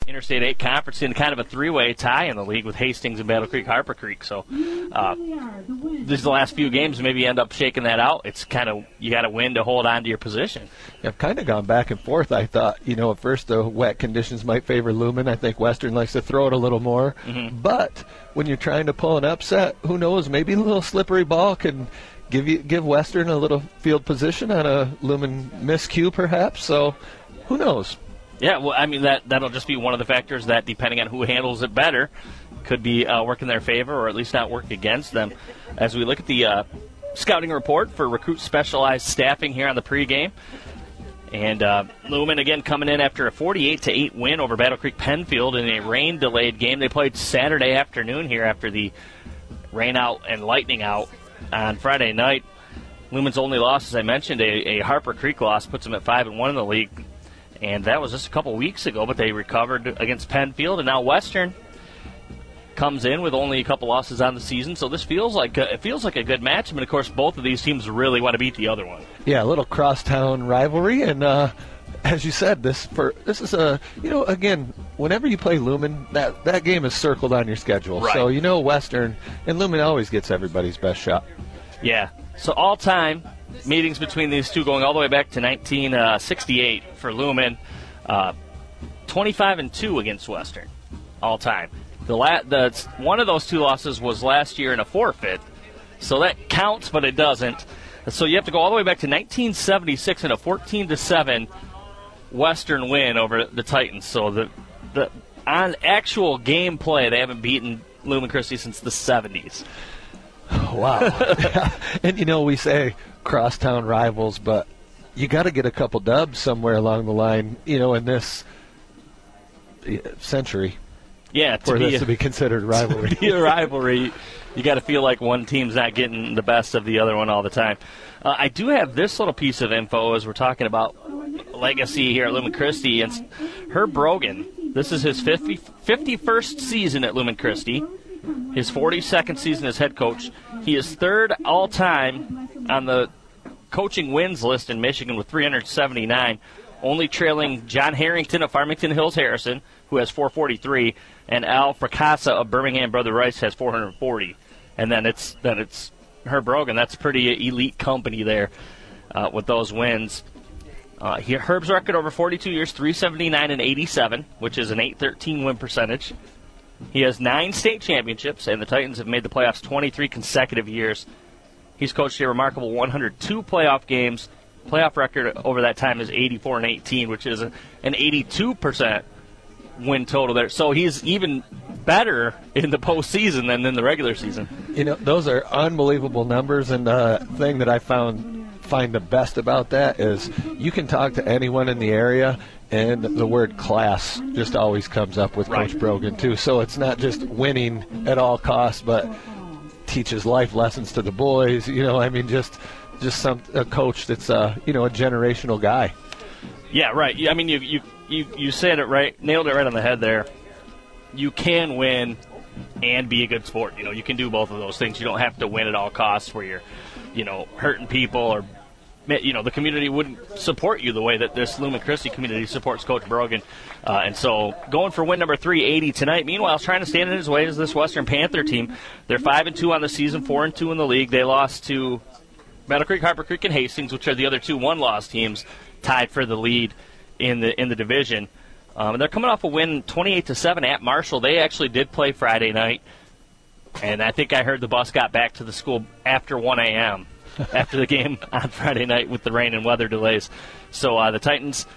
Interstate 8 Conference in kind of a three-way tie in the league with Hastings and Battle Creek, Harper Creek. So these the last few games, maybe end up shaking that out. It's kind of, you got to win to hold on to your position. I've kind of gone back and forth. I thought, at first the wet conditions might favor Lumen. I think Western likes to throw it a little more. Mm-hmm. But when you're trying to pull an upset, who knows, maybe a little slippery ball can give Western a little field position on a Lumen miscue perhaps. So who knows? Yeah, well, I mean, that'll just be one of the factors that, depending on who handles it better, could be work in their favor or at least not work against them. As we look at the scouting report for Recruit Specialized Staffing here on the pregame. And Lumen, again, coming in after a 48-8 win over Battle Creek Penfield in a rain-delayed game. They played Saturday afternoon here after the rain out and lightning out on Friday night. Lumen's only loss, as I mentioned, a Harper Creek loss, puts them at 5-1 in the league. And that was just a couple weeks ago, but they recovered against Penfield, and now Western comes in with only a couple losses on the season. So this feels like a good match. But of course, both of these teams really want to beat the other one. Yeah, a little crosstown rivalry, and as you said, this is a again, whenever you play Lumen, that game is circled on your schedule. Right. So Western and Lumen always gets everybody's best shot. Yeah. So all time meetings between these two going all the way back to 1968 for Lumen, 25-2 against Western, all time. One of those two losses was last year in a forfeit, so that counts, but it doesn't. So you have to go all the way back to 1976 in a 14-7 Western win over the Titans. So the on actual game play, they haven't beaten Lumen Christi since the 70s. Wow. And we say crosstown rivals, but you got to get a couple dubs somewhere along the line, in this century. Yeah, for this to be considered a rivalry. To be a rivalry, you got to feel like one team's not getting the best of the other one all the time. I do have this little piece of info as we're talking about legacy here at Lumen Christi. It's Herb Brogan. This is his 51st season at Lumen Christi. His 42nd season as head coach. He is third all-time on the coaching wins list in Michigan with 379, only trailing John Harrington of Farmington Hills Harrison, who has 443, and Al Fracassa of Birmingham Brother Rice has 440. And then it's Herb Brogan. That's pretty elite company there with those wins. Herb's record over 42 years, 379 and 87, which is an .813 win percentage. He has 9 state championships, and the Titans have made the playoffs 23 consecutive years. He's coached a remarkable 102 playoff games. Playoff record over that time is 84 and 18, which is an 82% win total there. So he's even better in the postseason than in the regular season. Those are unbelievable numbers, and the thing that I find the best about that is you can talk to anyone in the area, and the word class just always comes up with Coach Brogan, too. So it's not just winning at all costs, but teaches life lessons to the boys. Just a coach that's, a generational guy. Yeah, right. I mean, you said it right, nailed it right on the head there. You can win and be a good sport. You can do both of those things. You don't have to win at all costs where you're, hurting people or the community wouldn't support you the way that this Lumen Christi community supports Coach Brogan. And so going for win number 380 tonight. Meanwhile, trying to stand in his way is this Western Panther team. They're 5-2 on the season, 4-2 in the league. They lost to Battle Creek, Harper Creek, and Hastings, which are the other two one-loss teams tied for the lead in the division. And they're coming off a win 28-7 at Marshall. They actually did play Friday night, and I think I heard the bus got back to the school after 1 a.m. after the game on Friday night with the rain and weather delays. So the Titans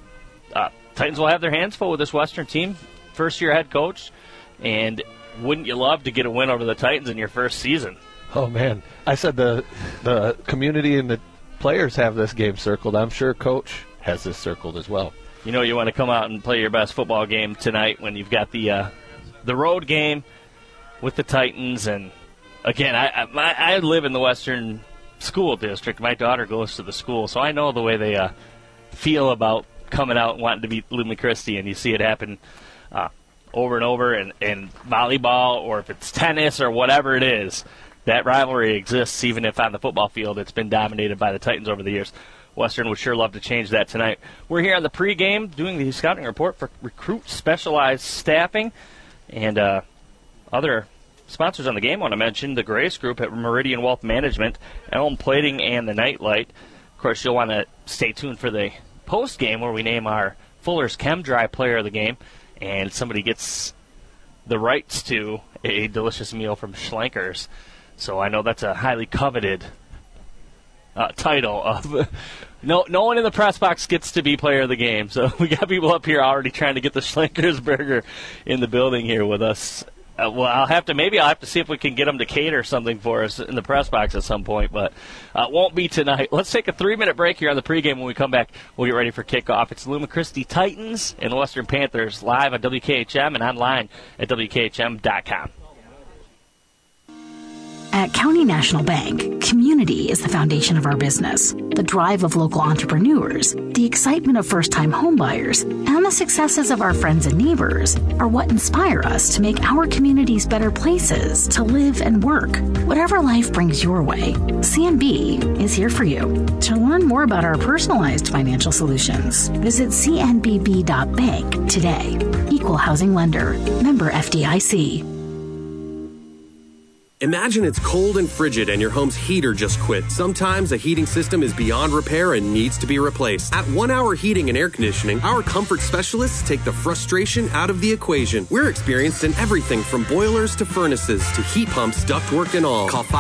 will have their hands full with this Western team. First-year head coach, and wouldn't you love to get a win over the Titans in your first season? Oh, man. I said the community and the players have this game circled. I'm sure Coach has this circled as well. You want to come out and play your best football game tonight when you've got the road game with the Titans. And, again, I live in the Western school district. My daughter goes to the school, so I know the way they feel about coming out and wanting to beat Lumen Christi, and you see it happen over and over in volleyball, or if it's tennis or whatever it is. That rivalry exists even if on the football field it's been dominated by the Titans over the years. Western would sure love to change that tonight. We're here on the pregame doing the scouting report for Recruit Specialized Staffing. And other sponsors on the game I want to mention, the Grace Group at Meridian Wealth Management, Elm Plating, and the Nightlight. Of course, you'll want to stay tuned for the post-game where we name our Fuller's Chem Dry player of the game, and somebody gets the rights to a delicious meal from Schlenker's. So I know that's a highly coveted title of no one in the press box gets to be player of the game. So we got people up here already trying to get the Schlenker's burger in the building here with us. Well, I'll have to see if we can get them to cater something for us in the press box at some point, but won't be tonight. Let's take a 3-minute break here on the pregame. When we come back, we'll get ready for kickoff. It's Luma Christi Titans and Western Panthers live on WKHM and online at WKHM.com. At County National Bank, community is the foundation of our business. The drive of local entrepreneurs, the excitement of first-time homebuyers, and the successes of our friends and neighbors are what inspire us to make our communities better places to live and work. Whatever life brings your way, CNB is here for you. To learn more about our personalized financial solutions, visit cnbb.bank today. Equal housing lender. Member FDIC. Imagine it's cold and frigid and your home's heater just quit. Sometimes a heating system is beyond repair and needs to be replaced. At 1 Hour Heating and Air Conditioning, our comfort specialists take the frustration out of the equation. We're experienced in everything from boilers to furnaces to heat pumps, ductwork, and all. Call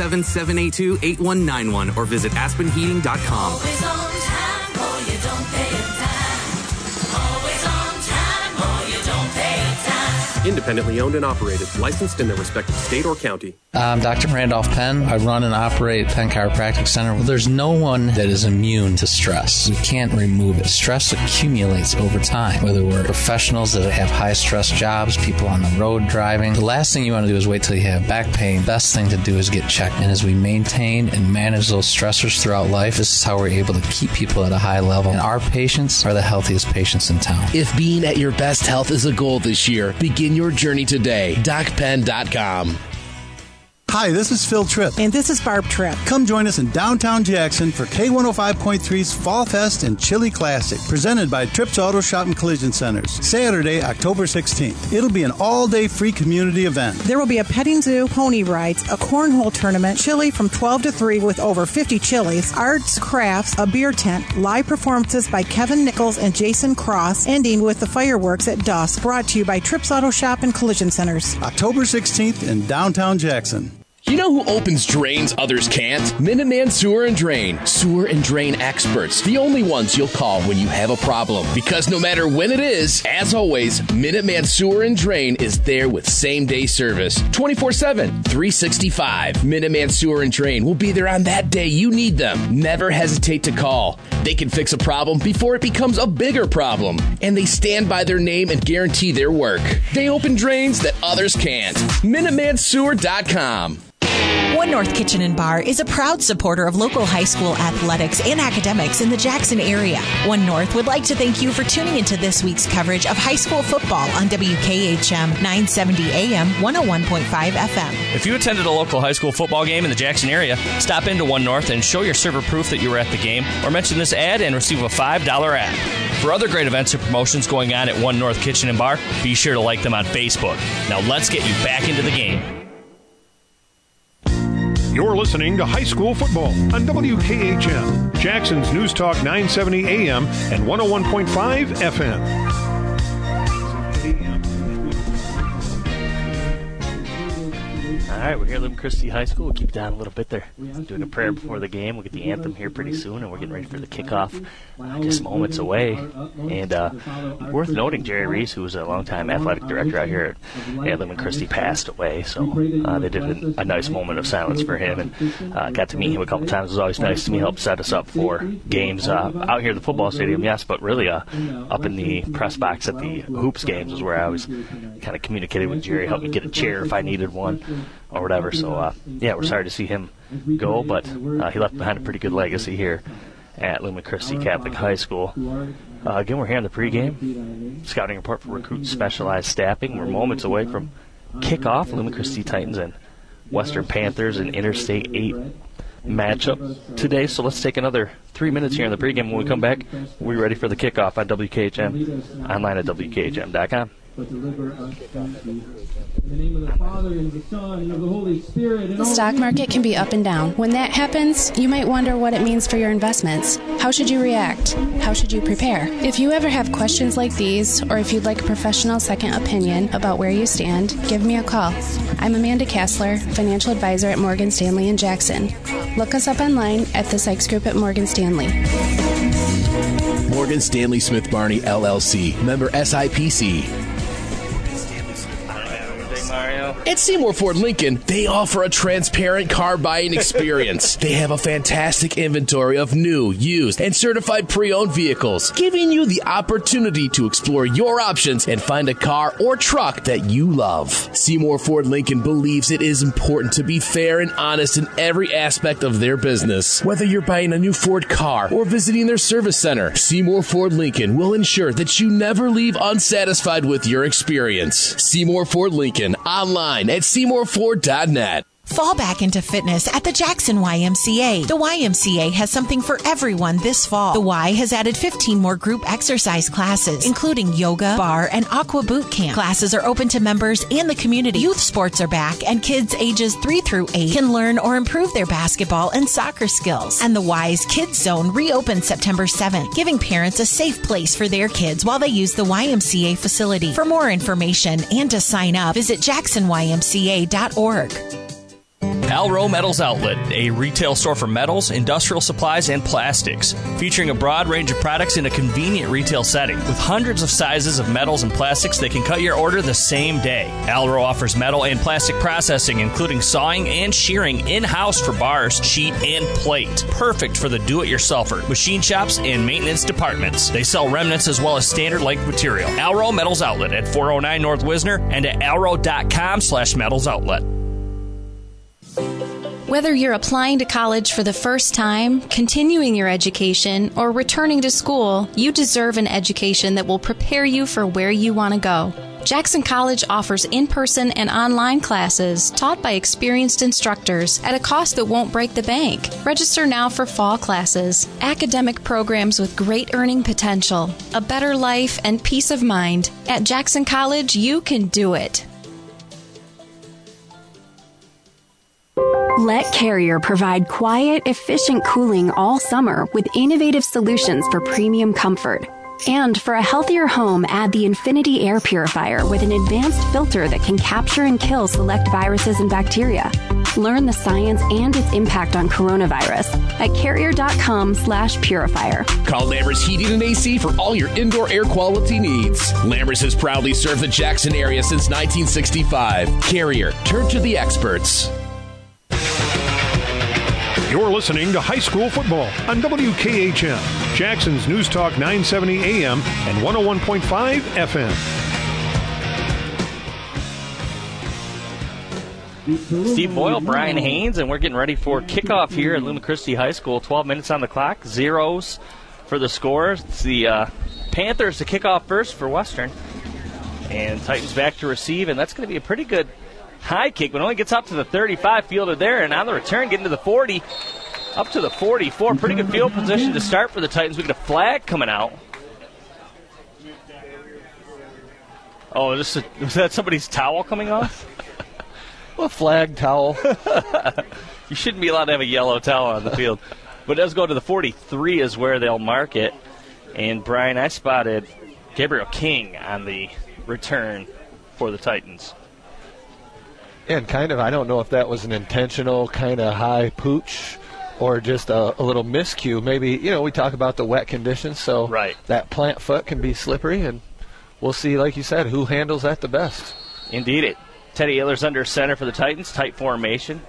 517-782-8191 or visit aspenheating.com. Always on time or you don't pay time. Always on time or you don't pay time. Independently owned and operated, licensed in their respective state or county. I'm Dr. Randolph Penn. I run and operate Penn Chiropractic Center. Well, there's no one that is immune to stress. We can't remove it. Stress accumulates over time, whether we're professionals that have high-stress jobs, people on the road driving. The last thing you want to do is wait till you have back pain. Best thing to do is get checked. And as we maintain and manage those stressors throughout life, this is how we're able to keep people at a high level. And our patients are the healthiest patients in town. If being at your best health is a goal this year, begin your journey today. DocPenn.com. Hi, this is Phil Tripp. And this is Barb Tripp. Come join us in downtown Jackson for K105.3's Fall Fest and Chili Classic, presented by Tripp's Auto Shop and Collision Centers, Saturday, October 16th. It'll be an all-day free community event. There will be a petting zoo, pony rides, a cornhole tournament, chili from 12 to 3 with over 50 chilies, arts, crafts, a beer tent, live performances by Kevin Nichols and Jason Cross, ending with the fireworks at dusk, brought to you by Tripp's Auto Shop and Collision Centers. October 16th in downtown Jackson. You know who opens drains others can't? Minuteman Sewer and Drain. Sewer and drain experts. The only ones you'll call when you have a problem. Because no matter when it is, as always, Minuteman Sewer and Drain is there with same-day service. 24/7, 365. Minuteman Sewer and Drain will be there on that day you need them. Never hesitate to call. They can fix a problem before it becomes a bigger problem. And they stand by their name and guarantee their work. They open drains that others can't. MinutemanSewer.com. One North Kitchen and Bar is a proud supporter of local high school athletics and academics in the Jackson area. One North would like to thank you for tuning into this week's coverage of high school football on WKHM 970 AM 101.5 FM. If you attended a local high school football game in the Jackson area, stop into One North and show your server proof that you were at the game, or mention this ad and receive a $5 ad. For other great events or promotions going on at One North Kitchen and Bar, be sure to like them on Facebook. Now let's get you back into the game. You're listening to High School Football on WKHM, Jackson's News Talk 970 AM and 101.5 FM. All right, we're here at Luma Christi High School. We'll keep it down a little bit there. Doing a prayer before the game. We'll get the anthem here pretty soon, and we're getting ready for the kickoff just moments away. And worth noting, Jerry Reese, who was a longtime athletic director out here at Luma Christi, passed away. So they did a nice moment of silence for him, and got to meet him a couple times. It was always nice to me. Helped set us up for games out here at the football stadium, yes, but really up in the press box at the hoops games was where I was kind of communicated with Jerry, helped me get a chair if I needed one or whatever. So, we're sorry to see him go, but he left behind a pretty good legacy here at Luma Christi Catholic High School. Again, we're here in the pregame. Scouting report for Recruit Specialized Staffing. We're moments away from kickoff. Luma Christi Titans and Western Panthers and Interstate 8 matchup today. So let's take another 3 minutes here in the pregame. When we come back, we're ready for the kickoff on WKHM, online at WKHM.com. But deliver us from evil. In the name of the Father, and of the Son, and of the Holy Spirit. The stock market can be up and down. When that happens, you might wonder what it means for your investments. How should you react? How should you prepare? If you ever have questions like these, or if you'd like a professional second opinion about where you stand, give me a call. I'm Amanda Kassler, financial advisor at Morgan Stanley in Jackson. Look us up online at the Sykes Group at Morgan Stanley. Morgan Stanley Smith Barney, LLC. Member SIPC. At Seymour Ford Lincoln, they offer a transparent car buying experience. They have a fantastic inventory of new, used, and certified pre-owned vehicles, giving you the opportunity to explore your options and find a car or truck that you love. Seymour Ford Lincoln believes it is important to be fair and honest in every aspect of their business. Whether you're buying a new Ford car or visiting their service center, Seymour Ford Lincoln will ensure that you never leave unsatisfied with your experience. Seymour Ford Lincoln, online at SeymourFord.net. Fall back into fitness at the Jackson YMCA. The YMCA has something for everyone this fall. The Y has added 15 more group exercise classes, including yoga, bar, and aqua boot camp. Classes are open to members and the community. Youth sports are back, and kids ages 3 through 8 can learn or improve their basketball and soccer skills. And the Y's Kids Zone reopened September 7th, giving parents a safe place for their kids while they use the YMCA facility. For more information and to sign up, visit jacksonymca.org. Alro Metals Outlet, a retail store for metals, industrial supplies, and plastics, featuring a broad range of products in a convenient retail setting. With hundreds of sizes of metals and plastics, they can cut your order the same day. Alro offers metal and plastic processing, including sawing and shearing in-house for bars, sheet, and plate. Perfect for the do-it-yourselfer, machine shops, and maintenance departments. They sell remnants as well as standard length material. Alro Metals Outlet at 409 North Wisner and at alro.com/metals outlet. Whether you're applying to college for the first time, continuing your education, or returning to school, you deserve an education that will prepare you for where you want to go. Jackson College offers in-person and online classes taught by experienced instructors at a cost that won't break the bank. Register now for fall classes, academic programs with great earning potential, a better life, and peace of mind. At Jackson College, you can do it. Let Carrier provide quiet, efficient cooling all summer with innovative solutions for premium comfort. And for a healthier home, add the Infinity Air Purifier with an advanced filter that can capture and kill select viruses and bacteria. Learn the science and its impact on coronavirus at carrier.com/purifier. Call Lammers Heating and AC for all your indoor air quality needs. Lammers has proudly served the Jackson area since 1965. Carrier, turn to the experts. You're listening to High School Football on WKHM, Jackson's News Talk 970 AM and 101.5 FM. Steve Boyle, Brian Haynes, and we're getting ready for kickoff here at Luma Christi High School. 12 minutes on the clock, zeros for the scores. It's the Panthers to kick off first for Western. And Titans back to receive, and that's going to be a pretty good high kick, but only gets up to the 35, fielded there, and on the return, getting to the 40, up to the 44. Pretty good field position to start for the Titans. We get a flag coming out. Oh, was that somebody's towel coming off? A flag towel. You shouldn't be allowed to have a yellow towel on the field. But it does go to the 43 is where they'll mark it. And, Brian, I spotted Gabriel King on the return for the Titans. And kind of, I don't know if that was an intentional kind of high pooch or just a little miscue. Maybe, we talk about the wet conditions, so that plant foot can be slippery, and we'll see, like you said, who handles that the best. Indeed. Teddy Ehlers under center for the Titans, tight formation.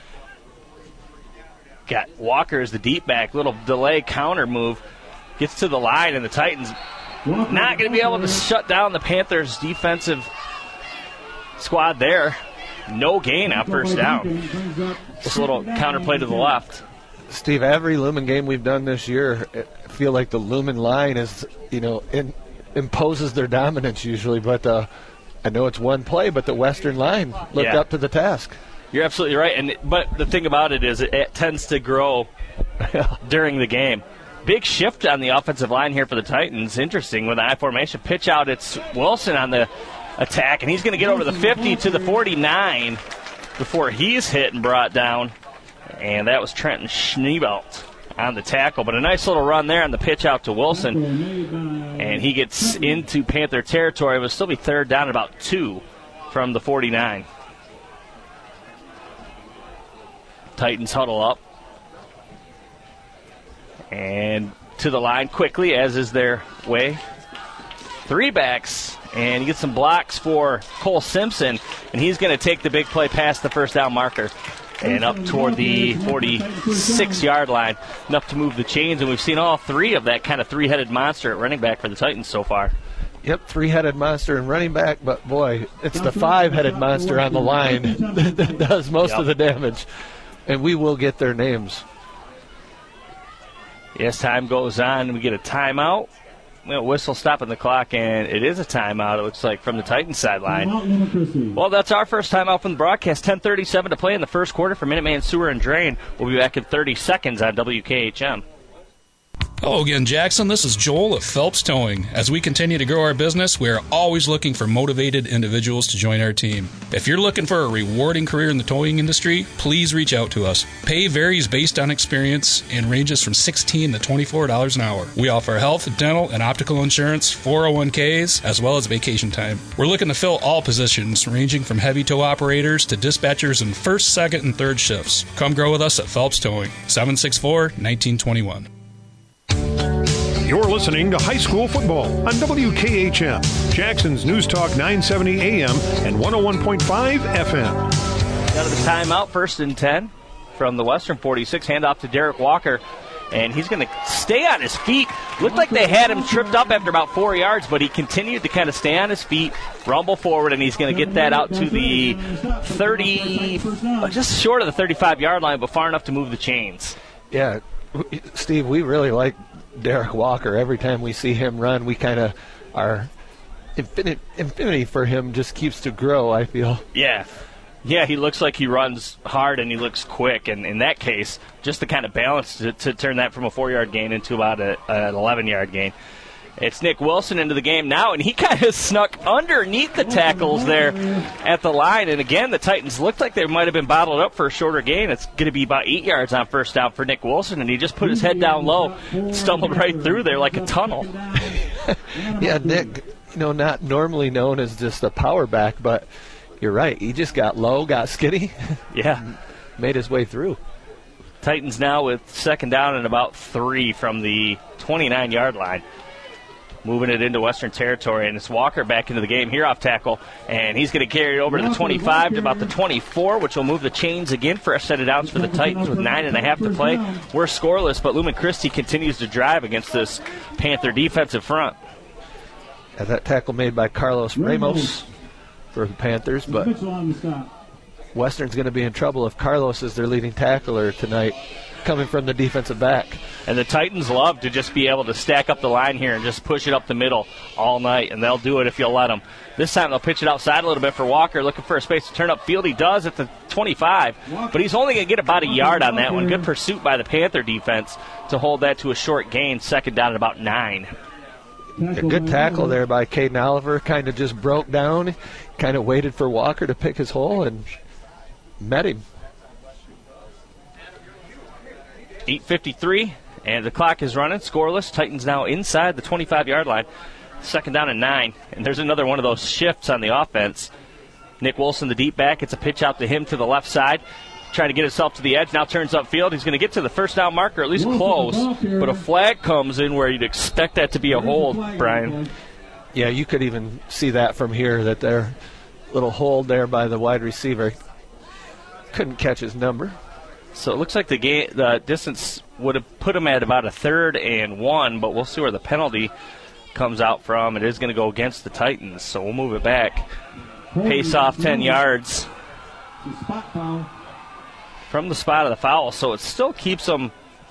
Got Walker as the deep back, little delay counter move. Gets to the line, and the Titans not going to be able to shut down the Panthers' defensive squad there. No gain on first down. Just a little counterplay to the left. Steve, every Lumen game we've done this year, I feel like the Lumen line is, imposes their dominance usually. But I know it's one play, but the Western line lived up to the task. You're absolutely right. But the thing about it is it tends to grow during the game. Big shift on the offensive line here for the Titans. Interesting with the I formation. Pitch out, it's Wilson on the attack, and he's going to get over the 50 to the 49 before he's hit and brought down. And that was Trenton Schneebelt on the tackle. But a nice little run there on the pitch out to Wilson. And he gets into Panther territory. It will still be third down, about 2 from the 49. Titans huddle up. And to the line quickly, as is their way. 3 backs. And he gets some blocks for Cole Simpson. And he's going to take the big play past the first down marker. And up toward the 46-yard line, enough to move the chains. And we've seen all 3 of that kind of 3-headed monster at running back for the Titans so far. Yep, 3-headed monster and running back, but boy, it's the 5-headed monster on the line that does most of the damage. And we will get their names. Yes, time goes on. We get a timeout. Whistle stopping the clock, and it is a timeout, it looks like, from the Titans sideline. Well, that's our first timeout from the broadcast. 10:37 to play in the first quarter for Minuteman Sewer and Drain. We'll be back in 30 seconds on WKHM. Hello again, Jackson. This is Joel of Phelps Towing. As we continue to grow our business, we are always looking for motivated individuals to join our team. If you're looking for a rewarding career in the towing industry, please reach out to us. Pay varies based on experience and ranges from $16 to $24 an hour. We offer health, dental, and optical insurance, 401ks, as well as vacation time. We're looking to fill all positions, ranging from heavy tow operators to dispatchers in first, second, and third shifts. Come grow with us at Phelps Towing, 764-1921. You're listening to High School Football on WKHM, Jackson's News Talk 970 AM and 101.5 FM. Out of the timeout, 1st and 10 from the Western 46. Handoff to Derek Walker, and he's going to stay on his feet. Looked like they had him tripped up after about 4 yards, but he continued to kind of stay on his feet, rumble forward, and he's going to get that out to the 30, just short of the 35-yard line, but far enough to move the chains. Yeah, Steve, we really like Derek Walker. Every time we see him run, we kind of our infinity for him just keeps to grow, I feel. Yeah, he looks like he runs hard and he looks quick, and in that case, just the kind of balance to turn that from a 4-yard gain into about an 11-yard gain. It's Nick Wilson into the game now, and he kind of snuck underneath the tackles there at the line. And again, the Titans looked like they might have been bottled up for a shorter gain. It's going to be about 8 yards on first down for Nick Wilson, and he just put his head down low, stumbled right through there like a tunnel. Yeah, Nick, not normally known as just a power back, but you're right. He just got low, got skinny. Yeah. Made his way through. Titans now with second down and about 3 from the 29-yard line. Moving it into Western territory, and it's Walker back into the game here off tackle, and he's going to carry it over to the 25 to about the 24, which will move the chains again. Fresh set of downs for the Titans with 9.5 to play. We're scoreless, but Lumen Christi continues to drive against this Panther defensive front. That tackle made by Carlos Ramos for the Panthers, but Western's going to be in trouble if Carlos is their leading tackler tonight, coming from the defensive back. And the Titans love to just be able to stack up the line here and just push it up the middle all night, and they'll do it if you'll let them. This time they'll pitch it outside a little bit for Walker, looking for a space to turn up field. He does at the 25, but he's only going to get about a yard on that one. Good pursuit by the Panther defense to hold that to a short gain, second down at about 9. A good tackle there by Caden Oliver. Kind of just broke down, kind of waited for Walker to pick his hole and met him. 8:53, and the clock is running, scoreless. Titans now inside the 25-yard line. Second down and 9, and there's another one of those shifts on the offense. Nick Wilson, the deep back, it's a pitch out to him to the left side, trying to get himself to the edge. Now turns upfield. He's going to get to the first down marker, at least close, but a flag comes in where you'd expect that to be a hold, Brian. Yeah, you could even see that from here, that their little hold there by the wide receiver. Couldn't catch his number. So it looks like the distance would have put him at about a 3rd and 1, but we'll see where the penalty comes out from. It is going to go against the Titans, so we'll move it back. Pace off 10 yards from the spot of the foul, so it still keeps them.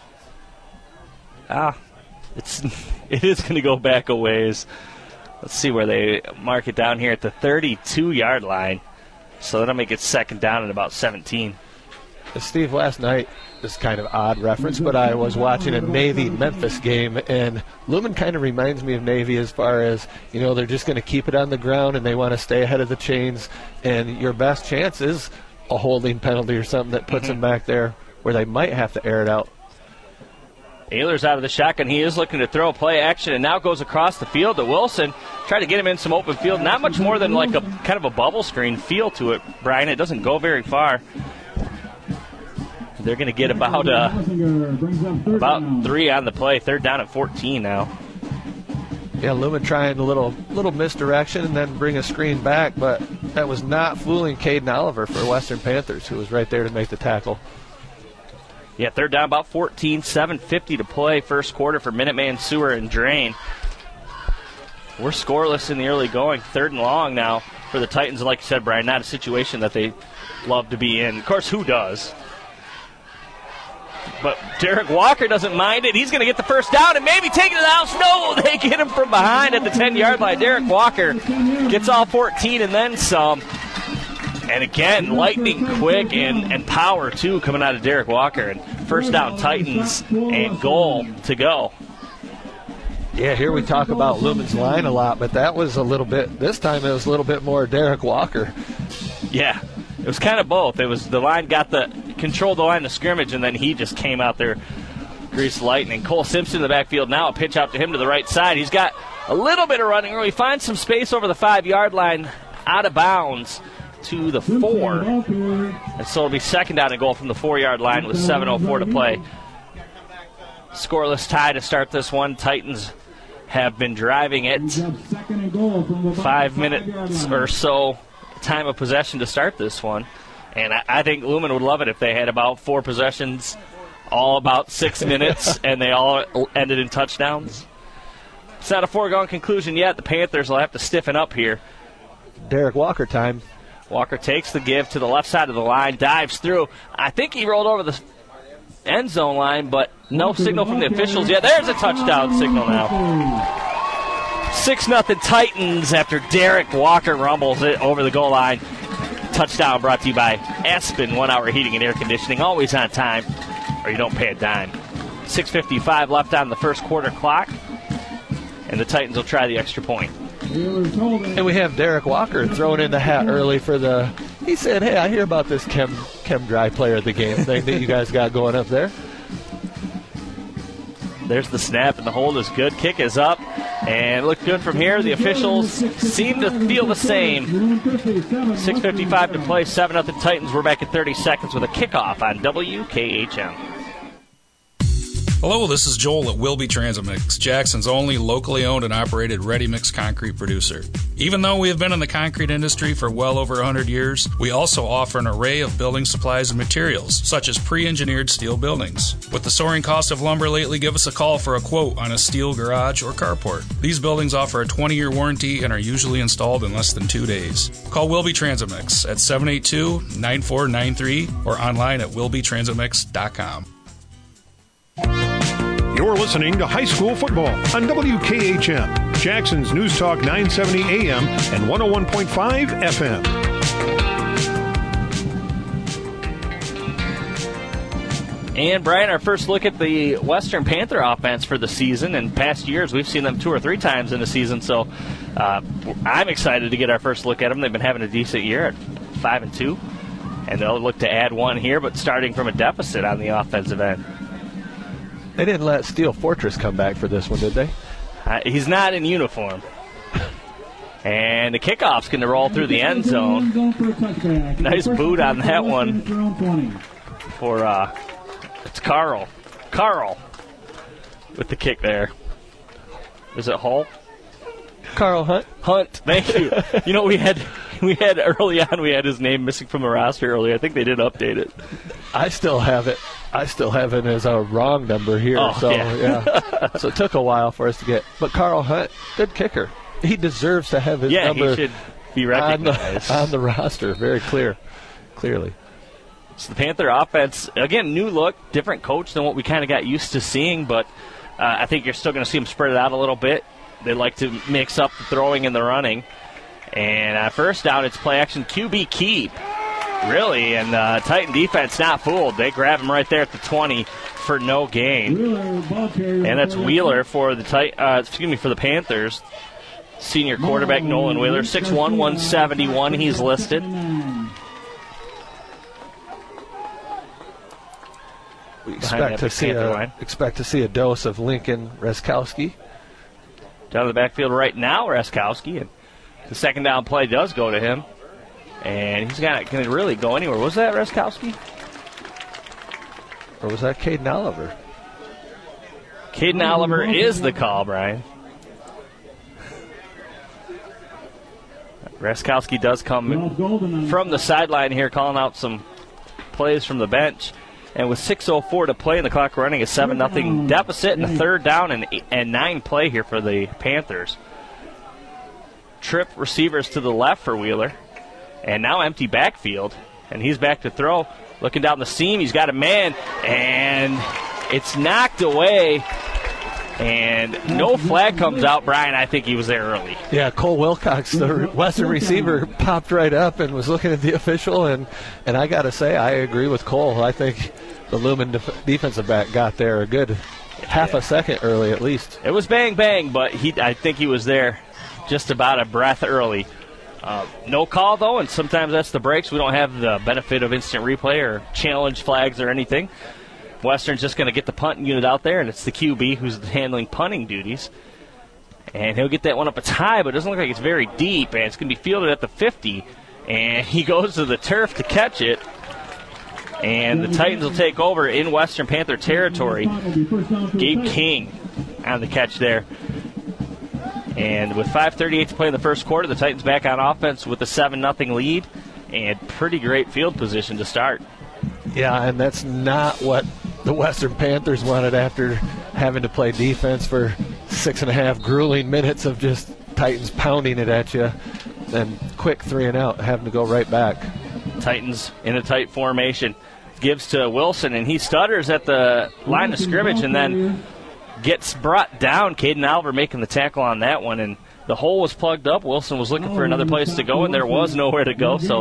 It is going to go back a ways. Let's see where they mark it down here at the 32-yard line. So that'll make it second down at about 17. Steve, last night, this is kind of odd reference, but I was watching a Navy-Memphis game, and Lumen kind of reminds me of Navy as far as, they're just going to keep it on the ground and they want to stay ahead of the chains, and your best chance is a holding penalty or something that puts them back there where they might have to air it out. Ayler's out of the shotgun. He is looking to throw play action and now goes across the field to Wilson. Try to get him in some open field. Not much more than like a kind of a bubble screen feel to it, Brian. It doesn't go very far. They're going to get about 3 on the play. Third down at 14 now. Yeah, Lumen trying a little misdirection and then bring a screen back, but that was not fooling Caden Oliver for Western Panthers, who was right there to make the tackle. Yeah, third down, about 14, 7:50 to play, first quarter for Minuteman, Sewer, and Drain. We're scoreless in the early going. Third and long now for the Titans. Like you said, Brian, not a situation that they love to be in. Of course, who does? But Derek Walker doesn't mind it. He's going to get the first down and maybe take it to the house. No, they get him from behind at the 10-yard line. Derek Walker gets all 14 and then some. And again, lightning quick and power, too, coming out of Derek Walker. And first down, Titans, and goal to go. Yeah, here we talk about Lumen's line a lot, but that was this time it was a little bit more Derek Walker. Yeah, it was kind of both. It was the line controlled the line of scrimmage, and then he just came out there, greased lightning. Cole Simpson in the backfield now, a pitch out to him to the right side. He's got a little bit of running room. He finds some space over the 5-yard line, out of bounds to the 4. And so it'll be second down and goal from the 4-yard line with 7:04 to play. Scoreless tie to start this one. Titans have been driving it. 5 minutes or so time of possession to start this one. And I think Lumen would love it if they had about 4 possessions, all about 6 minutes, and they all ended in touchdowns. It's not a foregone conclusion yet. The Panthers will have to stiffen up here. Derek Walker time. Walker takes the give to the left side of the line, dives through. I think he rolled over the end zone line, but no signal from the officials yet. There's a touchdown signal now. 6-0 Titans after Derek Walker rumbles it over the goal line. Touchdown brought to you by Aspen 1 Hour Heating and Air Conditioning. Always on time, or you don't pay a dime. 6:55 left on the first quarter clock, and the Titans will try the extra point. And we have Derek Walker thrown in the hat early he said, hey, I hear about this Chem Dry player of the game thing that you guys got going up there. There's the snap, and the hold is good. Kick is up, and look good from here. The officials seem to feel the same. 6:55 to play, 7-0 Titans. We're back at 30 seconds with a kickoff on WKHM. Hello, this is Joel at Wilby Transamix, Jackson's only locally owned and operated ready-mix concrete producer. Even though we have been in the concrete industry for well over 100 years, we also offer an array of building supplies and materials, such as pre-engineered steel buildings. With the soaring cost of lumber lately, give us a call for a quote on a steel garage or carport. These buildings offer a 20-year warranty and are usually installed in less than 2 days. Call Wilby Transamix at 782-9493 or online at wilbytransamix.com. You're listening to High School Football on WKHM, Jackson's News Talk 970 AM and 101.5 FM. And, Brian, our first look at the Western Panther offense for the season. In past years, we've seen them 2 or 3 times in the season, so I'm excited to get our first look at them. They've been having a decent year at 5-2, and they'll look to add 1 here, but starting from a deficit on the offensive end. They didn't let Steel Fortress come back for this one, did they? He's not in uniform. And the kickoff's going to roll through the end zone. Nice boot on that one for it's Carl. Carl with the kick there. Is it Hull? Carl Hunt. Hunt, thank you. You know, we had early on, we had his name missing from the roster earlier. I think they did update it. I still have it as a wrong number here. Oh, so yeah. So it took a while for us to get. But Carl Hunt, good kicker. He deserves to have his number he should be recognized on the roster. Very clearly. So the Panther offense, again, new look, different coach than what we kind of got used to seeing, but I think you're still going to see them spread it out a little bit. They like to mix up the throwing and the running. And first down, it's play action QB keep. Really, and Titan defense not fooled. They grab him right there at the 20 for no gain. And that's Wheeler for the for the Panthers. Senior quarterback Nolan Wheeler, 6'1", 171. He's listed. We expect to see a dose of Lincoln Reskowski. Down to the backfield right now, Reskowski. And the second down play does go to him. And he's not going to really go anywhere. Was that Reskowski? Or was that Caden Oliver? Caden Oliver is the call, Brian. Reskowski does come from the sideline here, calling out some plays from the bench. And with 6:04 to play and the clock running, a 7-0 deficit and a third down and 9 play here for the Panthers. Trip receivers to the left for Wheeler. And now empty backfield. And he's back to throw. Looking down the seam, he's got a man. And it's knocked away. And no flag comes out. Brian, I think he was there early. Yeah, Cole Wilcox, the Western receiver, popped right up and was looking at the official. And I got to say, I agree with Cole. I think the Lumen defensive back got there a good half a second early at least. It was bang, bang, but I think he was there just about a breath early. No call, though, and sometimes that's the breaks. We don't have the benefit of instant replay or challenge flags or anything. Western's just going to get the punting unit out there, and it's the QB who's handling punting duties. And he'll get that one up. It's high, but it doesn't look like it's very deep, and it's going to be fielded at the 50. And he goes to the turf to catch it. And the Titans will take over in Western Panther territory. Gabe King on the catch there. And with 5:38 to play in the first quarter, the Titans back on offense with a 7-0 lead. And pretty great field position to start. Yeah, and that's not what the Western Panthers wanted after having to play defense for 6.5 grueling minutes of just Titans pounding it at you. Then quick 3 and out, having to go right back. Titans in a tight formation. Gives to Wilson, and he stutters at the line of scrimmage and then gets brought down. Caden Oliver making the tackle on that one, and the hole was plugged up. Wilson was looking for another place to go, and there was nowhere to go. So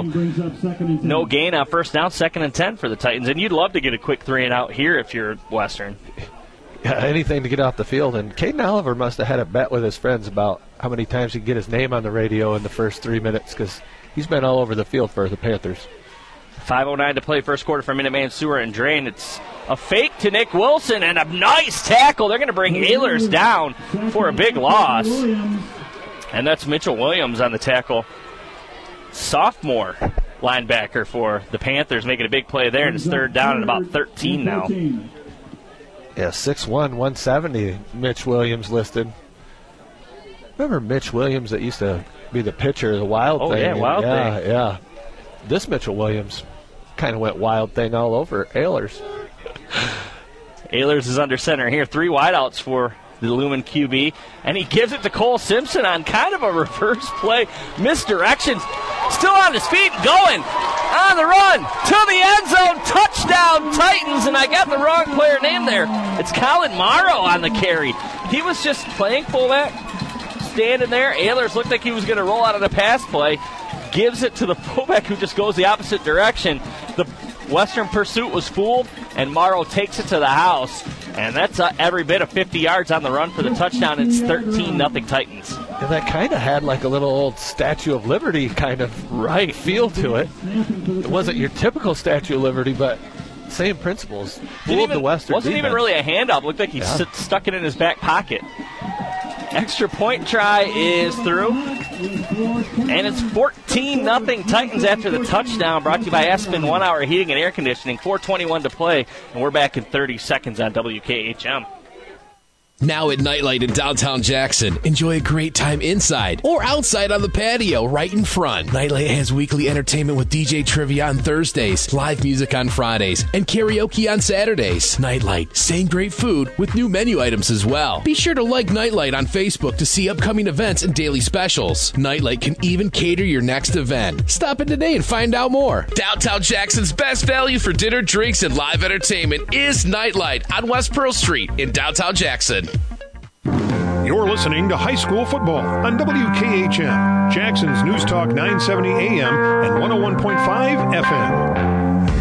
no gain on first down, 2nd and 10 for the Titans. And you'd love to get a quick 3 and out here if you're Western. Yeah, anything to get off the field. And Caden Oliver must have had a bet with his friends about how many times he could get his name on the radio in the first 3 minutes, because he's been all over the field for the Panthers. 5:09 to play first quarter for Minuteman Sewer and Drain. It's a fake to Nick Wilson and a nice tackle. They're going to bring Ehlers down for a big loss. And that's Mitchell Williams on the tackle. Sophomore linebacker for the Panthers making a big play there, and it's third down and about 13 now. Yeah, 6'1", 170, Mitch Williams listed. Remember Mitch Williams that used to be the pitcher of the Wild Thing? Oh, yeah, Wild Thing. Yeah. This Mitchell Williams kind of went Wild Thing all over Ehlers. Ehlers is under center here. 3 wideouts for the Lumen QB, and he gives it to Cole Simpson on kind of a reverse play. Misdirection. Still on his feet, going on the run to the end zone. Touchdown, Titans, and I got the wrong player name there. It's Colin Morrow on the carry. He was just playing fullback, standing there. Ehlers looked like he was going to roll out of the pass play. Gives it to the fullback who just goes the opposite direction. The Western pursuit was fooled, and Morrow takes it to the house. And that's every bit of 50 yards on the run for the touchdown. It's 13-0 Titans. Yeah, that kind of had like a little old Statue of Liberty kind of feel to it. It wasn't your typical Statue of Liberty, but same principles. Fooled the Western Wasn't defense. even really a handoff. Looked like he stuck it in his back pocket. Extra point try is through. And it's 14-0 Titans after the touchdown. Brought to you by Aspen 1 Hour Heating and Air Conditioning. 4:21 to play. And we're back in 30 seconds on WKHM. Now at Nightlight in downtown Jackson, enjoy a great time inside or outside on the patio right in front. Nightlight has weekly entertainment with DJ Trivia on Thursdays, live music on Fridays, and karaoke on Saturdays. Nightlight, same great food with new menu items as well. Be sure to like Nightlight on Facebook to see upcoming events and daily specials. Nightlight can even cater your next event. Stop in today and find out more. Downtown Jackson's best value for dinner, drinks, and live entertainment is Nightlight on West Pearl Street in downtown Jackson. You're listening to High School Football on WKHM, Jackson's News Talk 970 AM and 101.5 FM.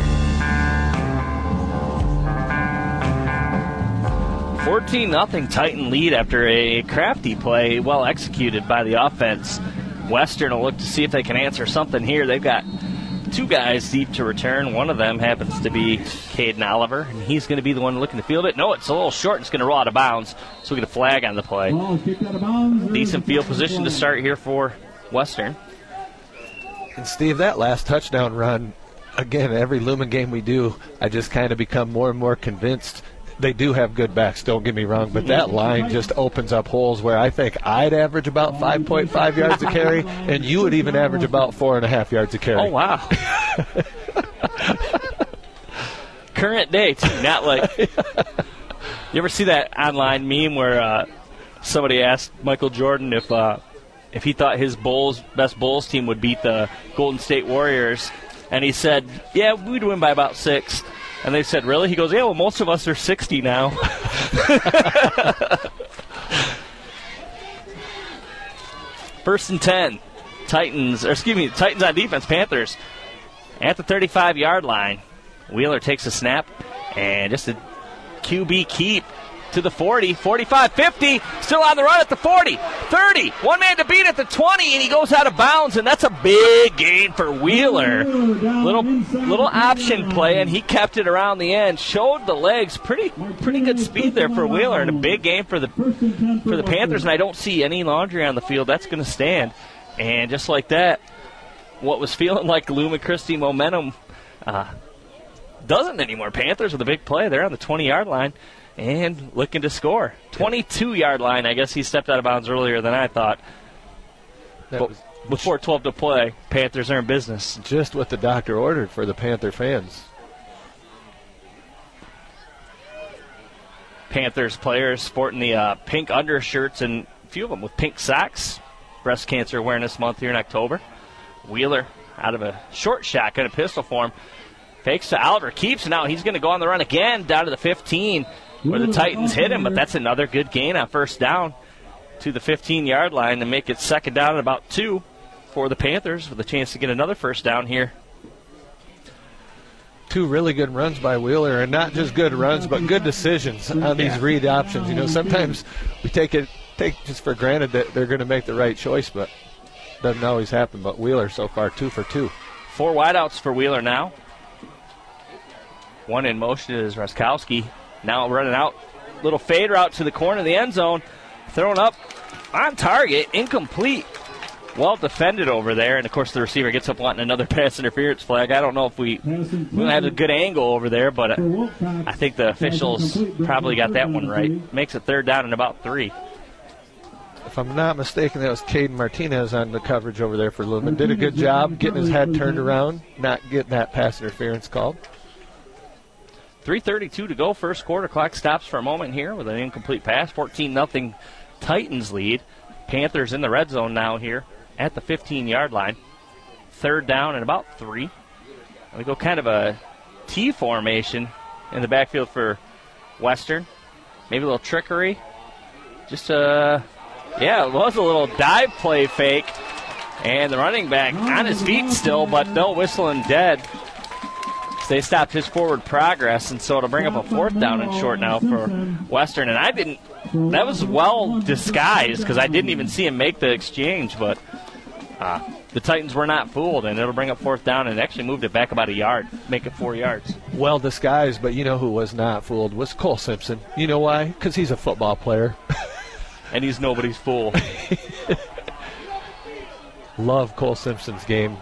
14-0 Titan lead after a crafty play, well executed by the offense. Western will look to see if they can answer something here. They've got two guys deep to return. One of them happens to be Caden Oliver, and he's going to be the one looking to field it. No, it's a little short. It's going to roll out of bounds, so we get a flag on the play. Decent field position to start here for Western. And, Steve, that last touchdown run, again, every Lumen game we do, I just kind of become more and more convinced they do have good backs, don't get me wrong, but that line just opens up holes where I think I'd average about 5.5 yards a carry, and you would even average about 4.5 yards a carry. Oh, wow. Current day, too, not like... You ever see that online meme where somebody asked Michael Jordan if he thought his best Bulls team would beat the Golden State Warriors, and he said, yeah, we'd win by about 6. And they said, really? He goes, yeah, well, most of us are 60 now. First and 10. Titans on defense, Panthers at the 35-yard line. Wheeler takes a snap, and just a QB keep to the 40, 45, 50, still on the run at the 40, 30, one man to beat at the 20, and he goes out of bounds, and that's a big gain for Wheeler. Little option play, and he kept it around the end, showed the legs, pretty good speed there for Wheeler, and a big game for the Panthers, and I don't see any laundry on the field. That's going to stand. And just like that, what was feeling like Lumen Christi momentum doesn't anymore. Panthers with a big play there on the 20-yard line. And looking to score. 22-yard line. I guess he stepped out of bounds earlier than I thought. Before 12 to play, Panthers are in business. Just what the doctor ordered for the Panther fans. Panthers players sporting the pink undershirts and a few of them with pink socks. Breast Cancer Awareness Month here in October. Wheeler out of a short shotgun, a pistol form. Fakes to Oliver, keeps it out. He's going to go on the run again down to the 15 where the Titans hit him, but that's another good gain on first down to the 15-yard line to make it second down at about 2 for the Panthers with a chance to get another first down here. Two really good runs by Wheeler, and not just good runs, but good decisions on these read options. You know, sometimes we take just for granted that they're going to make the right choice, but it doesn't always happen. But Wheeler so far 2 for 2. 4 wideouts for Wheeler now. One in motion is Raskowski. Now running out, little fade route to the corner of the end zone. Thrown up on target, incomplete. Well defended over there, and of course the receiver gets up wanting another pass interference flag. I don't know if we don't have a good angle over there, but I think the officials probably got that one right. Makes it third down and about 3. If I'm not mistaken, that was Caden Martinez on the coverage over there for Lumen. Did a good job getting his head turned around, not getting that pass interference called. 3:32 to go, first quarter. Clock stops for a moment here with an incomplete pass. 14-0 Titans lead. Panthers in the red zone now here at the 15-yard line. Third down and about 3. And we go kind of a T formation in the backfield for Western. Maybe a little trickery. Just it was a little dive play fake. And the running back on his feet still, but no whistle and dead. They stopped his forward progress, and so it'll bring up a fourth down and short now for Western. And that was well disguised because I didn't even see him make the exchange, but the Titans were not fooled, and it'll bring up fourth down and actually moved it back about a yard, make it 4 yards. Well disguised, but you know who was not fooled was Cole Simpson. You know why? Because he's a football player. And he's nobody's fool. Love Cole Simpson's game.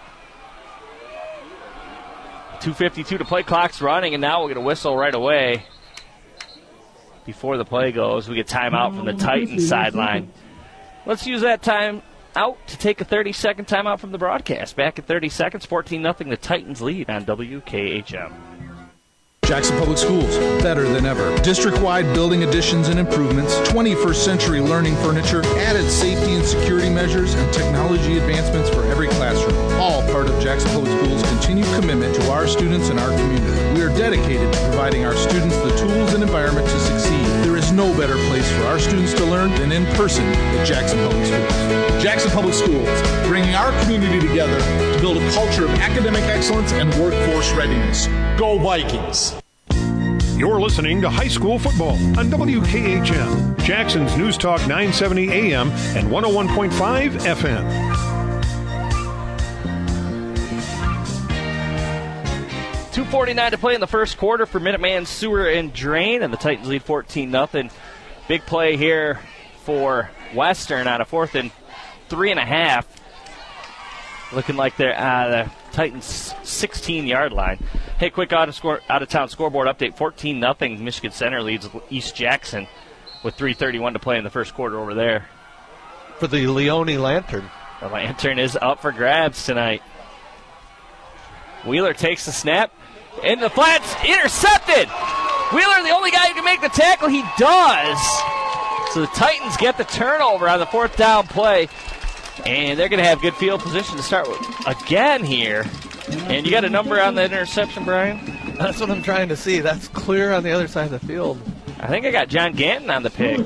2:52 to play, clock's running, and now we'll get a whistle right away. Before the play goes, we get timeout from the Titans sideline. Let's use that time out to take a 30-second timeout from the broadcast. Back at 30 seconds, 14-0, the Titans lead on WKHM. Jackson Public Schools, better than ever. District-wide building additions and improvements, 21st century learning furniture, added safety and security measures, and technology advancements for every classroom. All part of Jackson Public Schools' continued commitment to our students and our community. We are dedicated to providing our students the tools and environment to succeed. There is no better place for our students to learn than in person at Jackson Public Schools. Jackson Public Schools, bringing our community together to build a culture of academic excellence and workforce readiness. Go Vikings! You're listening to High School Football on WKHM, Jackson's News Talk 970 AM and 101.5 FM. .249 to play in the first quarter for Minuteman, Sewer, and Drain, and the Titans lead 14-0. Big play here for Western on a 4th and 3.5. Looking like they're the Titans' 16-yard line. Hey, quick out-of-town scoreboard update. 14-0. Michigan Center leads East Jackson with 3:31 to play in the first quarter over there. For the Leone Lantern. The Lantern is up for grabs tonight. Wheeler takes the snap. In the flats, intercepted! Wheeler, the only guy who can make the tackle, he does! So the Titans get the turnover on the 4th down play. And they're going to have good field position to start with again here. And you got a number on the interception, Brian? That's what I'm trying to see. That's clear on the other side of the field. I think I got John Ganton on the pick.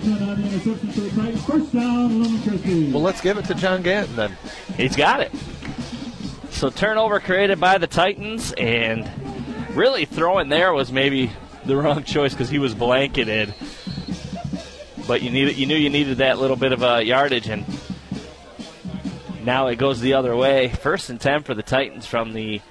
Well, let's give it to John Ganton then. He's got it. So turnover created by the Titans, and really throwing there was maybe the wrong choice because he was blanketed. But you knew you needed that little bit of yardage, and now it goes the other way. 1st and 10 for the Titans from the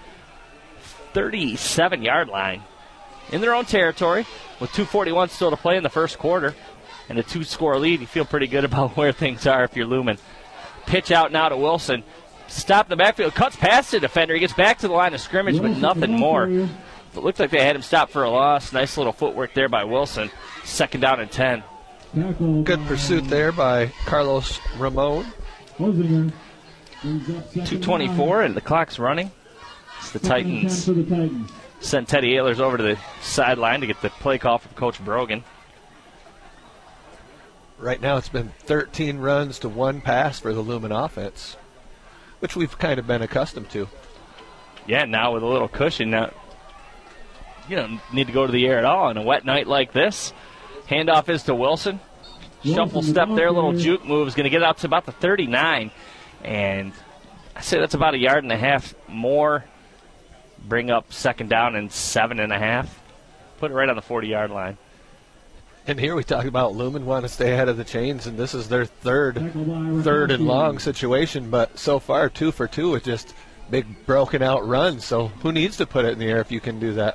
37-yard line in their own territory with 2:41 still to play in the first quarter and a 2-score lead. You feel pretty good about where things are if you're Lumen. Pitch out now to Wilson. Stop in the backfield, cuts past the defender. He gets back to the line of scrimmage, but nothing more. It looked like they had him stop for a loss. Nice little footwork there by Wilson. 2nd down and 10. Good pursuit there by Carlos Ramon. 2:24, and the clock's running. It's the Titans sent Teddy Ehlers over to the sideline to get the play call from Coach Brogan. Right now it's been 13 runs to 1 pass for the Lumen offense, which we've kind of been accustomed to. Yeah, now with a little cushion, now you don't need to go to the air at all on a wet night like this. Handoff is to Wilson. Shuffle step there, little juke move is going to get out to about the 39. And I say that's about 1.5 yards more. Bring up 2nd down and 7.5. Put it right on the 40-yard line. And here we talk about Lumen want to stay ahead of the chains, and this is their third and long situation. But so far, 2 for 2 with just big broken out runs. So who needs to put it in the air if you can do that?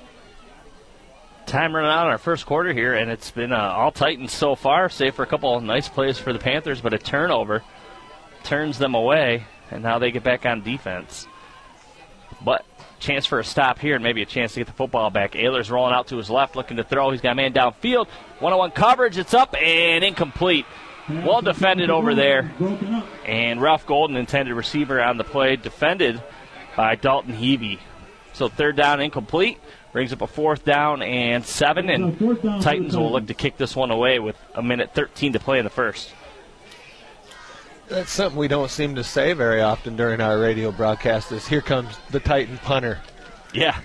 Time running out in our first quarter here, and it's been all Titans so far, save for a couple of nice plays for the Panthers, but a turnover turns them away, and now they get back on defense. But chance for a stop here and maybe a chance to get the football back. Ehlers rolling out to his left, looking to throw. He's got a man downfield. 1-on-1 coverage. It's up and incomplete. Well defended over there. And Ralph Golden, intended receiver on the play, defended by Dalton Heavey. So 3rd down incomplete. Brings up a 4th down and 7. And Titans will look to kick this one away with 1:13 to play in the first. That's something we don't seem to say very often during our radio broadcast is here comes the Titan punter. Yeah.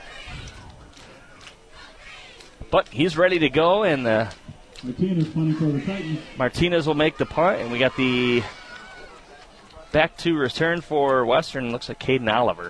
But he's ready to go, and Martinez punting for the Titans. Martinez will make the punt, and we got the back to return for Western. Looks like Caden Oliver.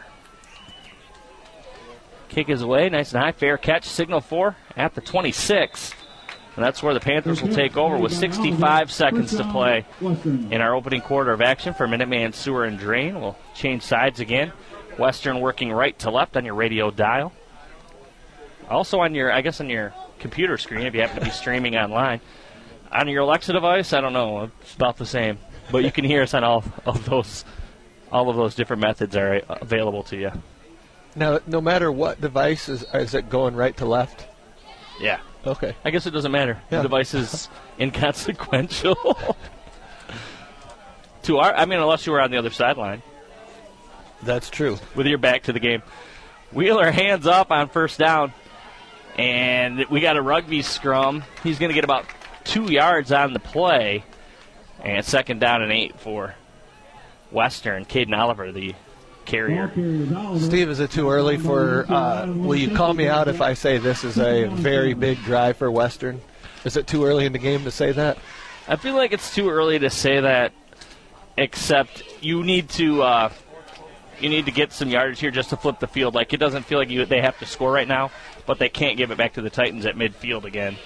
Kick is away, nice and high, fair catch, signal for at the 26. And that's where the Panthers will take over with 65 seconds to play in our opening quarter of action for Minuteman, Sewer, and Drain. We'll change sides again. Western working right to left on your radio dial. Also on your, on your computer screen if you happen to be streaming online. On your Alexa device, I don't know, it's about the same. But you can hear us on all of those different methods are available to you. Now, no matter what device, is it going right to left? Yeah. Okay. I guess it doesn't matter. Yeah. The device is inconsequential. Unless you were on the other sideline. That's true. With your back to the game. Wheeler hands up on 1st down. And we got a rugby scrum. He's going to get about 2 yards on the play. And 2nd down and 8 for Western. Caden Oliver, the carrier. Steve, is it too early for, will you call me out if I say this is a very big drive for Western? Is it too early in the game to say that? I feel like it's too early to say that, except you need to get some yardage here just to flip the field. Like, it doesn't feel like they have to score right now, but they can't give it back to the Titans at midfield again.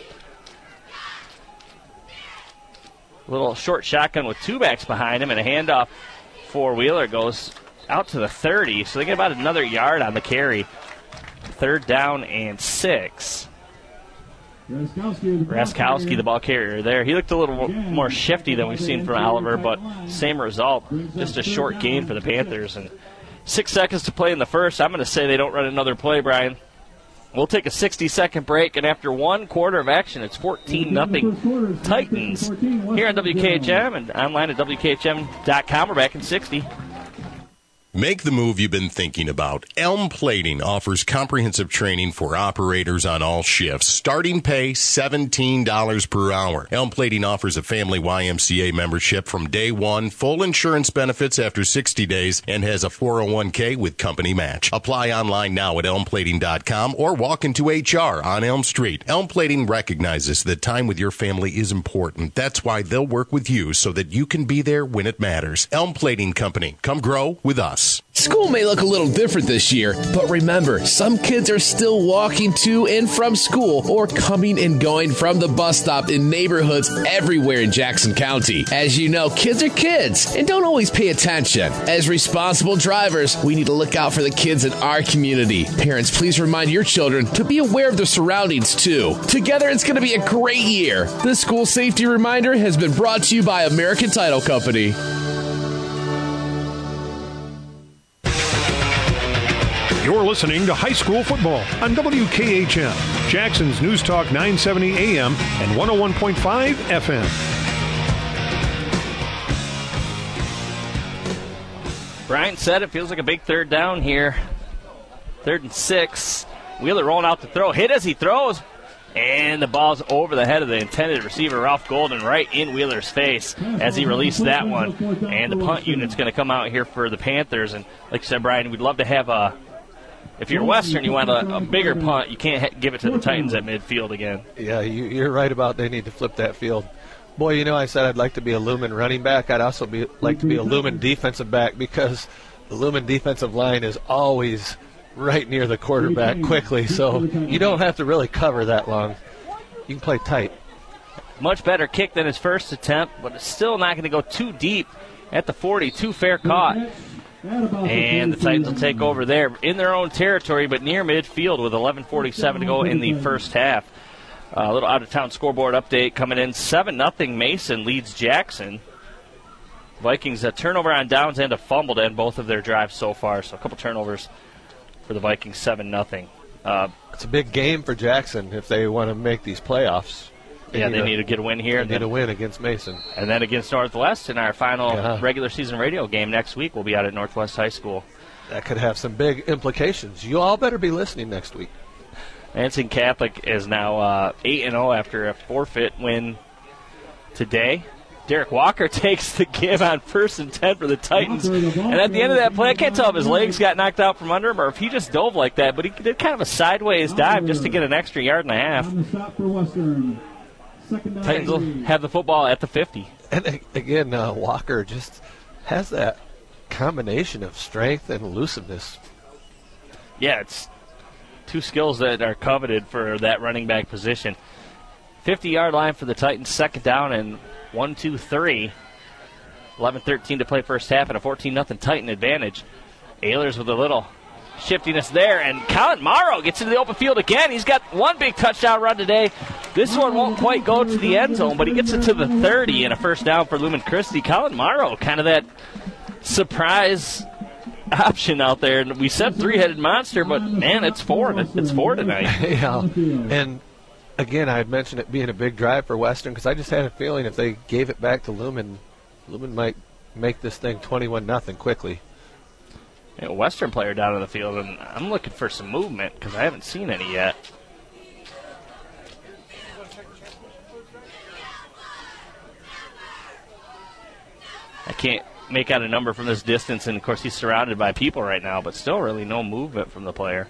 Little short shotgun with two backs behind him, and a handoff for Wheeler goes out to the 30, so they get about another yard on the carry. 3rd down and 6. Raskowski, the ball carrier there. He looked a little more shifty than we've seen from Oliver, but same result. Just a short gain for the Panthers. And 6 seconds to play in the first. I'm going to say they don't run another play, Brian. We'll take a 60-second break, and after 1 quarter of action, it's 14-0 Titans here on WKHM and online at WKHM.com. We're back in 60. Make the move you've been thinking about. Elm Plating offers comprehensive training for operators on all shifts. Starting pay $17 per hour. Elm Plating offers a family YMCA membership from day one, full insurance benefits after 60 days, and has a 401k with company match. Apply online now at elmplating.com or walk into HR on Elm Street. Elm Plating recognizes that time with your family is important. That's why they'll work with you so that you can be there when it matters. Elm Plating Company. Come grow with us. School may look a little different this year, but remember, some kids are still walking to and from school or coming and going from the bus stop in neighborhoods everywhere in Jackson County. As you know, kids are kids and don't always pay attention. As responsible drivers, we need to look out for the kids in our community. Parents, please remind your children to be aware of their surroundings, too. Together, it's going to be a great year. This school safety reminder has been brought to you by American Title Company. You're listening to High School Football on WKHM, Jackson's News Talk 970 AM and 101.5 FM. Brian said it feels like a big 3rd down here. 3rd and 6. Wheeler rolling out to throw. Hit as he throws. And the ball's over the head of the intended receiver, Ralph Golden, right in Wheeler's face as he released that one. And the punt unit's going to come out here for the Panthers. And like you said, Brian, we'd love to have a... If you're Western, you want a bigger punt. You can't give it to the Titans at midfield again. Yeah, you're right about they need to flip that field. Boy, you know, I said I'd like to be a Lumen running back. I'd also like to be a Lumen defensive back because the Lumen defensive line is always right near the quarterback quickly, so you don't have to really cover that long. You can play tight. Much better kick than his first attempt, but it's still not going to go too deep at the 40. Too fair caught. And the Titans will take over there in their own territory, but near midfield with 11:47 to go in the first half. A little out-of-town scoreboard update coming in. 7-0 Mason leads Jackson. Vikings a turnover on downs and a fumble to end both of their drives so far. So a couple turnovers for the Vikings, 7-0. It's a big game for Jackson if they want to make these playoffs. They need to get a win here. They need a win against Mason. And then against Northwest in our final regular season radio game next week. We'll be out at Northwest High School. That could have some big implications. You all better be listening next week. Lansing Catholic is now 8-0 after a forfeit win today. Derek Walker takes the give on 1st and 10 for the Titans. And at the end of that play, I can't tell if his legs got knocked out from under him or if he just dove like that, but he did kind of a sideways dive just to get an extra yard and a half. Titans will have the football at the 50. And again, Walker just has that combination of strength and elusiveness. Yeah, it's two skills that are coveted for that running back position. 50-yard line for the Titans, 2nd down and 1-2-3. 11:13 to play first half and a 14-0 Titan advantage. Ehlers with a little shiftiness there, and Colin Morrow gets into the open field again. He's got one big touchdown run today. This one won't quite go to the end zone, but he gets it to the 30 and a first down for Lumen Christi. Colin Morrow, kind of that surprise option out there. And we said three-headed monster, but, man, it's four. It's four tonight. Yeah, and again, I had mentioned it being a big drive for Western because I just had a feeling if they gave it back to Lumen, Lumen might make this thing 21-0 quickly. A Western player down on the field, and I'm looking for some movement because I haven't seen any yet. I can't make out a number from this distance, and of course he's surrounded by people right now, but still really no movement from the player.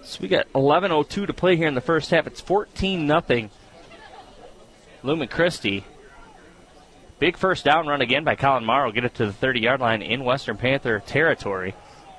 So we got 11:02 to play here in the first half. It's 14-0. Lumen Christi. Big first down run again by Colin Morrow. Get it to the 30-yard line in Western Panther territory.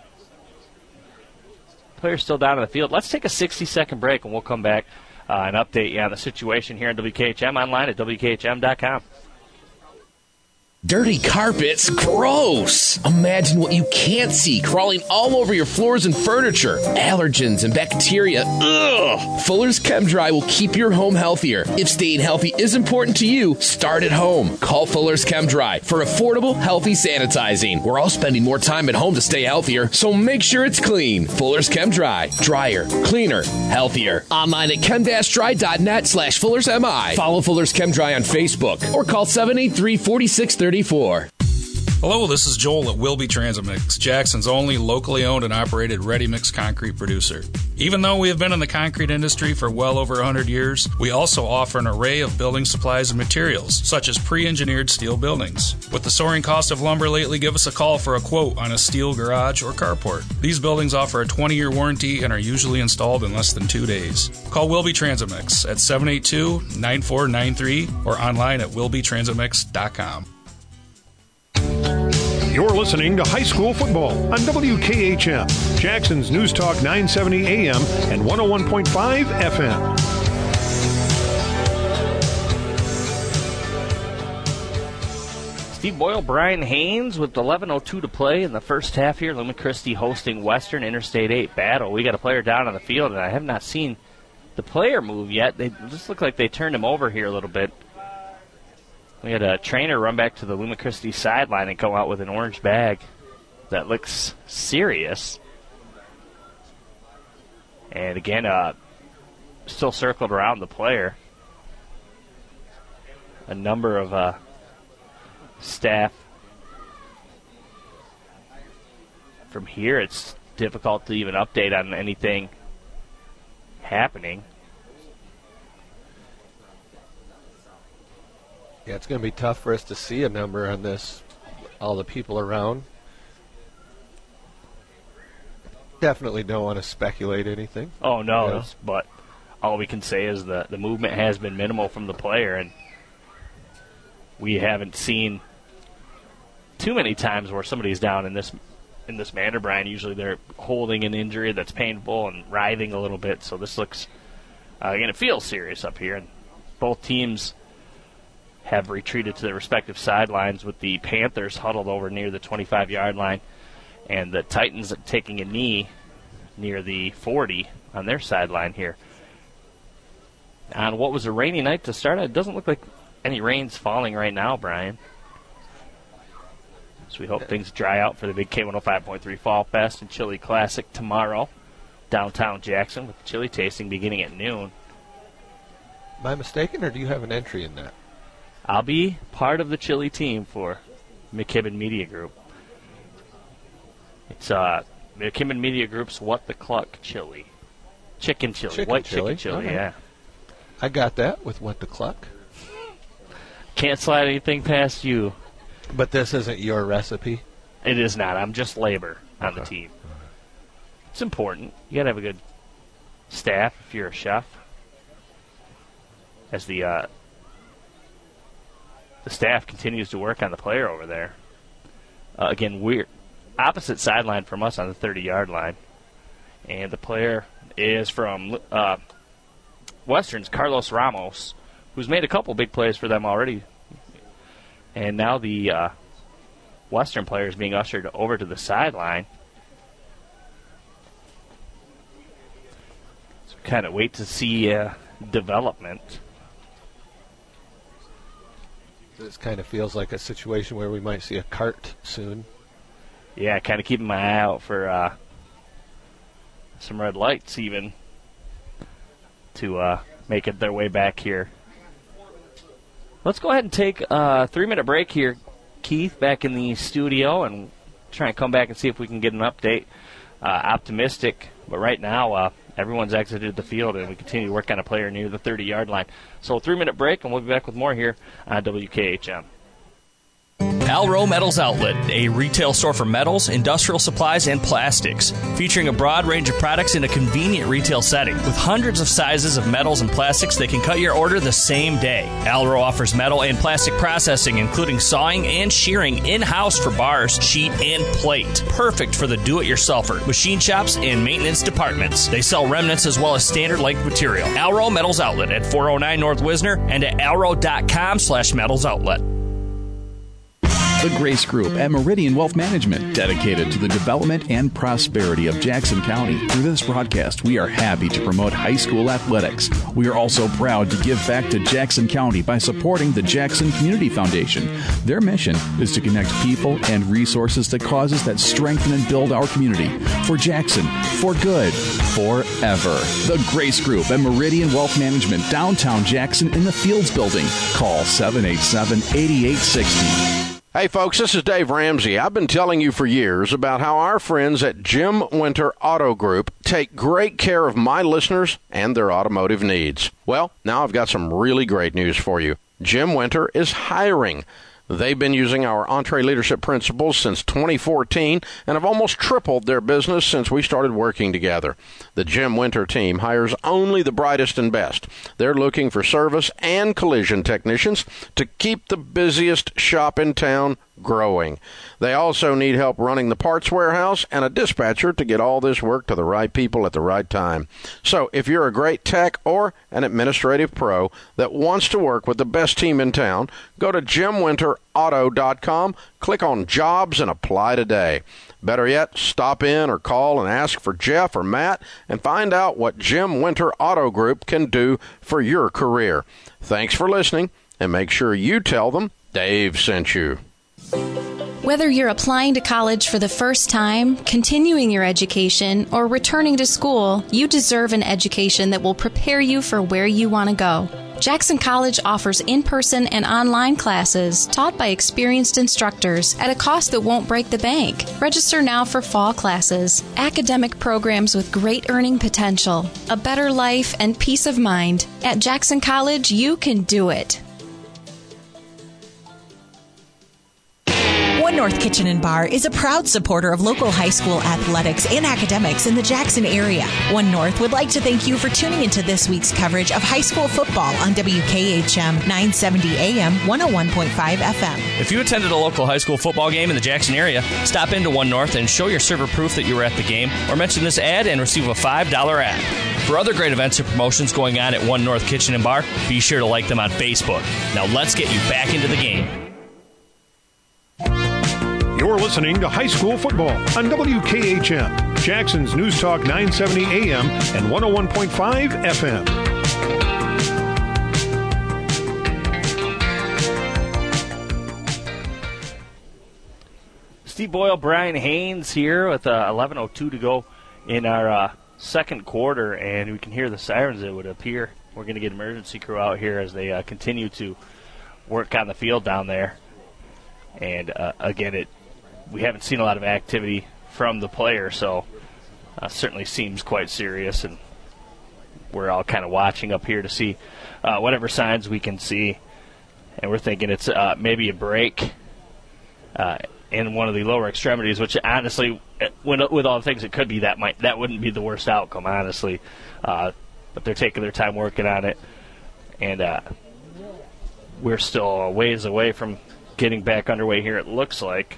Players still down on the field. Let's take a 60-second break, and we'll come back and update you on the situation here in WKHM, online at WKHM.com. Dirty carpets? Gross! Imagine what you can't see crawling all over your floors and furniture. Allergens and bacteria. Ugh! Fuller's ChemDry will keep your home healthier. If staying healthy is important to you, start at home. Call Fuller's ChemDry for affordable, healthy sanitizing. We're all spending more time at home to stay healthier, so make sure it's clean. Fuller's ChemDry. Drier, cleaner, healthier. Online at chem-dry.net/FullersMI. Follow Fuller's ChemDry on Facebook or call 783-4634. Hello, this is Joel at Wilby Transit Mix, Jackson's only locally owned and operated ready-mix concrete producer. Even though we have been in the concrete industry for well over 100 years, we also offer an array of building supplies and materials, such as pre-engineered steel buildings. With the soaring cost of lumber lately, give us a call for a quote on a steel garage or carport. These buildings offer a 20-year warranty and are usually installed in less than 2 days. Call Wilby Transit Mix at 782-9493 or online at wilbytransitmix.com. You're listening to High School Football on WKHM, Jackson's News Talk 970 AM and 101.5 FM. Steve Boyle, Brian Haynes with 11:02 to play in the first half here. Lumen Christi hosting Western Interstate 8 battle. We got a player down on the field, and I have not seen the player move yet. They just look like they turned him over here a little bit. We had a trainer run back to the Lumen Christi sideline and come out with an orange bag that looks serious. And again, still circled around the player. A number of staff. From here, it's difficult to even update on anything happening. Yeah, it's going to be tough for us to see a number on this, all the people around. Definitely don't want to speculate anything. Oh, no, You know? but all we can say is the movement has been minimal from the player, and we haven't seen too many times where somebody's down in this manner, Brian. Usually they're holding an injury that's painful and writhing a little bit, so this looks, again, it feels serious up here, and both teams have retreated to their respective sidelines, with the Panthers huddled over near the 25-yard line and the Titans taking a knee near the 40 on their sideline here. On what was a rainy night to start, it doesn't look like any rain's falling right now, Brian. So we hope things dry out for the big K105.3 Fall Fest and Chili Classic tomorrow, downtown Jackson, with the chili tasting beginning at noon. Am I mistaken, or do you have an entry in that? I'll be part of the chili team for McKibben Media Group. It's McKibben Media Group's What the Cluck chili. Chicken chili. White chicken chili, Okay. yeah. I got that with What the Cluck. Can't slide anything past you. But this isn't your recipe? It is not. I'm just labor on the team. It's important. You got to have a good staff if you're a chef. As the staff continues to work on the player over there. Again, we're opposite sideline from us on the 30-yard line. And the player is from Western's Carlos Ramos, who's made a couple big plays for them already. And now the Western player is being ushered over to the sideline. So kind of wait to see development. This kind of feels like a situation where we might see a cart soon. Yeah, kind of keeping my eye out for some red lights even to make it their way back here. Let's go ahead and take a 3-minute break here, Keith, back in the studio, and try and come back and see if we can get an update. Optimistic, but right now everyone's exited the field, and we continue to work on a player near the 30-yard line. So a 3-minute break, and we'll be back with more here on WKHM. Alro Metals Outlet, a retail store for metals, industrial supplies, and plastics, featuring a broad range of products in a convenient retail setting. With hundreds of sizes of metals and plastics, they can cut your order the same day. Alro offers metal and plastic processing, including sawing and shearing in-house for bars, sheet, and plate. Perfect for the do-it-yourselfer, machine shops, and maintenance departments. They sell remnants as well as standard length material. Alro Metals Outlet at 409 North Wisner and at alro.com/metals outlet. The Grace Group at Meridian Wealth Management, dedicated to the development and prosperity of Jackson County. Through this broadcast, we are happy to promote high school athletics. We are also proud to give back to Jackson County by supporting the Jackson Community Foundation. Their mission is to connect people and resources to causes that strengthen and build our community. For Jackson, for good, forever. The Grace Group at Meridian Wealth Management, downtown Jackson in the Fields Building. Call 787-8860. Hey folks, this is Dave Ramsey. I've been telling you for years about how our friends at Jim Winter Auto Group take great care of my listeners and their automotive needs. Well, now I've got some really great news for you. Jim Winter is hiring. They've been using our Entree Leadership Principles since 2014 and have almost tripled their business since we started working together. The Jim Winter team hires only the brightest and best. They're looking for service and collision technicians to keep the busiest shop in town growing. They also need help running the parts warehouse and a dispatcher to get all this work to the right people at the right time. So if you're a great tech or an administrative pro that wants to work with the best team in town, go to JimWinterAuto.com, click on Jobs, and apply today. Better yet, stop in or call and ask for Jeff or Matt and find out what Jim Winter Auto Group can do for your career. Thanks for listening, and make sure you tell them Dave sent you. Whether you're applying to college for the first time, continuing your education, or returning to school, you deserve an education that will prepare you for where you want to go. Jackson College offers in-person and online classes taught by experienced instructors at a cost that won't break the bank. Register now for fall classes, academic programs with great earning potential, a better life, and peace of mind. At Jackson College, you can do it. One North Kitchen and Bar is a proud supporter of local high school athletics and academics in the Jackson area. One North would like to thank you for tuning into this week's coverage of high school football on WKHM 970 AM 101.5 FM. If you attended a local high school football game in the Jackson area, stop into One North and show your server proof that you were at the game, or mention this ad and receive a $5 ad. For other great events and promotions going on at One North Kitchen and Bar, be sure to like them on Facebook. Now let's get you back into the game. You're listening to High School Football on WKHM, Jackson's News Talk 970 AM and 101.5 FM. Steve Boyle, Brian Haynes here with 11:02 to go in our second quarter, and we can hear the sirens, it would appear. We're going to get emergency crew out here as they continue to work on the field down there. And again, we haven't seen a lot of activity from the player, so certainly seems quite serious, and we're all kind of watching up here to see whatever signs we can see, and we're thinking it's maybe a break in one of the lower extremities, which honestly, with all the things it could be, that wouldn't be the worst outcome, honestly, but they're taking their time working on it, and we're still a ways away from getting back underway here, it looks like.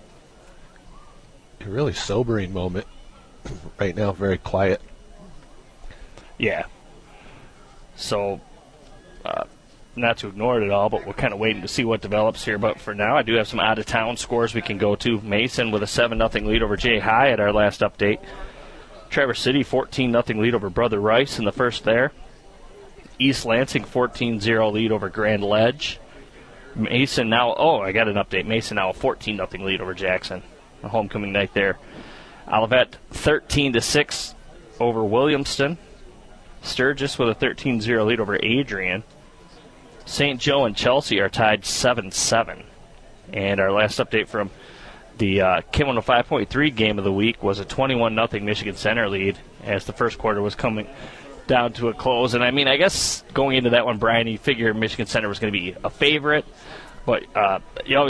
A really sobering moment right now, very quiet. Yeah. So, not to ignore it at all, but we're kind of waiting to see what develops here. But for now, I do have some out-of-town scores we can go to. Mason with a 7-0 lead over Jay High at our last update. Traverse City, 14-0 lead over Brother Rice in the first there. East Lansing, 14-0 lead over Grand Ledge. Mason now, I got an update. Mason now a 14-0 lead over Jackson. A homecoming night there. Olivet 13-6 over Williamston. Sturgis with a 13-0 lead over Adrian. St. Joe and Chelsea are tied 7-7. And our last update from the K105.3 game of the week was a 21-0 Michigan Center lead as the first quarter was coming down to a close. And, I guess going into that one, Brian, you figure Michigan Center was going to be a favorite. But you always hope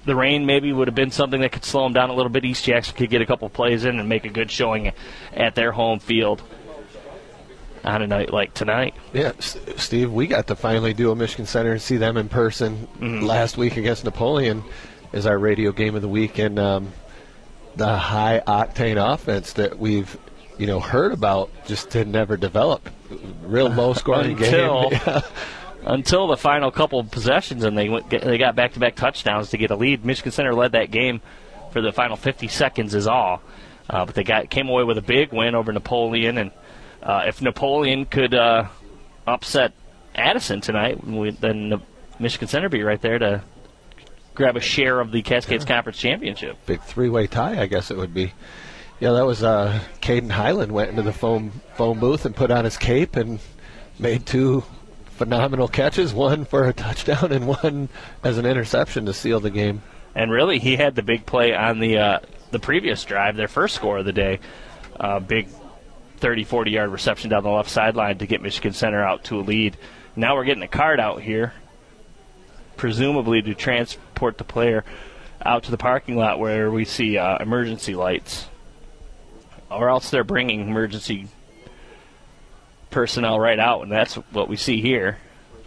the rain maybe would have been something that could slow them down a little bit. East Jackson could get a couple plays in and make a good showing at their home field on a night like tonight. Yeah, Steve, we got to finally do a Michigan Center and see them in person last week against Napoleon as our radio game of the week. And the high-octane offense that we've heard about just did never develop. Real low-scoring game. Until the final couple of possessions, and they got back-to-back touchdowns to get a lead. Michigan Center led that game for the final 50 seconds is all. But they came away with a big win over Napoleon. And if Napoleon could upset Addison tonight, then Michigan Center be right there to grab a share of the Cascades Conference Championship. Big three-way tie, I guess it would be. Yeah, that was Caden Highland went into the phone booth and put on his cape and made two phenomenal catches, one for a touchdown and one as an interception to seal the game. And really, he had the big play on the previous drive, their first score of the day. Big 30, 40-yard reception down the left sideline to get Michigan Center out to a lead. Now we're getting a card out here, presumably to transport the player out to the parking lot where we see emergency lights. Or else they're bringing emergency personnel right out, and that's what we see here.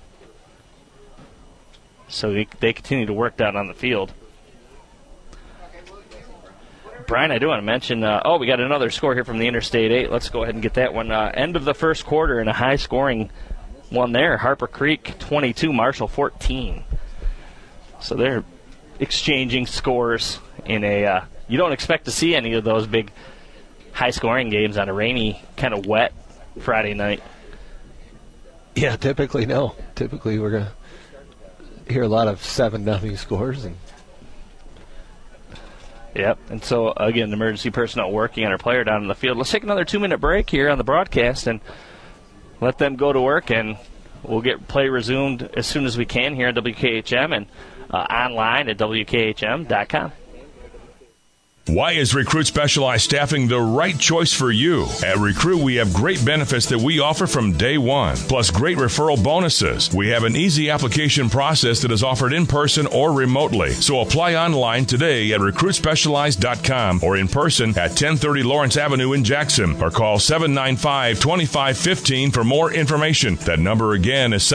So they continue to work down on the field. Brian, I do want to mention, we got another score here from the Interstate 8. Let's go ahead and get that one. End of the first quarter in a high-scoring one there. Harper Creek 22, Marshall 14. So they're exchanging scores in a you don't expect to see any of those big high-scoring games on a rainy, kind of wet Friday night. Yeah, typically no. Typically we're going to hear a lot of 7-0 scores. Yep, and so, again, emergency personnel working on our player down in the field. Let's take another 2-minute break here on the broadcast and let them go to work, and we'll get play resumed as soon as we can here on WKHM and online at WKHM.com. Why is Recruit Specialized Staffing the right choice for you? At Recruit, we have great benefits that we offer from day one, plus great referral bonuses. We have an easy application process that is offered in person or remotely. So apply online today at recruitspecialized.com or in person at 1030 Lawrence Avenue in Jackson, or call 795-2515 for more information. That number again is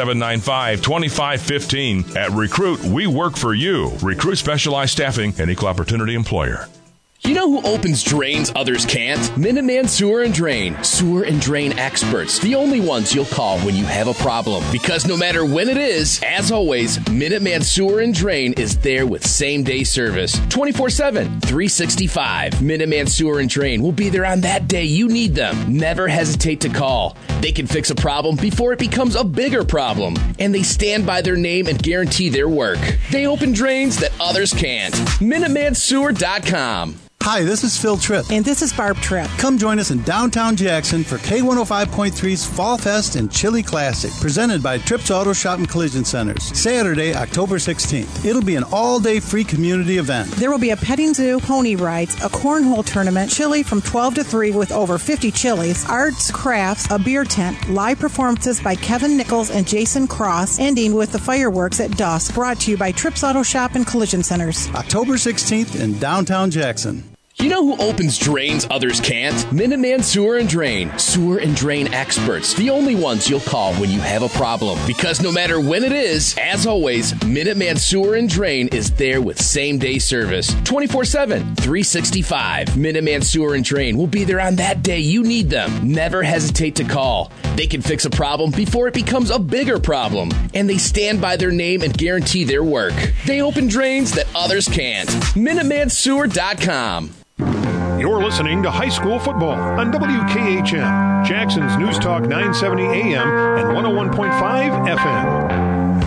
795-2515. At Recruit, we work for you. Recruit Specialized Staffing, an equal opportunity employer. You know who opens drains others can't? Minuteman Sewer and Drain. Sewer and drain experts. The only ones you'll call when you have a problem. Because no matter when it is, as always, Minuteman Sewer and Drain is there with same-day service. 24/7, 365. Minuteman Sewer and Drain will be there on that day you need them. Never hesitate to call. They can fix a problem before it becomes a bigger problem. And they stand by their name and guarantee their work. They open drains that others can't. MinutemanSewer.com. Hi, this is Phil Tripp. And this is Barb Tripp. Come join us in downtown Jackson for K105.3's Fall Fest and Chili Classic, presented by Tripp's Auto Shop and Collision Centers, Saturday, October 16th. It'll be an all-day free community event. There will be a petting zoo, pony rides, a cornhole tournament, chili from 12 to 3 with over 50 chilies, arts, crafts, a beer tent, live performances by Kevin Nichols and Jason Cross, ending with the fireworks at dusk, brought to you by Tripp's Auto Shop and Collision Centers. October 16th in downtown Jackson. You know who opens drains others can't? Minuteman Sewer and Drain. Sewer and drain experts. The only ones you'll call when you have a problem. Because no matter when it is, as always, Minuteman Sewer and Drain is there with same-day service. 24/7, 365. Minuteman Sewer and Drain will be there on that day you need them. Never hesitate to call. They can fix a problem before it becomes a bigger problem. And they stand by their name and guarantee their work. They open drains that others can't. MinutemanSewer.com. You're listening to High School Football on WKHM, Jackson's News Talk 970 AM and 101.5 FM.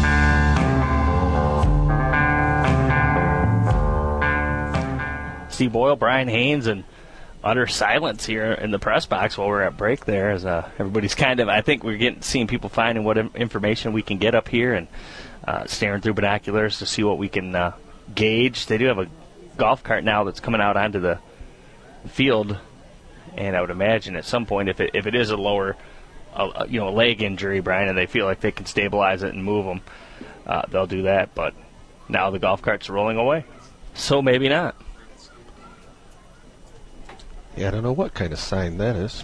Steve Boyle, Brian Haynes, and utter silence here in the press box while we're at break there, as everybody's kind of, I think we're seeing people finding what information we can get up here and staring through binoculars to see what we can gauge. They do have a golf cart now that's coming out onto the field, and I would imagine at some point if it is a lower leg injury, Brian, and they feel like they can stabilize it and move them, they'll do that. But Now the golf cart's rolling away. So maybe not. Yeah, I don't know what kind of sign that is.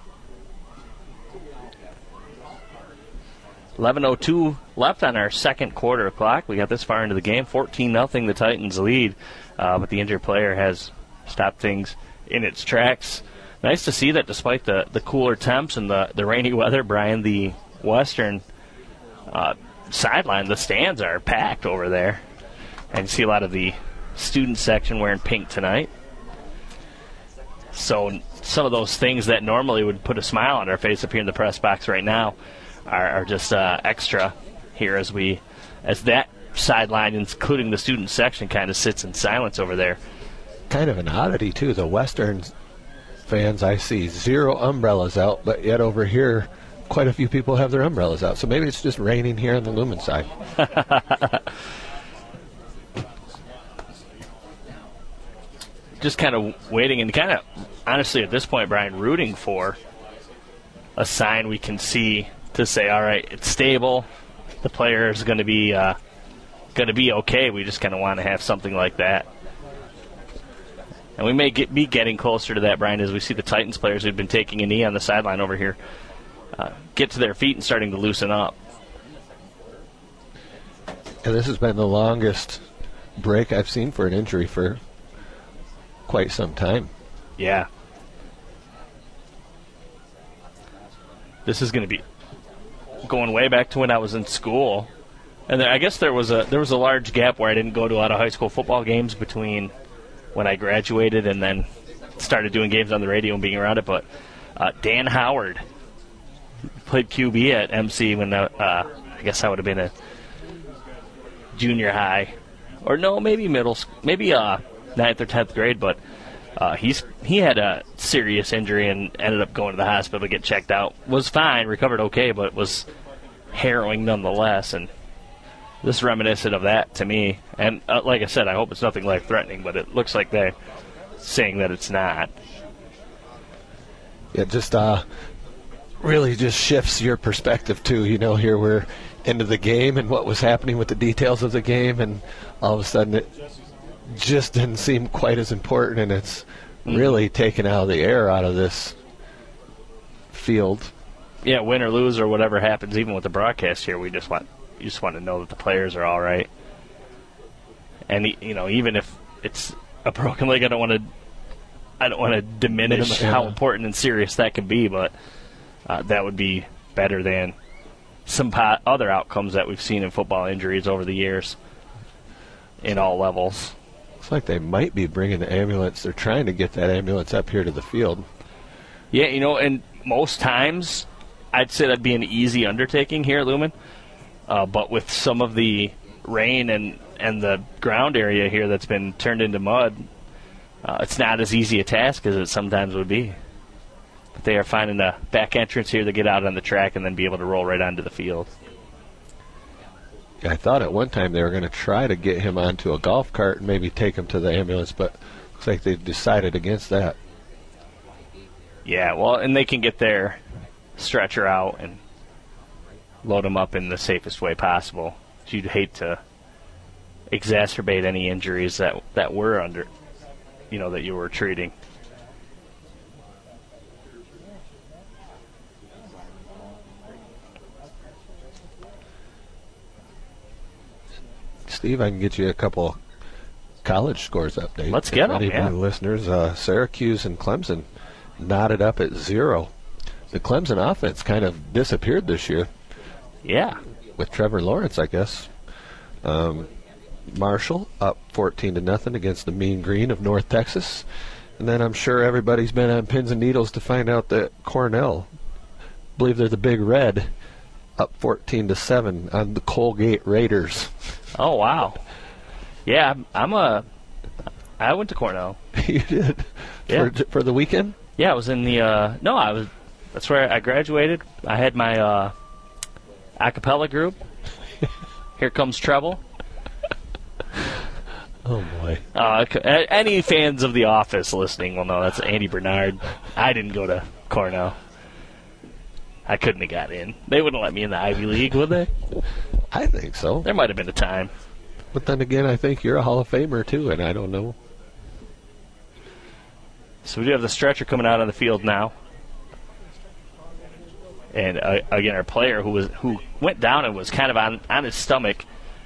11:02 left on our second quarter clock. We got this far into the game. 14-0, the Titans lead. But the injured player has stopped things in its tracks. Nice to see that despite the cooler temps and the rainy weather, Brian, the western sideline, the stands are packed over there. And you see a lot of the student section wearing pink tonight. So some of those things that normally would put a smile on our face up here in the press box right now are just extra here as that sideline, including the student section, kind of sits in silence over there. Kind of an oddity, too. The Western fans, I see 0 umbrellas out, but yet over here, quite a few people have their umbrellas out. So maybe it's just raining here on the Lumen side. Just kind of waiting and kind of, honestly, at this point, Brian, rooting for a sign we can see to say, all right, it's stable. The player is going to be okay. We just kind of want to have something like that. And we may be getting closer to that, Brian, as we see the Titans players who've been taking a knee on the sideline over here get to their feet and starting to loosen up. And this has been the longest break I've seen for an injury for quite some time. Yeah. This is going to be going way back to when I was in school. And I guess there was a large gap where I didn't go to a lot of high school football games between when I graduated and then started doing games on the radio and being around it. But Dan Howard played QB at MC when I guess I would have been a junior high. Or no, maybe middle school, maybe 9th or 10th grade. But he had a serious injury and ended up going to the hospital to get checked out. Was fine, recovered okay, but was harrowing nonetheless. And this is reminiscent of that to me. And like I said, I hope it's nothing life-threatening, but it looks like they're saying that it's not. It just really just shifts your perspective, too. You know, here we're into the game and what was happening with the details of the game, and all of a sudden it just didn't seem quite as important, and it's really taken out of the air out of this field. Yeah, win or lose or whatever happens, even with the broadcast here, you just want to know that the players are all right. And even if it's a broken leg, I don't want to diminish how important and serious that could be, but that would be better than some other outcomes that we've seen in football injuries over the years in all levels. Looks like they might be bringing the ambulance. They're trying to get that ambulance up here to the field. Yeah, and most times I'd say that'd be an easy undertaking here at Lumen. But with some of the rain and the ground area here that's been turned into mud, it's not as easy a task as it sometimes would be. But they are finding a back entrance here to get out on the track and then be able to roll right onto the field. I thought at one time they were going to try to get him onto a golf cart and maybe take him to the ambulance, but looks like they've decided against that. Yeah, well, and they can get their stretcher out and load him up in the safest way possible. You'd hate to exacerbate any injuries that were under, that you were treating. Steve, I can get you a couple college scores updates. Let's get them, yeah. Listeners, Syracuse and Clemson knotted up at 0. The Clemson offense kind of disappeared this year. Yeah. With Trevor Lawrence, I guess. Marshall up 14-0 against the Mean Green of North Texas. And then I'm sure everybody's been on pins and needles to find out that Cornell, I believe they're the Big Red, up 14-7 on the Colgate Raiders. Oh, wow. Yeah, I went to Cornell. You did? Yeah. For the weekend? Yeah, I was in the, that's where I graduated. I had my a cappella group. Here Comes Treble. Oh, boy. Any fans of The Office listening will know that's Andy Bernard. I didn't go to Cornell. I couldn't have got in. They wouldn't let me in the Ivy League, would they? I think so. There might have been a time. But then again, I think you're a Hall of Famer, too, and I don't know. So we do have the stretcher coming out on the field now. And, again, our player who went down and was kind of on his stomach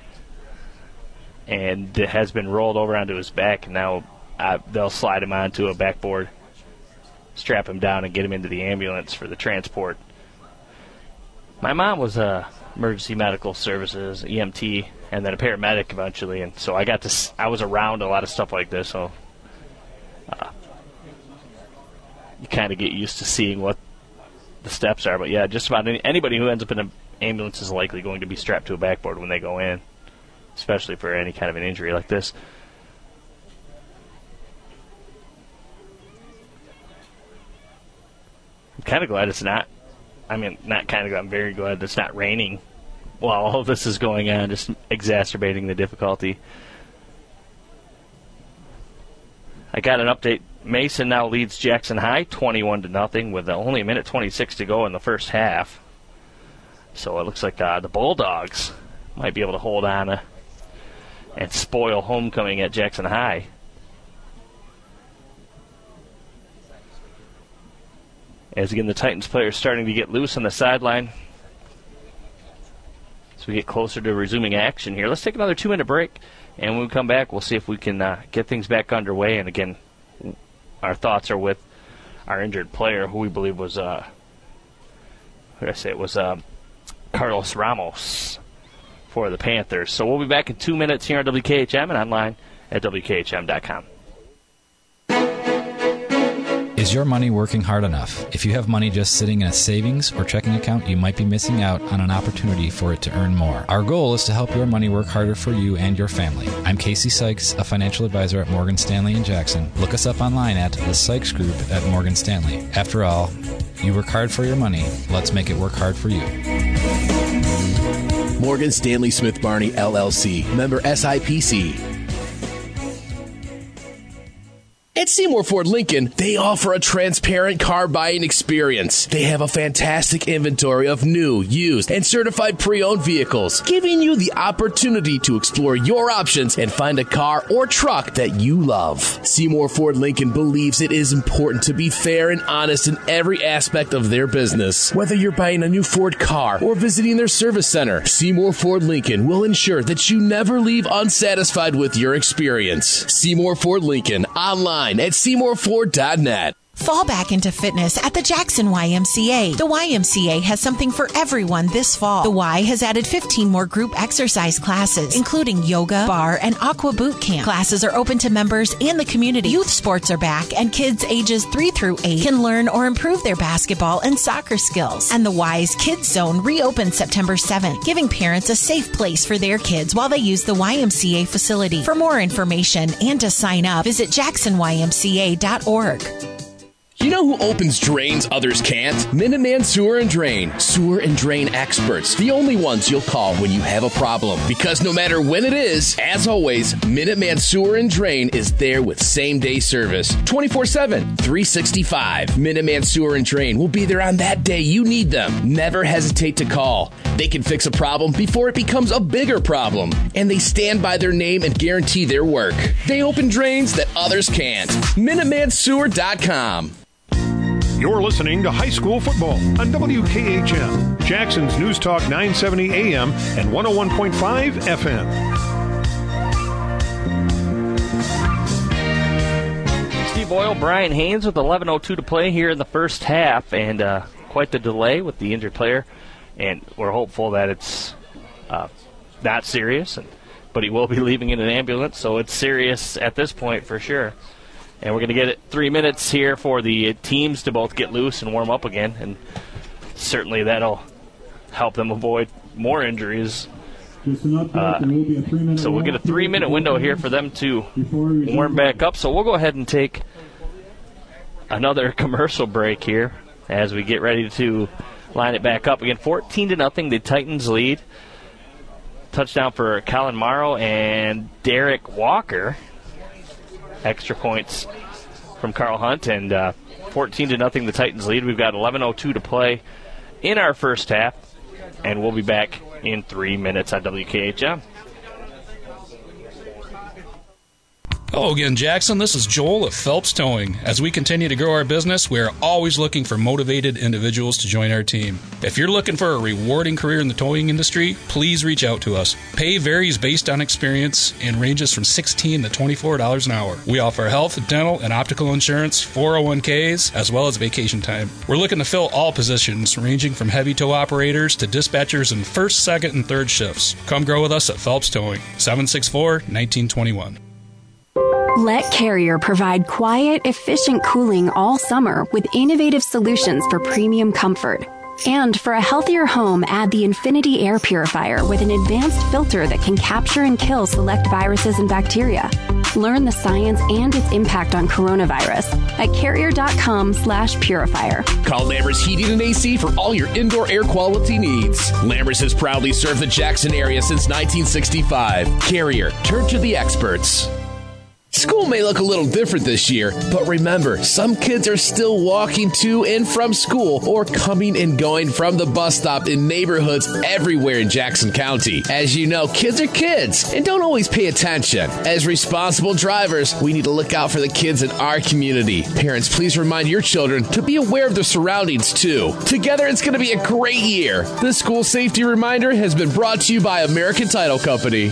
and has been rolled over onto his back, and now they'll slide him onto a backboard, strap him down, and get him into the ambulance for the transport. My mom was emergency medical services, EMT, and then a paramedic eventually, and so I was around a lot of stuff like this, so you kind of get used to seeing what the steps are. But yeah, just about anybody who ends up in an ambulance is likely going to be strapped to a backboard when they go in, especially for any kind of an injury like this. I'm kind of glad it's not. I mean, not kind of glad. I'm very glad it's not raining while all of this is going on, just exacerbating the difficulty. I got an update. Mason now leads Jackson High 21-0 with only a minute 26 to go in the first half. So it looks like the Bulldogs might be able to hold on and spoil homecoming at Jackson High. As again, the Titans players starting to get loose on the sideline. So we get closer to resuming action here. Let's take another 2-minute break, and when we come back, we'll see if we can get things back underway. And again, our thoughts are with our injured player, who we believe was, Carlos Ramos for the Panthers. So we'll be back in 2 minutes here on WKHM and online at WKHM.com. Is your money working hard enough? If you have money just sitting in a savings or checking account, you might be missing out on an opportunity for it to earn more. Our goal is to help your money work harder for you and your family. I'm Casey Sykes, a financial advisor at Morgan Stanley in Jackson. Look us up online at the Sykes Group at Morgan Stanley. After all, you work hard for your money. Let's make it work hard for you. Morgan Stanley Smith Barney, LLC. Member SIPC. At Seymour Ford Lincoln, they offer a transparent car buying experience. They have a fantastic inventory of new, used, and certified pre-owned vehicles, giving you the opportunity to explore your options and find a car or truck that you love. Seymour Ford Lincoln believes it is important to be fair and honest in every aspect of their business. Whether you're buying a new Ford car or visiting their service center, Seymour Ford Lincoln will ensure that you never leave unsatisfied with your experience. Seymour Ford Lincoln, online at SeymourFord.net. Fall back into fitness at the Jackson YMCA. The YMCA has something for everyone this fall. The Y has added 15 more group exercise classes, including yoga, bar, and aqua boot camp. Classes are open to members and the community. Youth sports are back, and kids ages 3 through 8 can learn or improve their basketball and soccer skills. And the Y's Kids Zone reopened September 7th, giving parents a safe place for their kids while they use the YMCA facility. For more information and to sign up, visit jacksonymca.org. You know who opens drains others can't? Minuteman Sewer and Drain. Sewer and drain experts. The only ones you'll call when you have a problem. Because no matter when it is, as always, Minuteman Sewer and Drain is there with same-day service. 24/7, 365. Minuteman Sewer and Drain will be there on that day you need them. Never hesitate to call. They can fix a problem before it becomes a bigger problem. And they stand by their name and guarantee their work. They open drains that others can't. MinutemanSewer.com. You're listening to High School Football on WKHM, Jackson's News Talk 970 AM and 101.5 FM. Steve Boyle, Brian Haynes with 11:02 to play here in the first half, and quite the delay with the injured player. And we're hopeful that it's not serious, but he will be leaving in an ambulance, so it's serious at this point for sure. And we're going to get 3 minutes here for the teams to both get loose and warm up again, and certainly that'll help them avoid more injuries. So we'll get a 3-minute window here for them to warm back up. So we'll go ahead and take another commercial break here as we get ready to line it back up. Again, 14-0, the Titans lead. Touchdown for Colin Morrow and Derek Walker. Extra points from Carl Hunt, and 14-0 the Titans lead. We've got 11:02 to play in our first half, and we'll be back in 3 minutes on WKHM. Hello again, Jackson. This is Joel of Phelps Towing. As we continue to grow our business, we are always looking for motivated individuals to join our team. If you're looking for a rewarding career in the towing industry, please reach out to us. Pay varies based on experience and ranges from $16 to $24 an hour. We offer health, dental, and optical insurance, 401ks, as well as vacation time. We're looking to fill all positions, ranging from heavy tow operators to dispatchers in first, second, and third shifts. Come grow with us at Phelps Towing, 764-1921. Let Carrier provide quiet, efficient cooling all summer with innovative solutions for premium comfort. And for a healthier home, add the Infinity Air Purifier with an advanced filter that can capture and kill select viruses and bacteria. Learn the science and its impact on coronavirus at carrier.com/purifier. Call Lammers Heating and AC for all your indoor air quality needs. Lammers has proudly served the Jackson area since 1965. Carrier, turn to the experts. School may look a little different this year, but remember, some kids are still walking to and from school or coming and going from the bus stop in neighborhoods everywhere in Jackson County. As you know, kids are kids and don't always pay attention. As responsible drivers, we need to look out for the kids in our community. Parents, please remind your children to be aware of their surroundings too. Together, it's going to be a great year. This school safety reminder has been brought to you by American Title Company.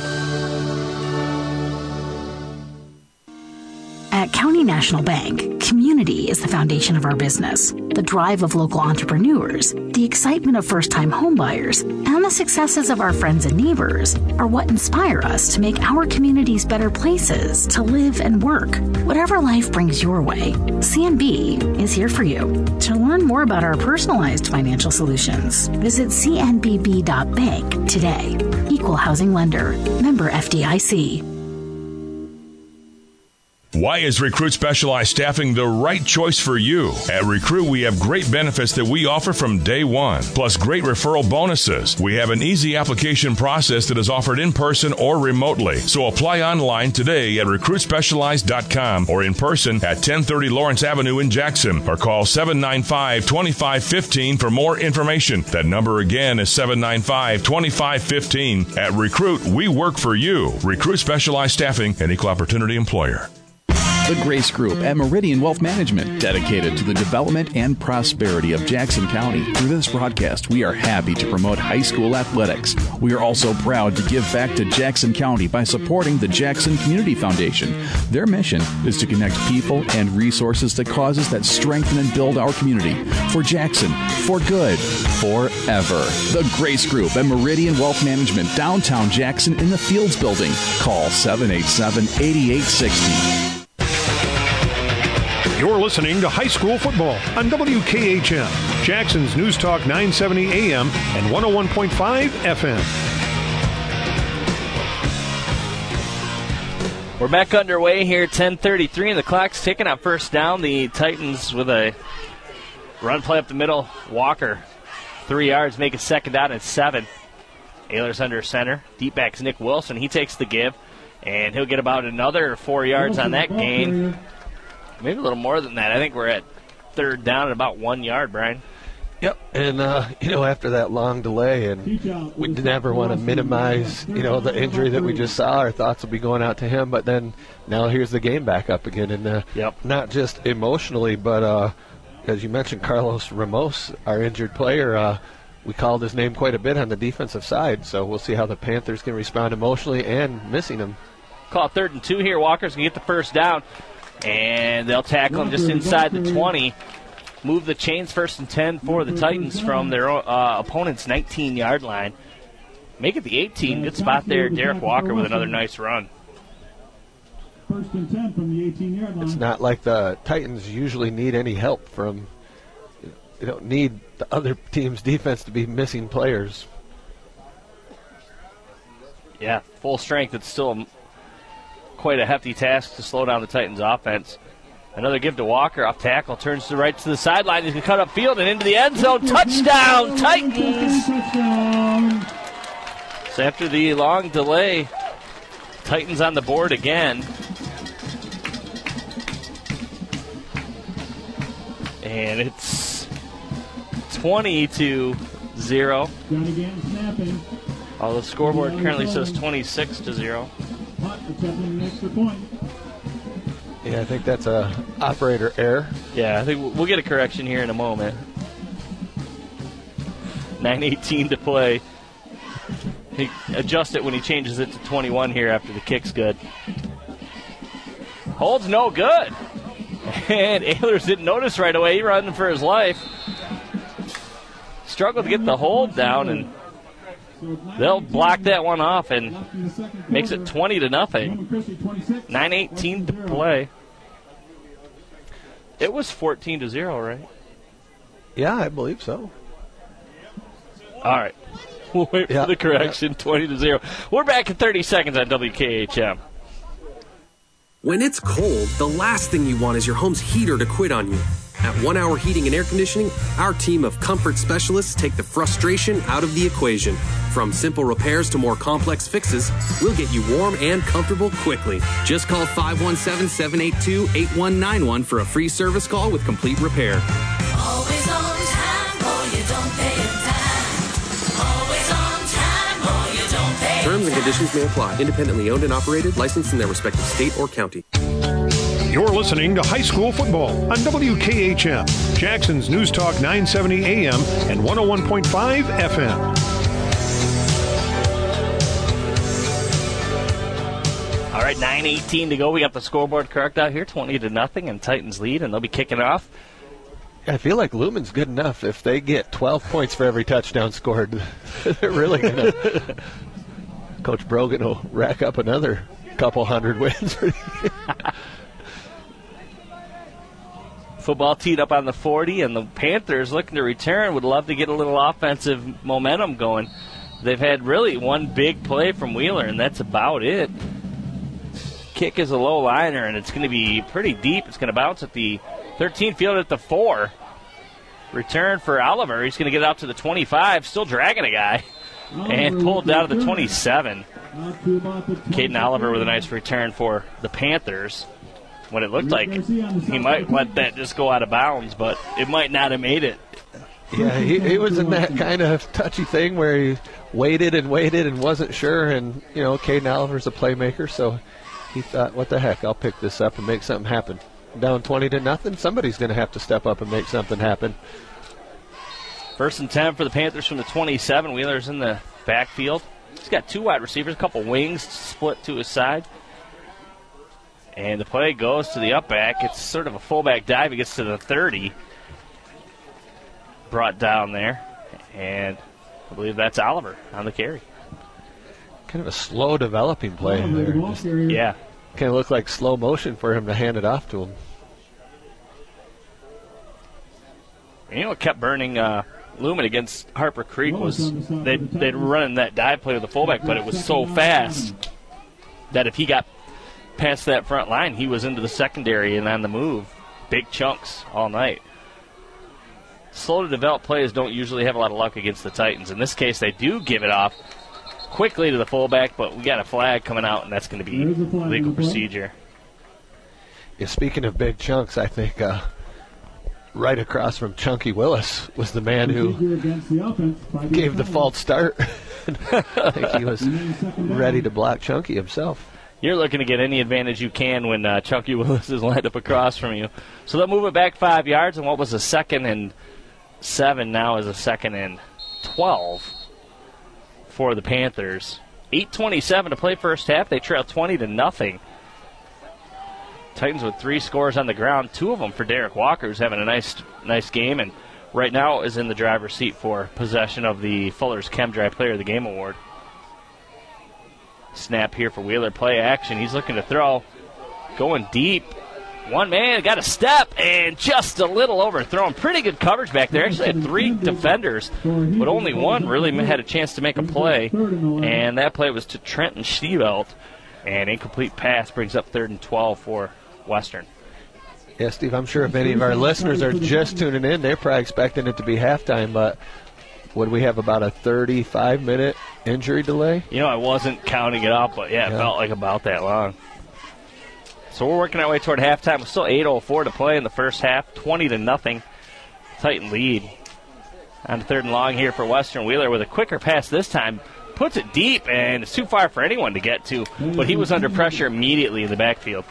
At County National Bank, community is the foundation of our business. The drive of local entrepreneurs, the excitement of first-time homebuyers, and the successes of our friends and neighbors are what inspire us to make our communities better places to live and work. Whatever life brings your way, CNB is here for you. To learn more about our personalized financial solutions, visit cnbb.bank today. Equal housing lender. Member FDIC. Why is Recruit Specialized Staffing the right choice for you? At Recruit, we have great benefits that we offer from day one, plus great referral bonuses. We have an easy application process that is offered in person or remotely. So apply online today at recruitspecialized.com or in person at 1030 Lawrence Avenue in Jackson, or call 795-2515 for more information. That number again is 795-2515. At Recruit, we work for you. Recruit Specialized Staffing, an equal opportunity employer. The Grace Group at Meridian Wealth Management, dedicated to the development and prosperity of Jackson County. Through this broadcast, we are happy to promote high school athletics. We are also proud to give back to Jackson County by supporting the Jackson Community Foundation. Their mission is to connect people and resources to causes that strengthen and build our community. For Jackson, for good, forever. The Grace Group at Meridian Wealth Management, downtown Jackson in the Fields Building. Call 787-8860. You're listening to High School Football on WKHM, Jackson's News Talk 970 AM and 101.5 FM. We're back underway here, 10:33, and the clock's ticking on first down. The Titans with a run play up the middle. Walker, 3 yards, make it second down and 7. Ehlers under center. Deep back's Nick Wilson. He takes the give, and he'll get about another 4 yards on that gain. Maybe a little more than that. I think we're at third down at about 1 yard, Brian. Yep, and, after that long delay, and we never want to minimize, the injury that we just saw. Our thoughts will be going out to him, but then now here's the game back up again. And not just emotionally, but as you mentioned, Carlos Ramos, our injured player, we called his name quite a bit on the defensive side, so we'll see how the Panthers can respond emotionally and missing him. Call 3rd and 2 here. Walker's going to get the first down. And they'll tackle him just inside the 20. Move the chains 1st and 10 for the Titans from their opponent's 19-yard line. Make it the 18. Good spot there. Derek Walker with another nice run. 1st and 10 from the 18-yard line. It's not like the Titans usually need any help from. They don't need the other team's defense to be missing players. Yeah, full strength. It's still quite a hefty task to slow down the Titans' offense. Another give to Walker, off tackle, turns to the right to the sideline. He's going to cut upfield and into the end zone. Touchdown, Titans! So after the long delay, Titans on the board again. And it's 20-0. All the scoreboard currently says 26-0. Attempting an extra point. Yeah, I think that's a operator error. Yeah, I think we'll get a correction here in a moment. 9:18 to play. He adjusts it when he changes it to 21 here after the kick's good. Hold's no good. And Ehlers didn't notice right away. He running for his life. Struggled to get the hold down, and they'll block that one off and makes it 20-0. 9:18 to play. It was 14-0, right? Yeah, I believe so. All right. We'll wait for the correction, 20-0. We're back in 30 seconds on WKHM. When it's cold, the last thing you want is your home's heater to quit on you. At 1 Hour Heating and Air Conditioning, our team of comfort specialists take the frustration out of the equation. From simple repairs to more complex fixes, we'll get you warm and comfortable quickly. Just call 517-782-8191 for a free service call with complete repair. Always on time, or you don't pay in time. Always on time, or you don't pay. Terms and conditions may apply. Independently owned and operated, licensed in their respective state or county. You're listening to High School Football on WKHM, Jackson's News Talk 970 AM and 101.5 FM. All right, 9:18 to go. We got the scoreboard correct out here, 20-0, and Titans lead, and they'll be kicking off. I feel like Lumen's good enough. If they get 12 points for every touchdown scored, they're really going to. Coach Brogan will rack up another couple hundred wins. Football teed up on the 40, and the Panthers looking to return. Would love to get a little offensive momentum going. They've had really one big play from Wheeler, and that's about it. Kick is a low liner, and it's going to be pretty deep. It's going to bounce at the 13, field at the 4. Return for Oliver. He's going to get it out to the 25, still dragging a guy, and pulled down to the 27. Caden Oliver with a nice return for the Panthers. When it looked like he might let that just go out of bounds, but it might not have made it. Yeah, he was in that kind of touchy thing where he waited and wasn't sure, and, you know, Caden Oliver's a playmaker, so he thought, what the heck, I'll pick this up and make something happen. Down 20-0, somebody's going to have to step up and make something happen. 1st and 10 for the Panthers from the 27. Wheeler's in the backfield. He's got 2 wide receivers, a couple wings split to his side. And the play goes to the up back. It's sort of a fullback dive. He gets to the 30. Brought down there. And I believe that's Oliver on the carry. Kind of a slow developing play there. Yeah. Kind of looked like slow motion for him to hand it off to him. And you know what kept burning Lumen against Harper Creek was they'd run that dive play with the fullback, but it was so fast that if he got past that front line, he was into the secondary and on the move. Big chunks all night. Slow to develop plays don't usually have a lot of luck against the Titans. In this case, they do give it off quickly to the fullback, but we got a flag coming out, and that's going to be legal procedure. Yeah, speaking of big chunks, I think right across from Chunky Willis was the man who gave the false start. I think he was ready to block Chunky himself. You're looking to get any advantage you can when Chunky Willis is lined up across from you. So they'll move it back 5 yards, and what was a 2nd and 7 now is a 2nd and 12 for the Panthers. 8:27 to play first half. They trail 20-0. Titans with 3 scores on the ground, 2 of them for Derek Walker, who's having a nice game, and right now is in the driver's seat for possession of the Fuller's ChemDry Player of the Game award. Snap here for Wheeler. Play action. He's looking to throw. Going deep. One man got a step and just a little overthrown. Pretty good coverage back there. Actually had 3 defenders, but only one really had a chance to make a play. And that play was to Trenton Stievelt. And incomplete pass brings up 3rd and 12 for Western. Yeah, Steve, I'm sure if any of our listeners are just tuning in, they're probably expecting it to be halftime, but would we have about a 35-minute injury delay? You know, I wasn't counting it up, but, yeah, it felt like about that long. So we're working our way toward halftime. We're still 8:04 to play in the first half, 20-0. Titan lead. On to 3rd and long here for Western. Wheeler with a quicker pass this time. puts it deep, and it's too far for anyone to get to. But he was under pressure immediately in the backfield.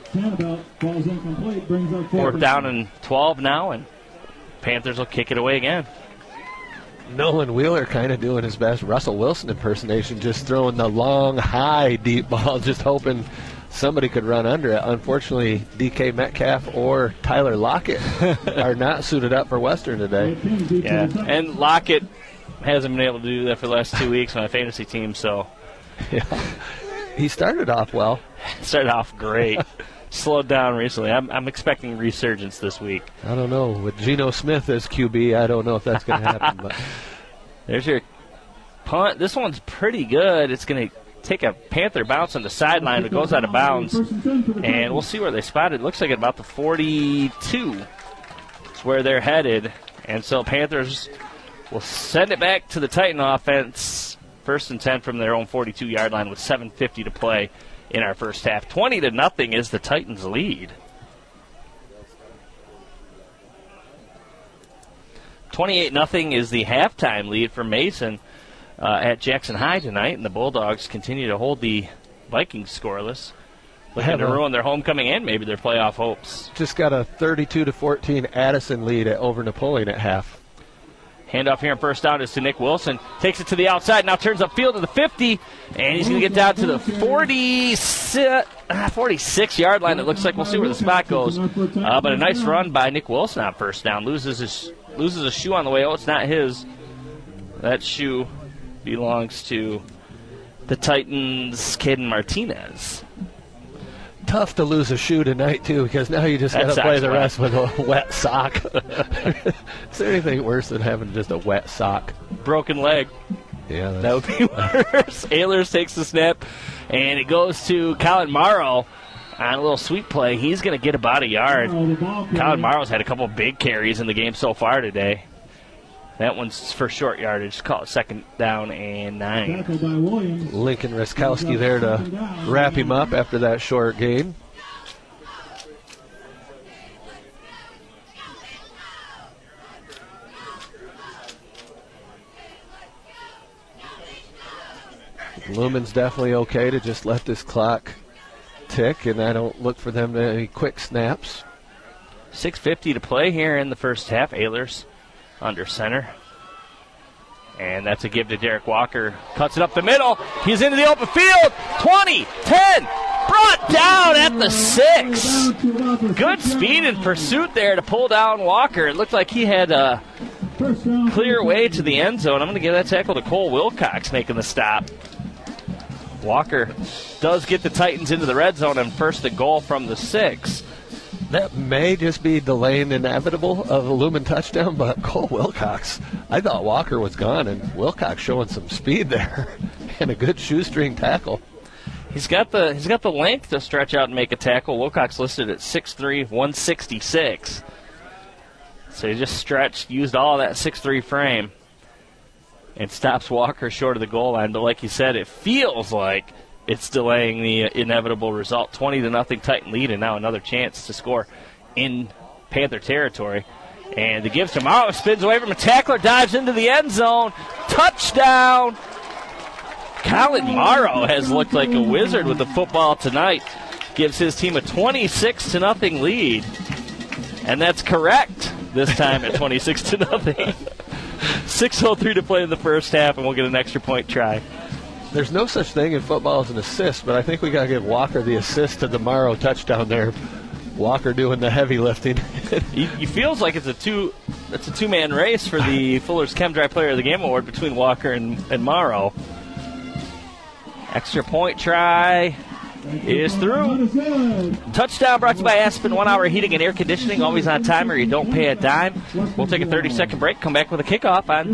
Fourth down and 12 now, and Panthers will kick it away again. Nolan Wheeler kind of doing his best Russell Wilson impersonation, just throwing the long, high, deep ball, just hoping somebody could run under it. Unfortunately, DK Metcalf or Tyler Lockett are not suited up for Western today. Yeah, and Lockett hasn't been able to do that for the last 2 weeks on my fantasy team, so. Yeah. He started off well. Started off great. Slowed down recently. I'm expecting resurgence this week. I don't know. With Geno Smith as QB, I don't know if that's going to happen. But there's your punt. This one's pretty good. It's going to take a Panther bounce on the sideline. It goes out of bounds, and we'll see where they spot it. It looks like at about the 42 is where they're headed, and so Panthers will send it back to the Titan offense. 1st and 10 from their own 42-yard line with 7:50 to play in our first half. 20-0 is the Titans' lead. 28-0 is the halftime lead for Mason at Jackson High tonight, and the Bulldogs continue to hold the Vikings scoreless, looking to ruin their homecoming and maybe their playoff hopes. Just got a 32-14 Addison lead over Napoleon at half. Handoff here on first down is to Nick Wilson. Takes it to the outside, now turns upfield to the 50, and he's going to get down to the 46-yard line. It looks like we'll see where the spot goes. But a nice run by Nick Wilson on first down. Loses a shoe on the way. Oh, it's not his. That shoe belongs to the Titans' Caden Martinez. Tough to lose a shoe tonight, too, because now you just got to play the rest with a wet sock. Is there anything worse than having just a wet sock? Broken leg. Yeah, that would be worse. Ehlers takes the snap, and it goes to Colin Morrow on a little sweep play. He's going to get about a yard. Colin Morrow's had a couple big carries in the game so far today. That one's for short yardage. Call it 2nd down and 9. Lincoln Riskowski there to wrap him up after that short gain. Lumen's definitely okay to just let this clock tick, and I don't look for them to any quick snaps. 6:50 to play here in the first half. Ehlers under center. And that's a give to Derek Walker. Cuts it up the middle. He's into the open field. 20, 10. Brought down at the 6. Good speed and pursuit there to pull down Walker. It looked like he had a clear way to the end zone. I'm going to give that tackle to Cole Wilcox making the stop. Walker does get the Titans into the red zone and first and goal from the 6. That may just be delaying inevitable of a Lumen touchdown, but Cole Wilcox, I thought Walker was gone, and Wilcox showing some speed there and a good shoestring tackle. He's got the length to stretch out and make a tackle. Wilcox listed at 6'3", 166. So he just stretched, used all of that 6'3" frame, and stops Walker short of the goal line. But like you said, it feels like it's delaying the inevitable result. 20-0 Titan lead, and now another chance to score in Panther territory. And the give to Morrow, spins away from a tackler, dives into the end zone. Touchdown! Colin Morrow has looked like a wizard with the football tonight. Gives his team a 26-0 lead. And that's correct this time at 26-0. 6:03 to play in the first half, and we'll get an extra point try. There's no such thing in football as an assist, but I think we got to give Walker the assist to the Morrow touchdown there. Walker doing the heavy lifting. He feels like it's a two-man race for the Fuller's Chem Dry Player of the Game award between Walker and Morrow. Extra point try is through. Touchdown brought to you by Aspen 1 Hour Heating and Air Conditioning. Always on time or you don't pay a dime. We'll take a 30-second break, come back with a kickoff on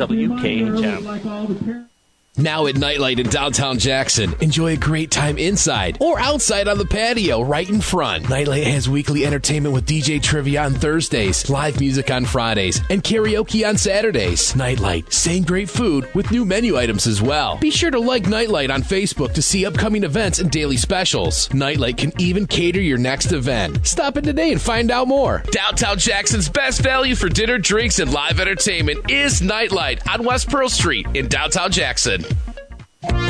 WKHM. Now at Nightlight in downtown Jackson, enjoy a great time inside or outside on the patio right in front. Nightlight has weekly entertainment with DJ trivia on Thursdays, live music on Fridays, and karaoke on Saturdays. Nightlight, same great food with new menu items as well. Be sure to like Nightlight on Facebook to see upcoming events and daily specials. Nightlight can even cater your next event. Stop in today and find out more. Downtown Jackson's best value for dinner, drinks, and live entertainment is Nightlight on West Pearl Street in downtown Jackson.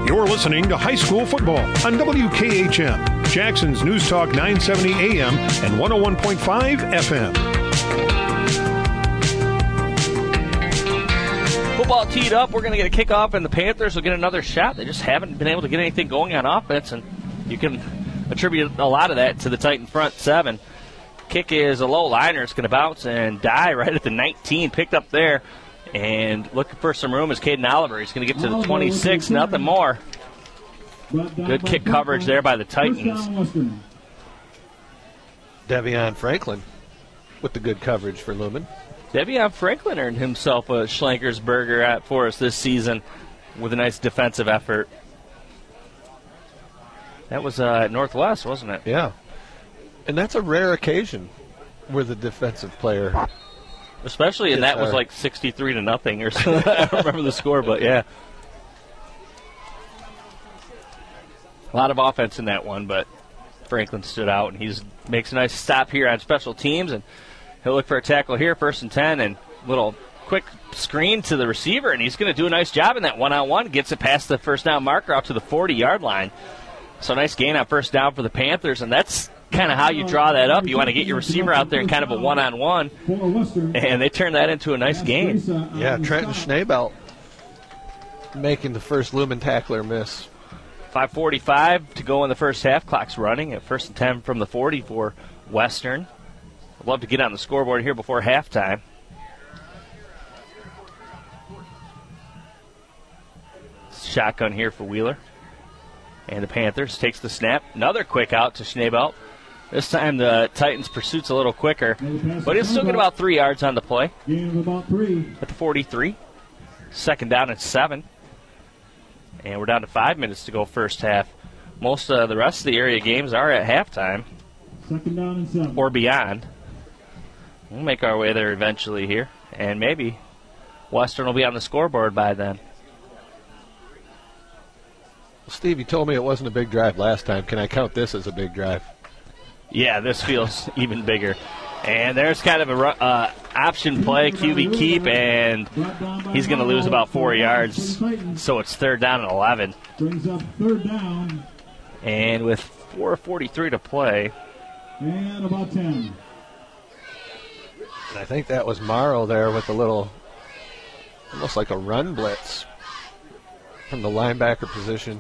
You're listening to High School Football on WKHM, Jackson's News Talk 970 AM and 101.5 FM. Football teed up. We're going to get a kickoff, and the Panthers will get another shot. They just haven't been able to get anything going on offense, and you can attribute a lot of that to the Titan front seven. Kick is a low liner. It's going to bounce and die right at the 19, picked up there. And looking for some room is Caden Oliver. He's going to get to the 26, nothing more. Good kick coverage there by the Titans. Devion Franklin with the good coverage for Lumen. Devion Franklin earned himself a Schlenker's Burger for us this season with a nice defensive effort. That was at Northwest, wasn't it? Yeah. And that's a rare occasion where the defensive player... Especially, and that was like 63-0 or something. I don't remember the score, but yeah. A lot of offense in that one, but Franklin stood out, and he makes a nice stop here on special teams, and he'll look for a tackle here, 1st and 10, and little quick screen to the receiver, and he's going to do a nice job in that one-on-one, gets it past the first down marker out to the 40-yard line. So nice gain on first down for the Panthers, and that's kind of how you draw that up. You want to get your receiver out there in kind of a one-on-one, and they turn that into a nice gain. Yeah, Trenton Schneebelt making the first Lumen tackler miss. 5:45 to go in the first half. Clock's running at 1st and 10 from the 40 for Western. I'd love to get on the scoreboard here before halftime. Shotgun here for Wheeler. And the Panthers takes the snap. Another quick out to Schneebelt. This time the Titans' pursuit's a little quicker, but he'll still get about 3 yards on the play. Gain of about 3. At the 43. 2nd down and 7. And we're down to 5 minutes to go first half. Most of the rest of the area games are at halftime. 2nd down and 7. Or beyond. We'll make our way there eventually here. And maybe Western will be on the scoreboard by then. Steve, you told me it wasn't a big drive last time. Can I count this as a big drive? Yeah, this feels even bigger. And there's kind of a option play, QB keep, and he's going to lose about 4 yards. So it's 3rd down and 11. Brings up 3rd down. And with 4:43 to play. And about 10. And I think that was Morrow there with a little, almost like a run blitz from the linebacker position.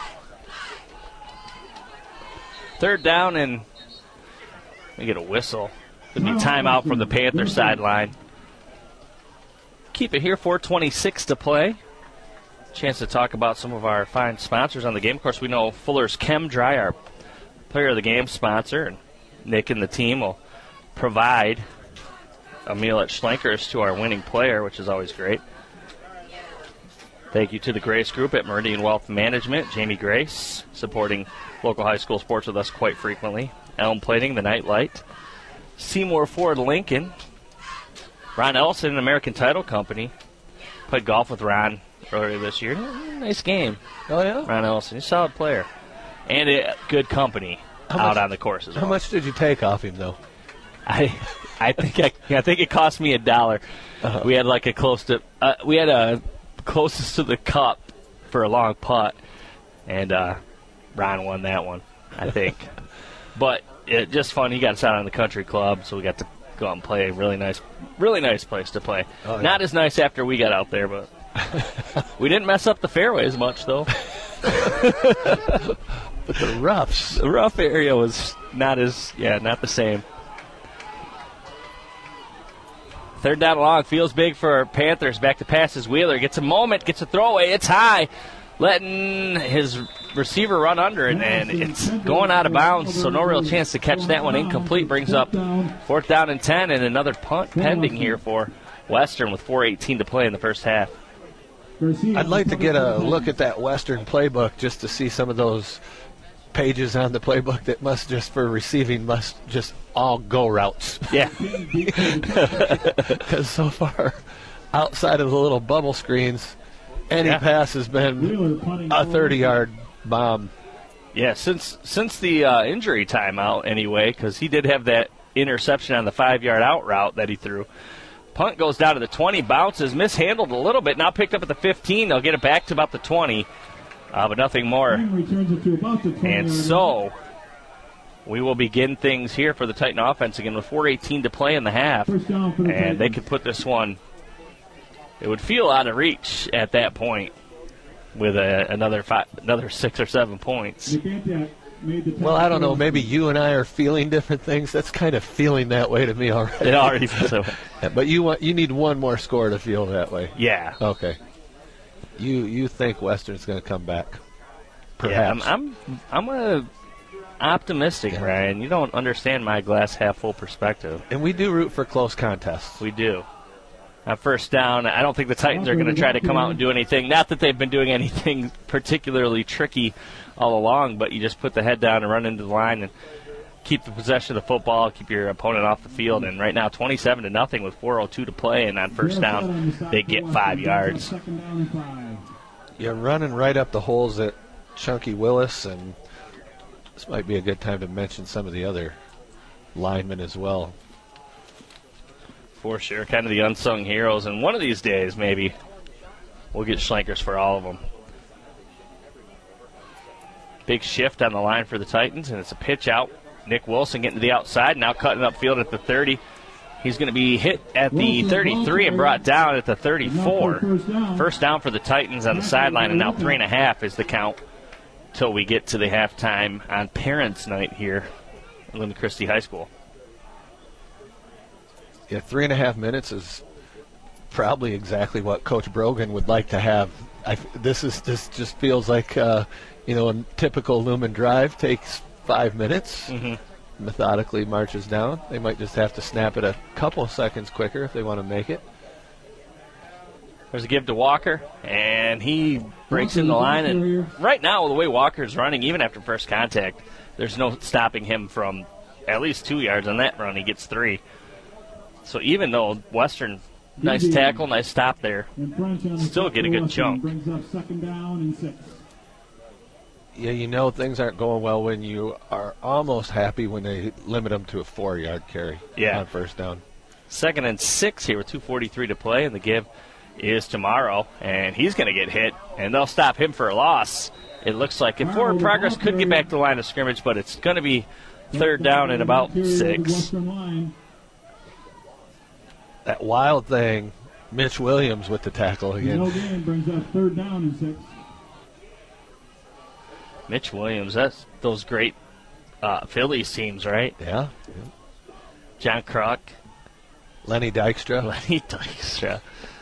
3rd down, and we get a whistle. Could be timeout from the Panther sideline. Keep it here, 4:26 to play. Chance to talk about some of our fine sponsors on the game. Of course, we know Fuller's Chem Dry, our player of the game sponsor, and Nick and the team will provide a meal at Schlenker's to our winning player, which is always great. Thank you to the Grace Group at Meridian Wealth Management. Jamie Grace, supporting local high school sports with us quite frequently. Elm Plating, the Night Light. Seymour Ford Lincoln. Ron Ellison, American Title Company. Played golf with Ron earlier this year. Nice game. Oh, yeah? Ron Ellison, he's a solid player. And a good company on the course as well. How much did you take off him, though? I think it cost me $1. Uh-huh. We had like a closest to the cup for a long putt, and Ron won that one, I think. But just fun. He got us out on the country club, so we got to go out and play. Really nice place to play. Oh, yeah. Not as nice after we got out there, but we didn't mess up the fairways much, though. But the rough area was not the same. 3rd down long, feels big for Panthers. Back to passes. Wheeler gets a moment, gets a throwaway. It's high, letting his receiver run under it, and it's going out of bounds, so no real chance to catch that one. Incomplete. Brings up 4th down and 10, and another punt pending here for Western with 4:18 to play in the first half. I'd like to get a look at that Western playbook just to see some of those pages on the playbook that must just all go routes. Yeah. Because so far, outside of the little bubble screens, any pass has been a 30-yard bomb. Yeah, since the injury timeout anyway, because he did have that interception on the 5-yard out route that he threw. Punt goes down to the 20, bounces, mishandled a little bit, now picked up at the 15. They'll get it back to about the 20. But nothing more. And so we will begin things here for the Titan offense again with 4:18 to play in the half. And they could put this one, it would feel out of reach at that point with another 6 or 7 points. Well, I don't know. Maybe you and I are feeling different things. That's kind of feeling that way to me already. It already feels that way. But you need one more score to feel that way. Yeah. Okay. You think Western's going to come back? Perhaps. Yeah, I'm optimistic, Ryan. You don't understand my glass half full perspective. And we do root for close contests. We do. On first down, I don't think the Titans are going to try to come out and do anything. Not that they've been doing anything particularly tricky all along, but you just put the head down and run into the line and keep the possession of the football, keep your opponent off the field. And right now, 27-0 with 4:02 to play, and on first down, they get 5 yards. You're running right up the holes at Chunky Willis, and this might be a good time to mention some of the other linemen as well. For sure, kind of the unsung heroes. And one of these days, maybe, we'll get Schlankers for all of them. Big shift on the line for the Titans, and it's a pitch out. Nick Wilson getting to the outside, now cutting upfield at the 30. He's going to be hit at the 33 and brought down at the 34. First down for the Titans on the sideline, and now 3.5 is the count till we get to the halftime on Parents' Night here at Lynn Christie High School. Yeah, 3.5 minutes is probably exactly what Coach Brogan would like to have. This just feels like a typical Lumen drive takes 5 minutes. Methodically marches down. They might just have to snap it a couple seconds quicker if they want to make it. There's a give to Walker, and he breaks in the line. And right now, the way Walker's running, even after first contact, there's no stopping him from at least 2 yards on that run. He gets 3. So even though Western, nice tackle, nice stop there, still get a good chunk. Yeah, things aren't going well when you are almost happy when they limit them to a 4-yard carry on first down. 2nd and 6 here with 2:43 to play, and the give is to Morrow, and he's going to get hit, and they'll stop him for a loss. It looks like if Forward Progress could get back to the line of scrimmage, but it's going to be 3rd down and about 6. That wild thing, Mitch Williams with the tackle again. No gain brings up 3rd down and 6. Mitch Williams, that's those great Phillies teams, right? Yeah. John Kruk. Lenny Dykstra. Lenny Dykstra.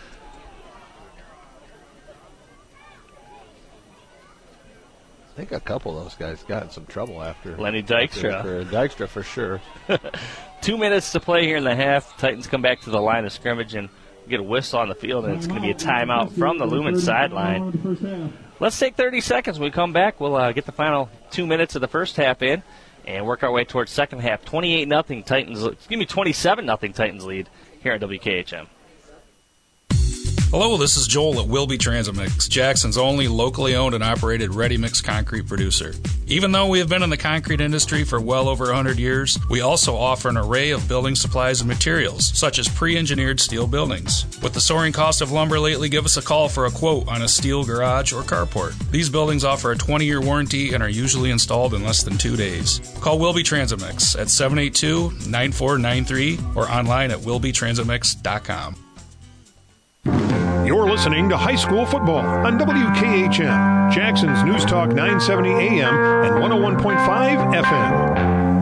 I think a couple of those guys got in some trouble after. Lenny Dykstra. Dykstra for sure. 2 minutes to play here in the half. Titans come back to the line of scrimmage and get a whistle on the field, and it's going to be a timeout from the Lumen sideline. Let's take 30 seconds. When we come back, we'll get the final 2 minutes of the first half in and work our way towards second half. 28-0 Titans. 27-0 Titans lead here on WKHM. Hello, this is Joel at Wilby Transamix, Jackson's only locally owned and operated ready-mix concrete producer. Even though we have been in the concrete industry for well over 100 years, we also offer an array of building supplies and materials, such as pre-engineered steel buildings. With the soaring cost of lumber lately, give us a call for a quote on a steel garage or carport. These buildings offer a 20-year warranty and are usually installed in less than 2 days. Call Wilby Transamix at 782-9493 or online at wilbytransamix.com. You're listening to High School Football on WKHM, Jackson's News Talk 970 AM and 101.5 FM.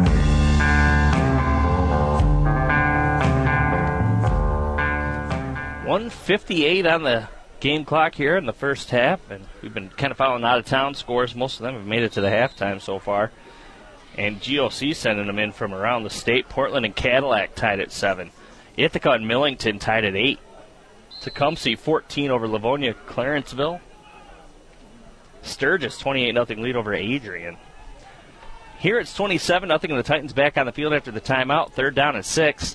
.158 on the game clock here in the first half, and we've been kind of following out-of-town scores. Most of them have made it to the halftime so far. And GOC sending them in from around the state. Portland and Cadillac tied at 7. Ithaca and Millington tied at 8. Tecumseh 14 over Livonia Clarenceville. Sturgis 28-0 lead over Adrian. Here it's 27-0 and the Titans back on the field after the timeout. 3rd down and 6.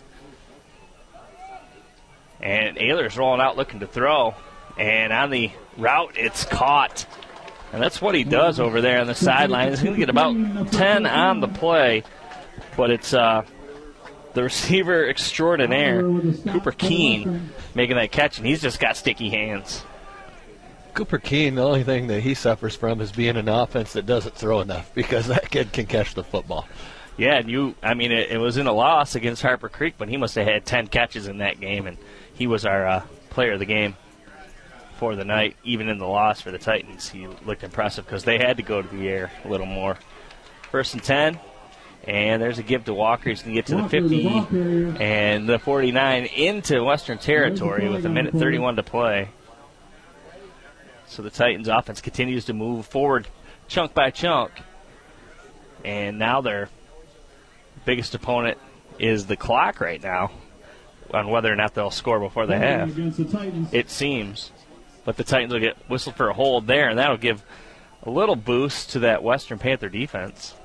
And Ehlers rolling out looking to throw. And on the route it's caught. And that's what he does over there on the sideline. He's going to get about 10 on the play. But it's the receiver extraordinaire, Cooper Keene, making that catch, and he's just got sticky hands. Cooper Keene, the only thing that he suffers from is being an offense that doesn't throw enough, because that kid can catch the football. Yeah, and it was in a loss against Harper Creek, but he must have had 10 catches in that game, and he was our player of the game for the night. Even in the loss for the Titans, he looked impressive because they had to go to the air a little more. 1st and 10, and there's a give to Walker. He's going to get to the 50 and the 49 into Western Territory with 1:31 to play. So the Titans offense continues to move forward chunk by chunk, and now their biggest opponent is the clock right now on whether or not they'll score before the half. It seems. But the Titans will get whistled for a hold there, and that'll give a little boost to that Western Panther defense.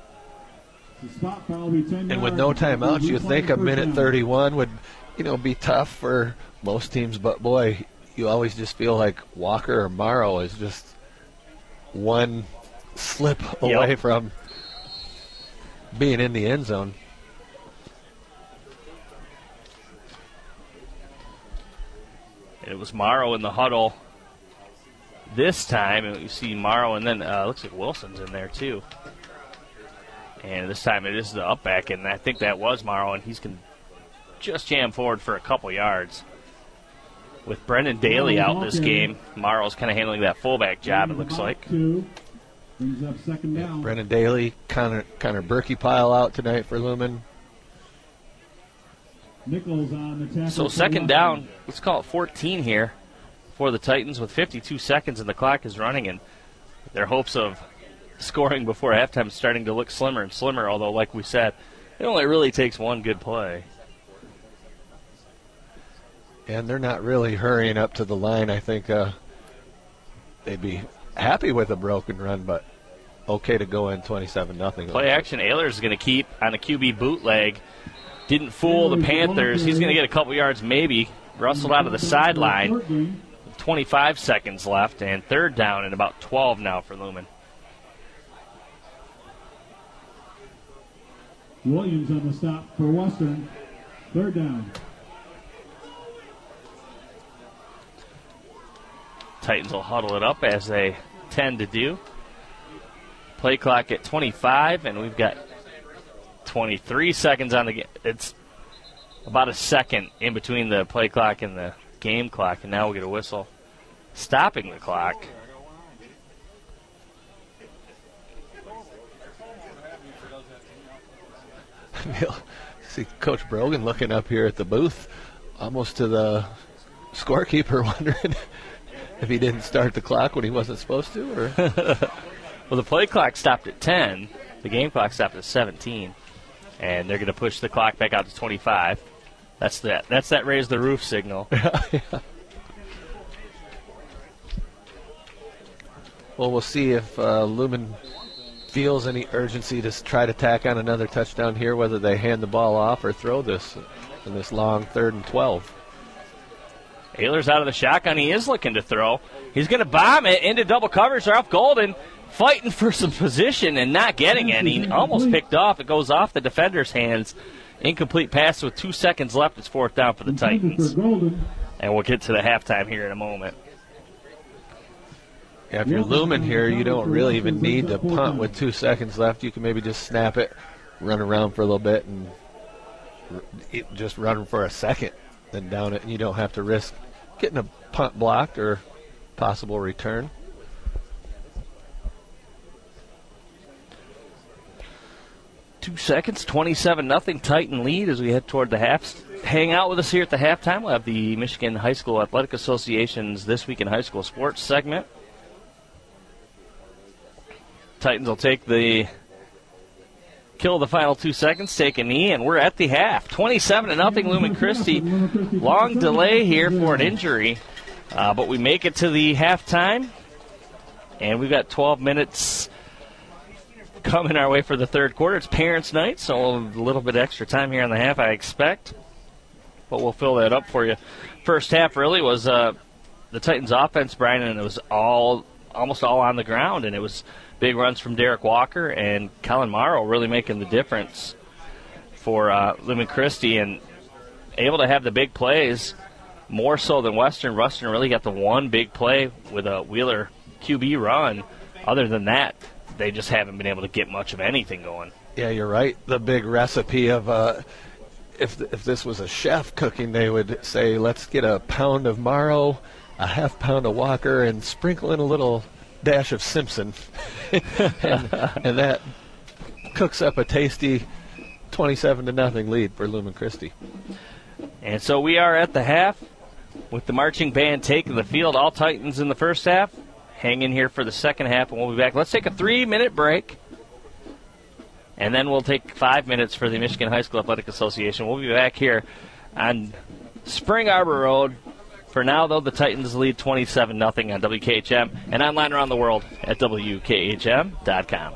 And with no timeouts, you think a 1:31 would, be tough for most teams. But, boy, you always just feel like Walker or Morrow is just one slip away from being in the end zone. It was Morrow in the huddle this time, and you see Morrow, and then looks like Wilson's in there too. And this time it is the up back, and I think that was Morrow, and he's going to just jam forward for a couple yards. With Brendan Daly out this game, Morrow's kind of handling that fullback job, it looks like. Brendan Daly, Connor Berkey pile out tonight for Lumen. So 2nd down, let's call it 14 here for the Titans with 52 seconds, and the clock is running, and their hopes of scoring before halftime is starting to look slimmer and slimmer, although, like we said, it only really takes one good play. And they're not really hurrying up to the line. I think they'd be happy with a broken run, but okay to go in 27-0. Play action, Ehlers is going to keep on a QB bootleg. Didn't fool the Panthers. He's going to get a couple yards maybe. Rustled out of the sideline. 25 seconds left, and 3rd down and about 12 now for Lumen. Williams on the stop for Western. 3rd down. Titans will huddle it up as they tend to do. Play clock at 25, and we've got 23 seconds on the game. It's about a second in between the play clock and the game clock, and now we'll get a whistle stopping the clock. See Coach Brogan looking up here at the booth, almost to the scorekeeper, wondering if he didn't start the clock when he wasn't supposed to. Or well, the play clock stopped at 10. The game clock stopped at 17. And they're going to push the clock back out to 25. That's that raise the roof signal. Yeah. Well, we'll see if Lumen feels any urgency to try to tack on another touchdown here, whether they hand the ball off or throw this in this long 3rd and 12. Ehlers out of the shotgun. He is looking to throw. He's going to bomb it into double coverage. They're off Golden, fighting for some position and not getting any. Almost picked off. It goes off the defender's hands. Incomplete pass with 2 seconds left. It's 4th down for the Titans. And we'll get to the halftime here in a moment. Yeah, if you're Lumen here, you don't really even need to punt with 2 seconds left. You can maybe just snap it, run around for a little bit, and just run for a second, then down it, and you don't have to risk getting a punt blocked or possible return. Two seconds, 27-0 Titan lead as we head toward the half. Hang out with us here at the halftime. We'll have the Michigan High School Athletic Association's This Week in High School Sports segment. Titans will take the kill the final 2 seconds, take a knee, and we're at the half. 27-0 Lumen Christi. Long delay here for an injury, but we make it to the halftime, and we've got 12 minutes coming our way for the 3rd quarter. It's parents' night, so a little bit extra time here in the half, I expect, but we'll fill that up for you. First half really was the Titans' offense, Brian, and it was almost all on the ground, and it was big runs from Derek Walker and Colin Morrow really making the difference for Lumen Christi, and able to have the big plays. more so than Western. Western really got the one big play with a Wheeler QB run. Other than that, they just haven't been able to get much of anything going. Yeah, you're right. The big recipe of if this was a chef cooking, they would say, let's get a pound of Morrow, a half pound of Walker, and sprinkle in a little dash of Simpson. and that cooks up a tasty 27-0 lead for Lumen Christi. And so we are at the half with the marching band taking the field. All Titans in the first half. Hang in here for the second half, and we'll be back. Let's take a 3-minute break, and then we'll take 5 minutes for the Michigan High School Athletic Association. We'll be back here on Spring Arbor Road. For now, though, the Titans lead 27-0 on WKHM and online around the world at WKHM.com.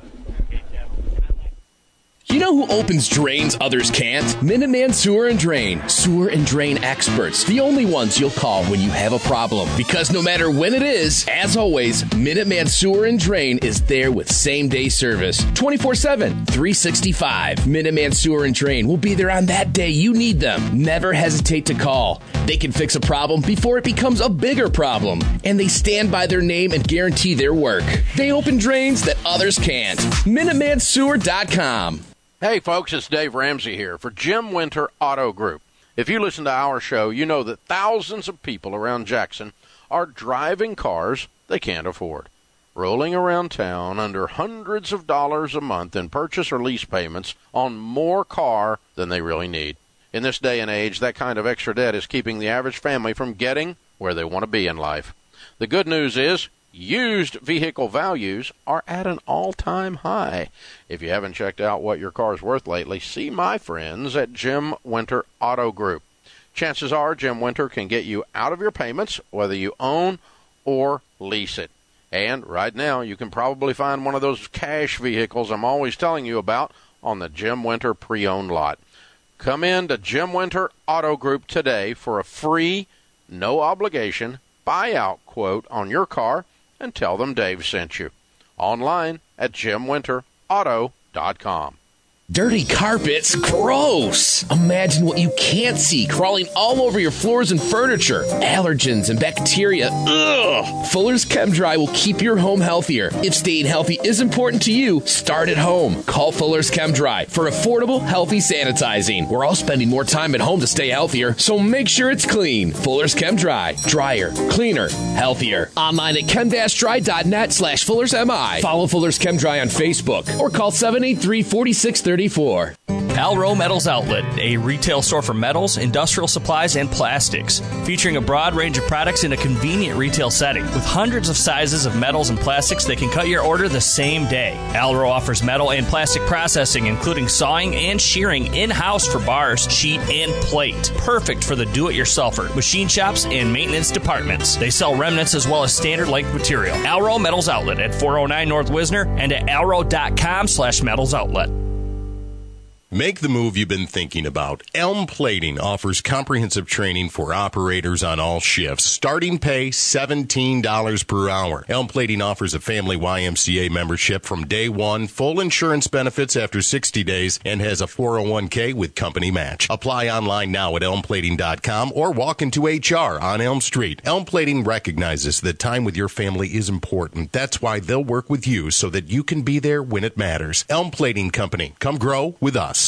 You know who opens drains others can't? Minuteman Sewer and Drain. Sewer and drain experts. The only ones you'll call when you have a problem. Because no matter when it is, as always, Minuteman Sewer and Drain is there with same-day service. 24/7, 365. Minuteman Sewer and Drain will be there on that day you need them. Never hesitate to call. They can fix a problem before it becomes a bigger problem. And they stand by their name and guarantee their work. They open drains that others can't. MinutemanSewer.com. Hey, folks, it's Dave Ramsey here for Jim Winter Auto Group. If you listen to our show, you know that thousands of people around Jackson are driving cars they can't afford, rolling around town under hundreds of dollars a month in purchase or lease payments on more car than they really need. In this day and age, that kind of extra debt is keeping the average family from getting where they want to be in life. The good news is, used vehicle values are at an all-time high. If you haven't checked out what your car's worth lately, see my friends at Jim Winter Auto Group. Chances are Jim Winter can get you out of your payments, whether you own or lease it. And right now, you can probably find one of those cash vehicles I'm always telling you about on the Jim Winter pre-owned lot. Come in to Jim Winter Auto Group today for a free, no-obligation buyout quote on your car, and tell them Dave sent you. Online at JimWinterAuto.com. Dirty carpets? Gross! Imagine what you can't see crawling all over your floors and furniture. Allergens and bacteria. Ugh! Fuller's ChemDry will keep your home healthier. If staying healthy is important to you, start at home. Call Fuller's ChemDry for affordable, healthy sanitizing. We're all spending more time at home to stay healthier, so make sure it's clean. Fuller's ChemDry. Drier, cleaner, healthier. Online at chem-dry.net/FullersMI. Follow Fuller's ChemDry on Facebook or call 783-4630. Alro Metals Outlet, a retail store for metals, industrial supplies, and plastics, featuring a broad range of products in a convenient retail setting. With hundreds of sizes of metals and plastics, they can cut your order the same day. Alro offers metal and plastic processing, including sawing and shearing in-house for bars, sheet, and plate. Perfect for the do-it-yourselfer, machine shops, and maintenance departments. They sell remnants as well as standard length material. Alro Metals Outlet at 409 North Wisner and at alro.com/metalsoutlet. Make the move you've been thinking about. Elm Plating offers comprehensive training for operators on all shifts. Starting pay $17 per hour. Elm Plating offers a family YMCA membership from day one, full insurance benefits after 60 days, and has a 401k with company match. Apply online now at elmplating.com or walk into HR on Elm Street. Elm Plating recognizes that time with your family is important. That's why they'll work with you so that you can be there when it matters. Elm Plating Company. Come grow with us.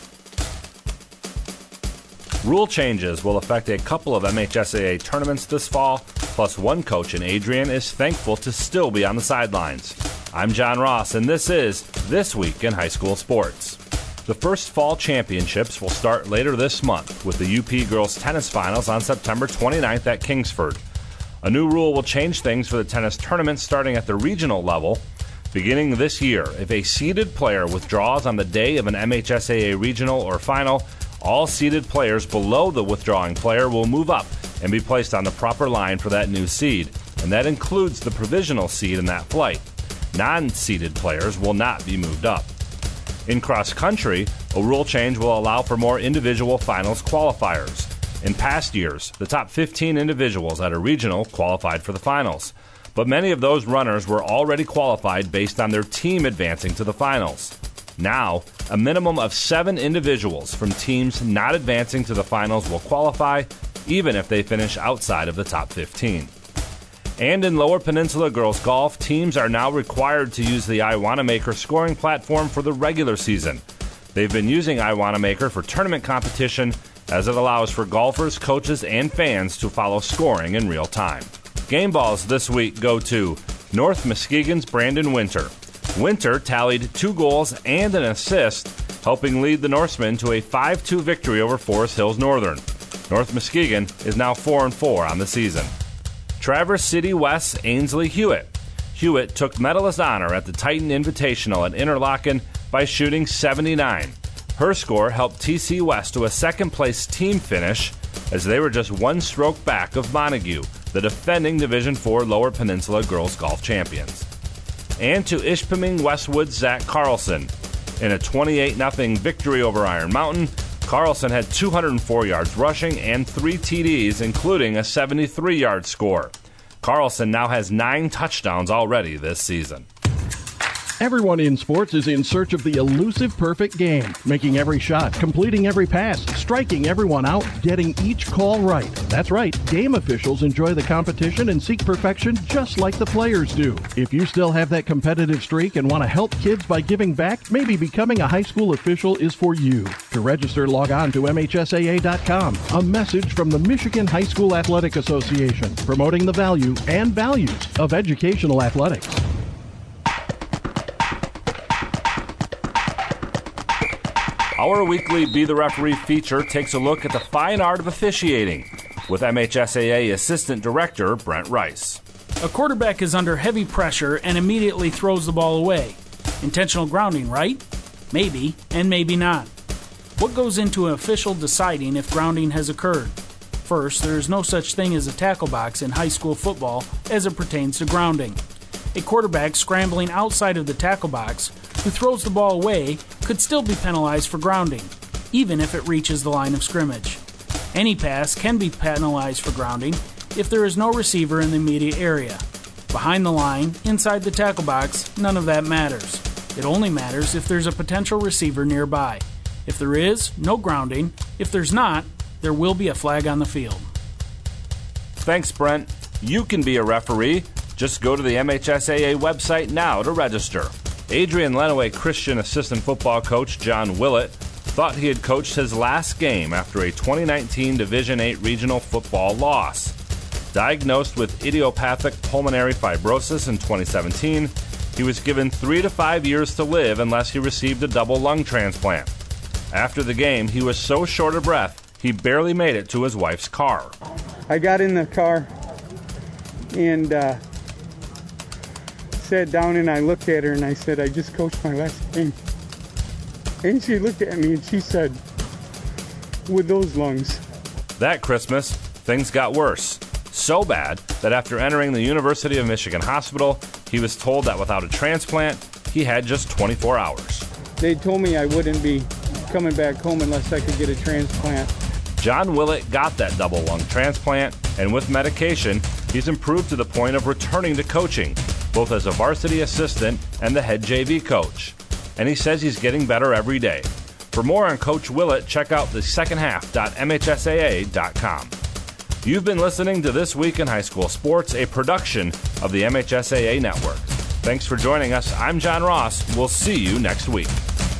Rule changes will affect a couple of MHSAA tournaments this fall, plus one coach in Adrian is thankful to still be on the sidelines. I'm John Ross, and this is This Week in High School Sports. The first fall championships will start later this month, with the UP Girls Tennis Finals on September 29th at Kingsford. A new rule will change things for the tennis tournament starting at the regional level. Beginning this year, if a seeded player withdraws on the day of an MHSAA regional or final, all seeded players below the withdrawing player will move up and be placed on the proper line for that new seed, and that includes the provisional seed in that flight. Non-seeded players will not be moved up. In cross country, a rule change will allow for more individual finals qualifiers. In past years, the top 15 individuals at a regional qualified for the finals, but many of those runners were already qualified based on their team advancing to the finals. Now, a minimum of 7 individuals from teams not advancing to the finals will qualify, even if they finish outside of the top 15. And in Lower Peninsula girls golf, teams are now required to use the iWanamaker scoring platform for the regular season. They've been using iWanamaker for tournament competition as it allows for golfers, coaches, and fans to follow scoring in real time. Game balls this week go to North Muskegon's Brandon Winter. Winter tallied 2 goals and an assist, helping lead the Norsemen to a 5-2 victory over Forest Hills Northern. North Muskegon is now 4-4 on the season. Traverse City West's Ainsley Hewitt. Hewitt took medalist honor at the Titan Invitational at Interlaken by shooting .79. Her score helped TC West to a second-place team finish as they were just 1 stroke back of Montague, the defending Division IV Lower Peninsula girls golf champions. And to Ishpeming Westwood's Zach Carlson. In a 28-0 victory over Iron Mountain, Carlson had 204 yards rushing and 3 TDs, including a 73-yard score. Carlson now has 9 touchdowns already this season. Everyone in sports is in search of the elusive perfect game, making every shot, completing every pass, striking everyone out, getting each call right. That's right, game officials enjoy the competition and seek perfection just like the players do. If you still have that competitive streak and want to help kids by giving back, maybe becoming a high school official is for you. To register, log on to MHSAA.com. A message from the Michigan High School Athletic Association, promoting the value and values of educational athletics. Our weekly Be the Referee feature takes a look at the fine art of officiating with MHSAA Assistant Director Brent Rice. A quarterback is under heavy pressure and immediately throws the ball away. Intentional grounding, right? Maybe, and maybe not. What goes into an official deciding if grounding has occurred? First, there is no such thing as a tackle box in high school football as it pertains to grounding. A quarterback scrambling outside of the tackle box who throws the ball away could still be penalized for grounding, even if it reaches the line of scrimmage. Any pass can be penalized for grounding if there is no receiver in the immediate area. Behind the line, inside the tackle box, none of that matters. It only matters if there's a potential receiver nearby. If there is, no grounding. If there's not, there will be a flag on the field. Thanks, Brent. You can be a referee. Just go to the MHSAA website now to register. Adrian Lenawee Christian assistant football coach John Willett thought he had coached his last game after a 2019 Division VIII regional football loss. Diagnosed with idiopathic pulmonary fibrosis in 2017, he was given 3 to 5 years to live unless he received a double lung transplant. After the game, he was so short of breath, he barely made it to his wife's car. I got in the car and sat down and I looked at her and I said, I just coached my last game. And she looked at me and she said, with those lungs. That Christmas, things got worse. So bad that after entering the University of Michigan Hospital, he was told that without a transplant, he had just 24 hours. They told me I wouldn't be coming back home unless I could get a transplant. John Willett got that double lung transplant, and with medication, he's improved to the point of returning to coaching, both as a varsity assistant and the head JV coach. And he says he's getting better every day. For more on Coach Willett, check out the secondhalf.mhsaa.com. You've been listening to This Week in High School Sports, a production of the MHSAA Network. Thanks for joining us. I'm John Ross. We'll see you next week.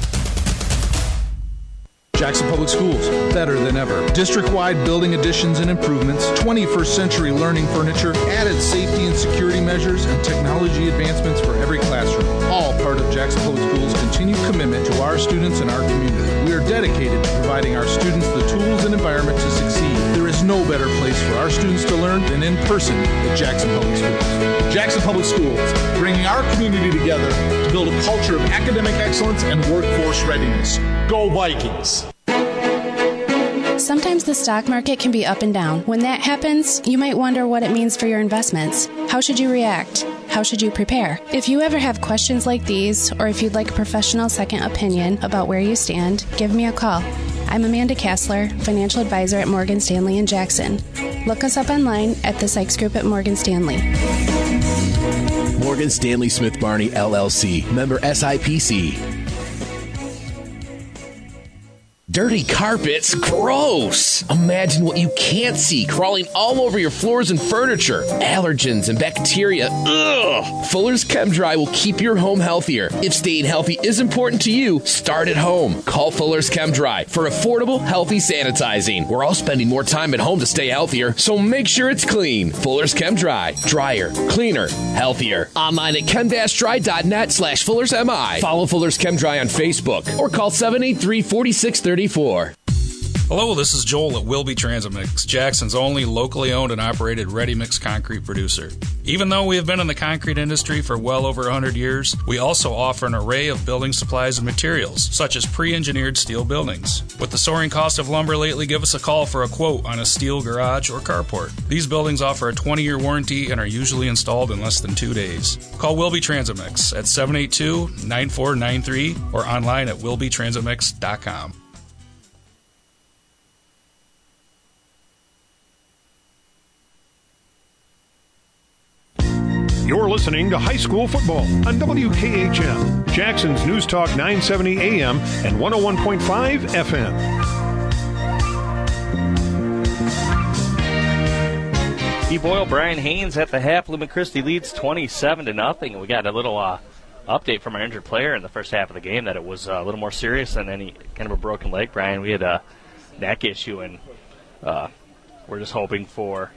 Jackson Public Schools, better than ever. District-wide building additions and improvements, 21st century learning furniture, added safety and security measures, and technology advancements for every classroom. All part of Jackson Public Schools' continued commitment to our students and our community. We are dedicated to providing our students the tools and environment to succeed. There is no better place for our students to learn than in person at Jackson Public Schools. Jackson Public Schools, bringing our community together to build a culture of academic excellence and workforce readiness. Go Vikings! Sometimes the stock market can be up and down. When that happens, you might wonder what it means for your investments. How should you react? How should you prepare? If you ever have questions like these, or if you'd like a professional second opinion about where you stand, give me a call. I'm Amanda Kassler, financial advisor at Morgan Stanley in Jackson. Look us up online at the Sykes Group at Morgan Stanley. Morgan Stanley Smith Barney, LLC, member SIPC. Dirty carpets? Gross! Imagine what you can't see crawling all over your floors and furniture. Allergens and bacteria. Ugh! Fuller's ChemDry will keep your home healthier. If staying healthy is important to you, start at home. Call Fuller's ChemDry for affordable, healthy sanitizing. We're all spending more time at home to stay healthier, so make sure it's clean. Fuller's ChemDry. Drier, cleaner, healthier. Online at chem-dry.net/FullersMI. Follow Fuller's ChemDry on Facebook or call 783-4634. Hello, this is Joel at Wilby Transit Mix, Jackson's only locally owned and operated ready-mix concrete producer. Even though we have been in the concrete industry for well over 100 years, we also offer an array of building supplies and materials, such as pre-engineered steel buildings. With the soaring cost of lumber lately, give us a call for a quote on a steel garage or carport. These buildings offer a 20-year warranty and are usually installed in less than 2 days. Call Wilby Transit Mix at 782-9493 or online at wilbytransitmix.com. You're listening to High School Football on WKHM, Jackson's News Talk 970 AM and 101.5 FM. Steve Boyle, Brian Haynes at the half. Lumen Christi leads 27-0. We got a little update from our injured player in the first half of the game that it was a little more serious than any kind of a broken leg, Brian. We had a neck issue, and we're just hoping for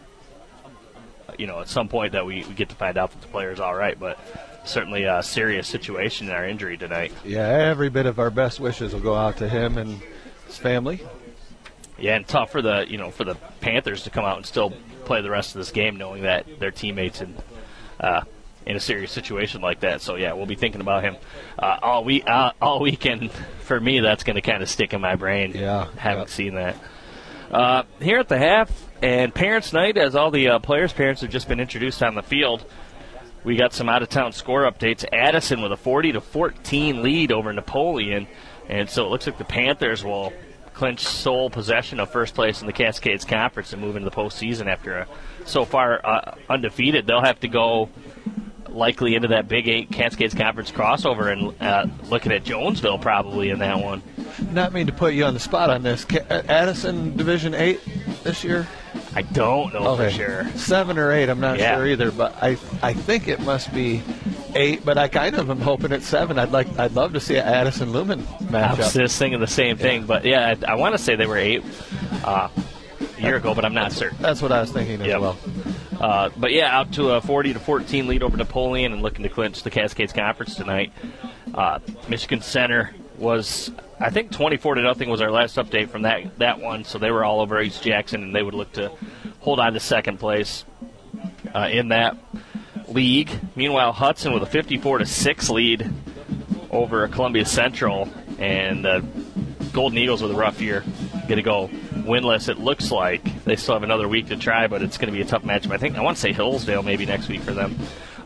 at some point that we get to find out that the player's all right, but certainly a serious situation in our injury tonight. Yeah, every bit of our best wishes will go out to him and his family. Yeah, and tough for the for the Panthers to come out and still play the rest of this game knowing that their teammates in a serious situation like that. So yeah, we'll be thinking about him all weekend. For me, that's going to kind of stick in my brain. Yeah, having seen that. Here at the half and Parents' Night, as all the players' parents have just been introduced on the field, we got some out-of-town score updates. Addison with a 40-14 lead over Napoleon, and so it looks like the Panthers will clinch sole possession of first place in the Cascades Conference and move into the postseason after so far undefeated. They'll have to go likely into that Big 8 Cascades Conference crossover and looking at Jonesville probably in that one. Not mean to put you on the spot on this. Addison Division 8 this year? I don't know for sure. 7 or 8, I'm not sure either, but I think it must be 8, but I kind of am hoping it's 7. I'd love to see an Addison Lumen matchup. I was just thinking the same thing, but yeah, I want to say they were 8 a year ago, but I'm not certain. That's what I was thinking as well. But yeah, out to a 40-14 lead over Napoleon and looking to clinch the Cascades Conference tonight. Michigan Center was, I think, 24-0 was our last update from that one, so they were all over East Jackson, and they would look to hold on to second place in that league. Meanwhile, Hudson with a 54-6 lead over Columbia Central, and the Golden Eagles with a rough year. Going to go winless, it looks like. They still have another week to try, but it's going to be a tough matchup. I want to say Hillsdale maybe next week for them.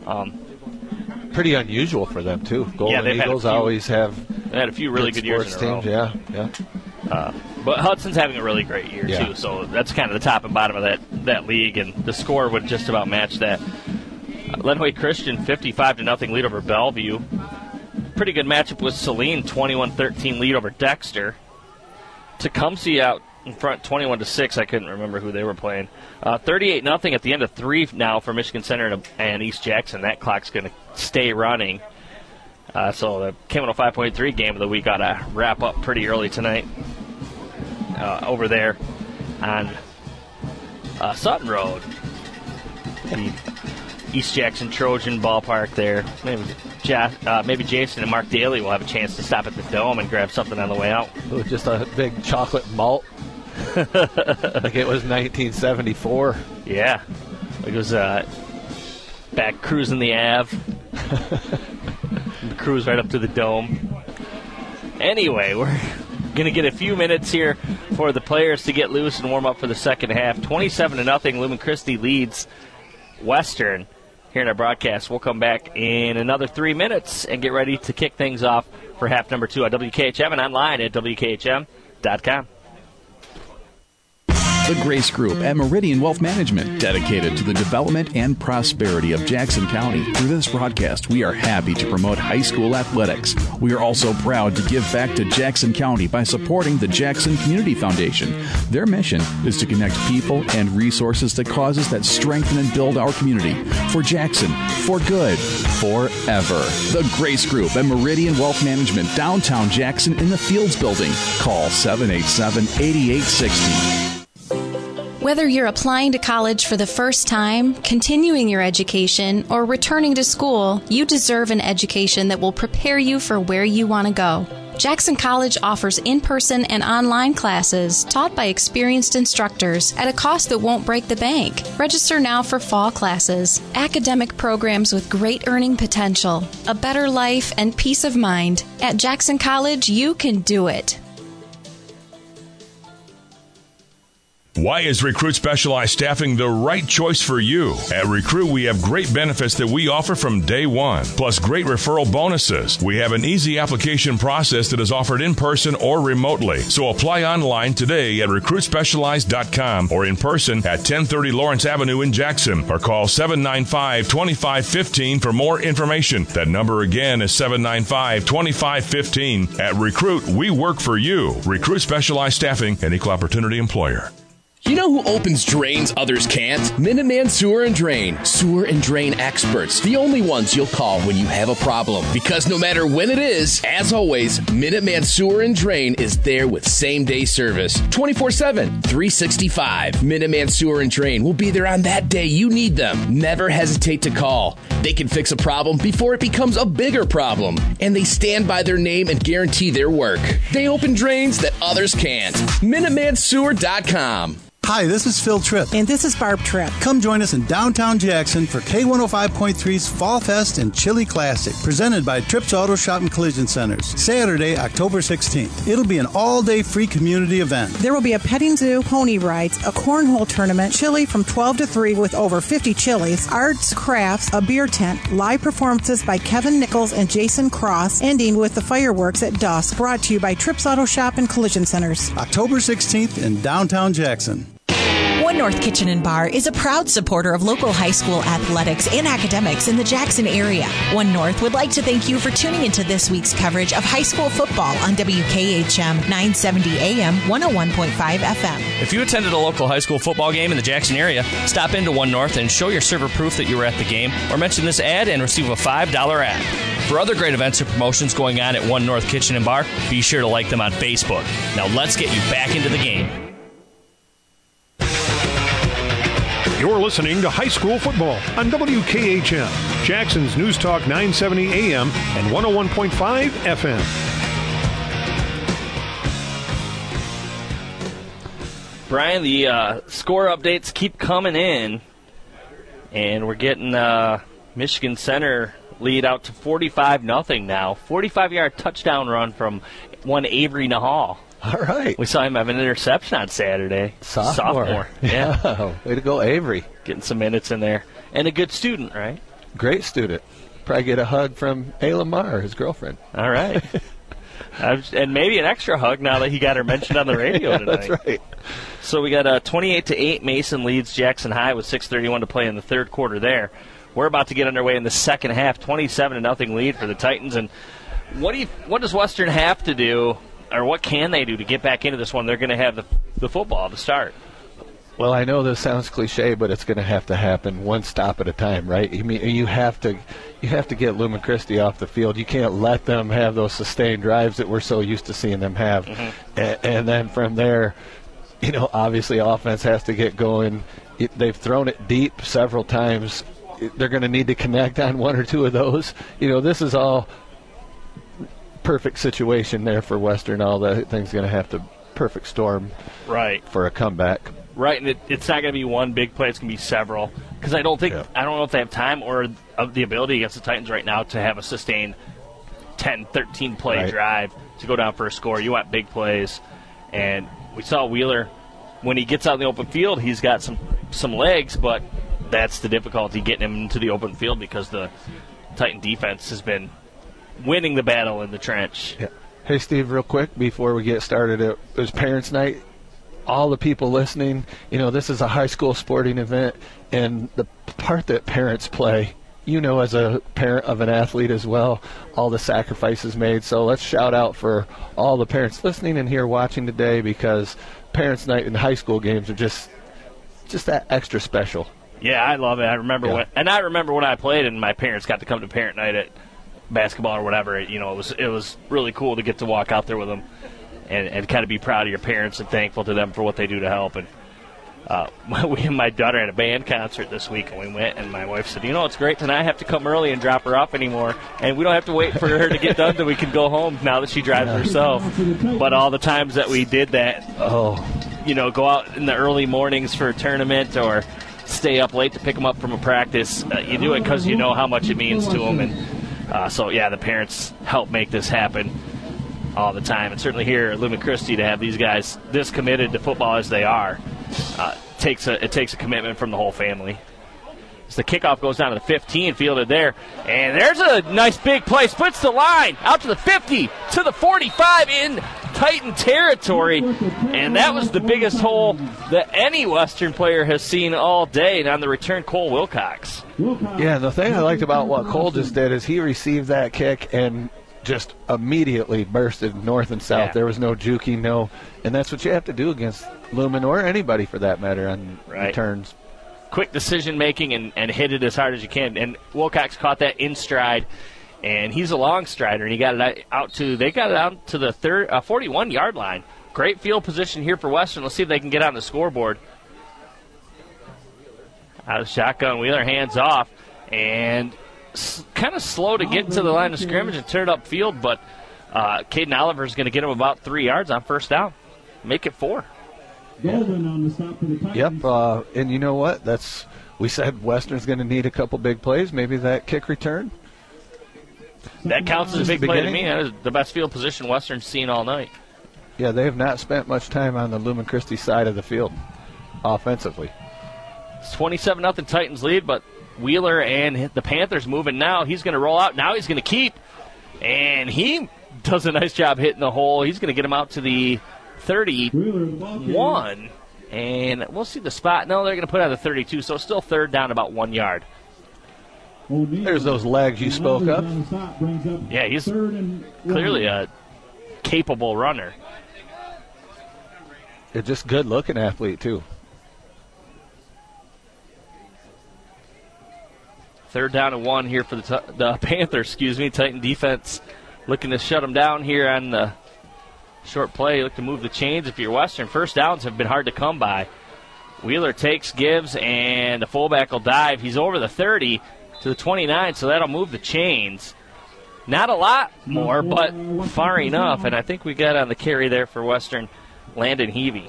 Pretty unusual for them, too. Golden Eagles always have they had a few really good years in a row. Yeah. But Hudson's having a really great year, too, so that's kind of the top and bottom of that league, and the score would just about match that. Lenawee Christian, 55-0 lead over Bellevue. Pretty good matchup with Saline, 21-13 lead over Dexter. Tecumseh out in front, 21-6. I couldn't remember who they were playing. 38-0 at the end of 3 now for Michigan Center and East Jackson. That clock's going to stay running. So the K105.3 game of the week ought to wrap up pretty early tonight over there on Sutton Road. The East Jackson Trojan ballpark there. Maybe Jason and Mark Daly will have a chance to stop at the Dome and grab something on the way out. Ooh, just a big chocolate malt. Like it was 1974. Yeah. It was back cruising the Ave. Cruise right up to the Dome. Anyway, we're going to get a few minutes here for the players to get loose and warm up for the second half. 27-0, Lumen Christi leads Western here in our broadcast. We'll come back in another 3 minutes and get ready to kick things off for half number 2 on WKHM and online at WKHM.com. The Grace Group at Meridian Wealth Management, dedicated to the development and prosperity of Jackson County. Through this broadcast, we are happy to promote high school athletics. We are also proud to give back to Jackson County by supporting the Jackson Community Foundation. Their mission is to connect people and resources to causes that strengthen and build our community. For Jackson, for good, forever. The Grace Group at Meridian Wealth Management, downtown Jackson in the Fields Building. Call 787-8860. Whether you're applying to college for the first time, continuing your education, or returning to school, you deserve an education that will prepare you for where you want to go. Jackson College offers in-person and online classes taught by experienced instructors at a cost that won't break the bank. Register now for fall classes. Academic programs with great earning potential, a better life, and peace of mind. At Jackson College, you can do it. Why is Recruit Specialized Staffing the right choice for you? At Recruit, we have great benefits that we offer from day one, plus great referral bonuses. We have an easy application process that is offered in person or remotely. So apply online today at recruitspecialized.com or in person at 1030 Lawrence Avenue in Jackson, or call 795-2515 for more information. That number again is 795-2515. At Recruit, we work for you. Recruit Specialized Staffing, an equal opportunity employer. You know who opens drains others can't? Minuteman Sewer and Drain. Sewer and drain experts. The only ones you'll call when you have a problem. Because no matter when it is, as always, Minuteman Sewer and Drain is there with same-day service. 24/7, 365. Minuteman Sewer and Drain will be there on that day you need them. Never hesitate to call. They can fix a problem before it becomes a bigger problem. And they stand by their name and guarantee their work. They open drains that others can't. MinutemanSewer.com. Hi, this is Phil Tripp. And this is Barb Tripp. Come join us in downtown Jackson for K105.3's Fall Fest and Chili Classic, presented by Tripp's Auto Shop and Collision Centers, Saturday, October 16th. It'll be an all-day free community event. There will be a petting zoo, pony rides, a cornhole tournament, chili from 12 to 3 with over 50 chilies, arts, crafts, a beer tent, live performances by Kevin Nichols and Jason Cross, ending with the fireworks at dusk, brought to you by Tripp's Auto Shop and Collision Centers. October 16th in downtown Jackson. One North Kitchen and Bar is a proud supporter of local high school athletics and academics in the Jackson area. One North would like to thank you for tuning into this week's coverage of high school football on WKHM 970 AM 101.5 FM. If you attended a local high school football game in the Jackson area, stop into One North and show your server proof that you were at the game, or mention this ad and receive a $5 ad. For other great events or promotions going on at One North Kitchen and Bar, be sure to like them on Facebook. Now let's get you back into the game. You're listening to High School Football on WKHM, Jackson's News Talk 970 AM and 101.5 FM. Brian, the score updates keep coming in, and we're getting Michigan Center lead out to 45-0 now. 45-yard touchdown run from one Avery Nahal. All right. We saw him have an interception on Saturday. Sophomore. Yeah. Way to go, Avery. Getting some minutes in there. And a good student, right? Great student. Probably get a hug from Ayla Marr, his girlfriend. All right. And maybe an extra hug now that he got her mentioned on the radio tonight. That's right. So we got a 28-8 Mason leads Jackson High with 6:31 to play in the third quarter there. We're about to get underway in the second half, 27-0 lead for the Titans. And what does Western have to do, or what can they do to get back into this one? They're going to have the football to start. Well, I know this sounds cliche, but it's going to have to happen one stop at a time, right? I mean, you have to get Lumen Christi off the field. You can't let them have those sustained drives that we're so used to seeing them have. Mm-hmm. And then from there, obviously offense has to get going. They've thrown it deep several times. They're going to need to connect on one or two of those. This is all perfect situation there for Western. All the things going to have to perfect storm for a comeback. Right, and it's not going to be one big play. It's going to be several. Because I don't know if they have time or the ability against the Titans right now to have a sustained 10, 13-play drive to go down for a score. You want big plays. And we saw Wheeler, when he gets out in the open field, he's got some legs, but that's the difficulty, getting him into the open field because the Titan defense has been winning the battle in the trench. Yeah. Hey, Steve, real quick before we get started, it was Parents' Night all the people listening, this is a high school sporting event, and the part that parents play, as a parent of an athlete as well, all the sacrifices made. So let's shout out for all the parents listening and here watching today, because Parents' Night and high school games are just that extra special. Yeah, I love it. I remember when I played and my parents got to come to Parent Night at basketball or whatever. It was really cool to get to walk out there with them and kind of be proud of your parents and thankful to them for what they do to help. And we and my daughter had a band concert this week, and we went, and my wife said, it's great tonight. I have to come early and drop her off anymore, and we don't have to wait for her to get done till we can go home now that she drives herself. But all the times that we did that, go out in the early mornings for a tournament or stay up late to pick them up from a practice, you do it because you know how much it means to them. And so the parents help make this happen all the time. And certainly here at Lumen Christi, to have these guys this committed to football as they are, it takes a commitment from the whole family. As the kickoff goes down to the 15, fielded there, and there's a nice big play. Splits the line out to the 50, to the 45 in Titan territory, and that was the biggest hole that any Western player has seen all day. And on the return, Cole Wilcox. Yeah, the thing I liked about what Cole just did is he received that kick and just immediately bursted north and south. Yeah. There was no juking, and that's what you have to do against Lumen or anybody for that matter on returns. Quick decision-making and hit it as hard as you can. And Wilcox caught that in stride, and he's a long strider, and he got it out to the 41-yard line. Great field position here for Western. Let's see if they can get on the scoreboard. Out of shotgun, Wheeler hands off, and kind of slow to get to the line of scrimmage and turn it upfield, but Caden Oliver is going to get him about 3 yards on first down. Make it 4. Golden on the stop for the Titans. Yep, and you know what? We said Western's going to need a couple big plays. Maybe that kick return. That counts as a big play to me. That is the best field position Western's seen all night. Yeah, they have not spent much time on the Lumen Christi side of the field offensively. It's 27-0 Titans lead, but Wheeler and the Panthers moving now. He's going to roll out. Now he's going to keep, and he does a nice job hitting the hole. He's going to get him out to the 31, and we'll see the spot. No, they're going to put it on the 32, so still third down about 1 yard. There's those legs you spoke of. Yeah, he's clearly a capable runner. A just good-looking athlete, too. Third down and 1 here for the Panthers, Titan defense looking to shut them down here on the short play. Look to move the chains if you're Western. First downs have been hard to come by. Wheeler takes, gives, and the fullback will dive. He's over the 30 to the 29, so that'll move the chains. Not a lot more, but far enough. And I think we got on the carry there for Western, Landon Heavey.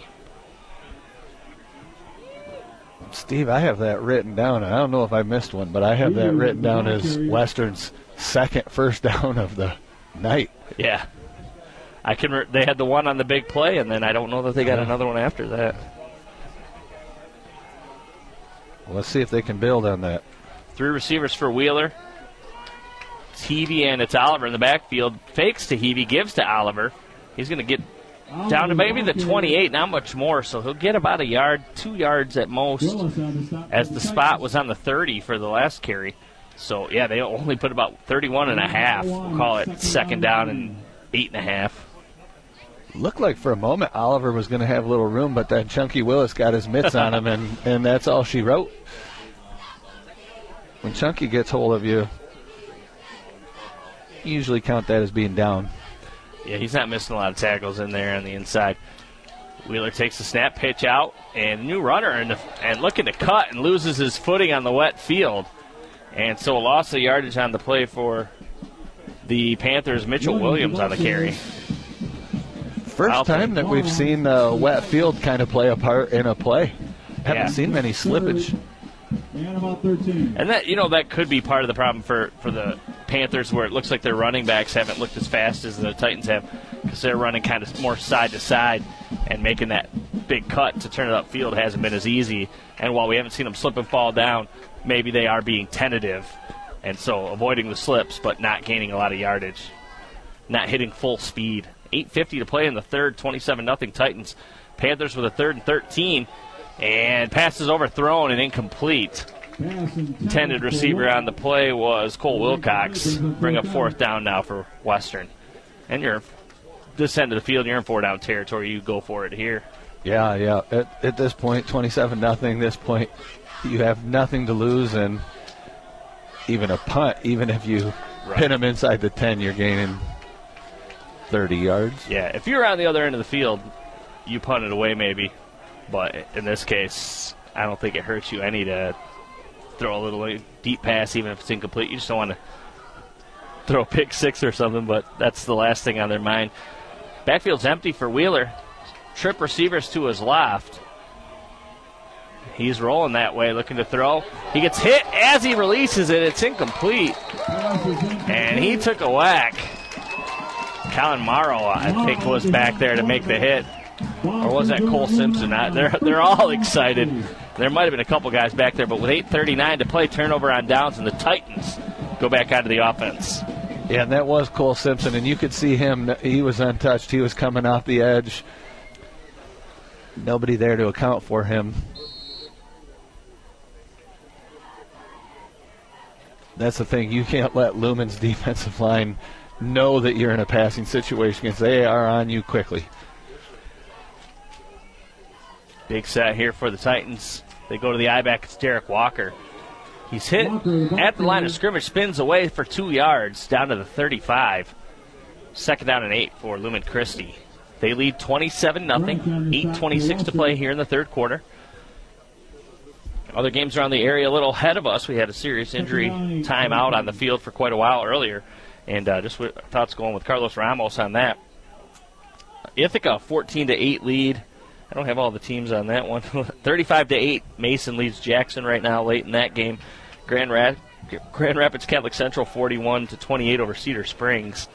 Steve, I have that written down. I don't know if I missed one, but I have that written down as Western's second first down of the night. Yeah. They had the one on the big play, and then I don't know that they got another one after that. Well, let's see if they can build on that. 3 receivers for Wheeler. It's Heavey and it's Oliver in the backfield. Fakes to Heavey, gives to Oliver. He's going to get down to maybe the 28, not much more, so he'll get about 1 yard, 2 yards at most, as the spot was on the 30 for the last carry. So, yeah, they only put about 31 and a half. We'll call it second down and 8.5. Looked like for a moment Oliver was going to have a little room, but then Chunky Willis got his mitts on him, and that's all she wrote. When Chunky gets hold of you, you usually count that as being down. Yeah, he's not missing a lot of tackles in there on the inside. Wheeler takes the snap, pitch out, and new runner and looking to cut and loses his footing on the wet field. And so a loss of yardage on the play for the Panthers. Mitchell Williams on the carry. First time that we've seen the wet field kind of play a part in a play. Haven't seen many slippage. And about 13. And that could be part of the problem for the Panthers, where it looks like their running backs haven't looked as fast as the Titans have, because they're running kind of more side to side, and making that big cut to turn it upfield hasn't been as easy. And while we haven't seen them slip and fall down, maybe they are being tentative, and so avoiding the slips but not gaining a lot of yardage, not hitting full speed. 8:50 to play in the third, 27-0 Titans. Panthers with a 3rd and 13, and passes overthrown and incomplete. Intended receiver on the play was Cole Wilcox. Bring up 4th down now for Western. And you're this end of the field, you're in 4-down territory. You go for it here. Yeah. At this point, 27-0. This point, you have nothing to lose, and even a punt, even if you pin them inside the 10, you're gaining 30 yards. Yeah, if you're on the other end of the field, you punt it away maybe. But in this case, I don't think it hurts you any to throw a little deep pass, even if it's incomplete. You just don't want to throw a pick six or something, but that's the last thing on their mind. Backfield's empty for Wheeler. Trip receivers to his left. He's rolling that way, looking to throw. He gets hit as he releases it. It's incomplete. And he took a whack. Colin Morrow, I think, was back there to make the hit. Or was that Cole Simpson? They're all excited. There might have been a couple guys back there, but with 8:39 to play, turnover on downs, and the Titans go back onto the offense. Yeah, and that was Cole Simpson, and you could see him. He was untouched. He was coming off the edge. Nobody there to account for him. That's the thing. You can't let Lumen's defensive line know that you're in a passing situation because they are on you quickly. Big set here for the Titans. They go to the I-back. It's Derek Walker. He's hit at the line of scrimmage, spins away for 2 yards, down to the 35. 2nd down and 8 for Lumen Christi. They lead 27-0, 8:26 to play here in the third quarter. Other games around the area a little ahead of us. We had a serious injury timeout on the field for quite a while earlier, and just thoughts going with Carlos Ramos on that. Ithaca, 14-8 lead. I don't have all the teams on that one. 35-8, Mason leads Jackson right now late in that game. Grand Rapids Catholic Central 41-28 over Cedar Springs.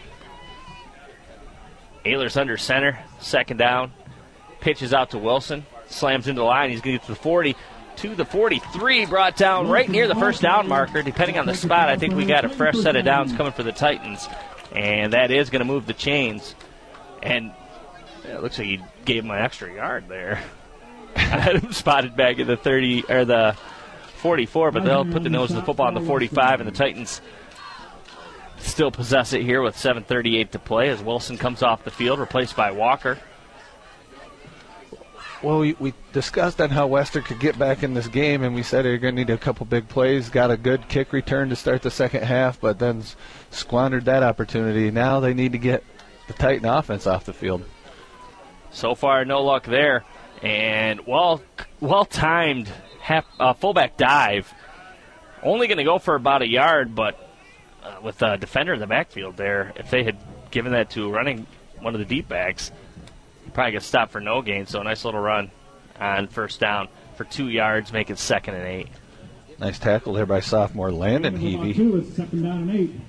Ehlers under center, 2nd down. Pitches out to Wilson, slams into the line. He's going to get to the 40, to the 43, brought down right near the 1st down marker. Depending on the spot, I think we got a fresh set of downs coming for the Titans, and that is going to move the chains. And it looks like he gave him an extra yard there. I had him spotted back at the 30 or the 44, but they'll put the nose of the football on the 45, and the Titans still possess it here with 7:38 to play as Wilson comes off the field, replaced by Walker. Well, we discussed on how Western could get back in this game, and we said they're going to need a couple big plays. Got a good kick return to start the second half, but then squandered that opportunity. Now they need to get the Titan offense off the field. So far, no luck there. And well-timed fullback dive. Only going to go for about a yard, but with a defender in the backfield there, if they had given that to running one of the deep backs, he probably gets stopped for no gain. So a nice little run on 1st down for 2 yards, make it 2nd and 8. Nice tackle there by sophomore Landon Heavey. 2nd down and 8.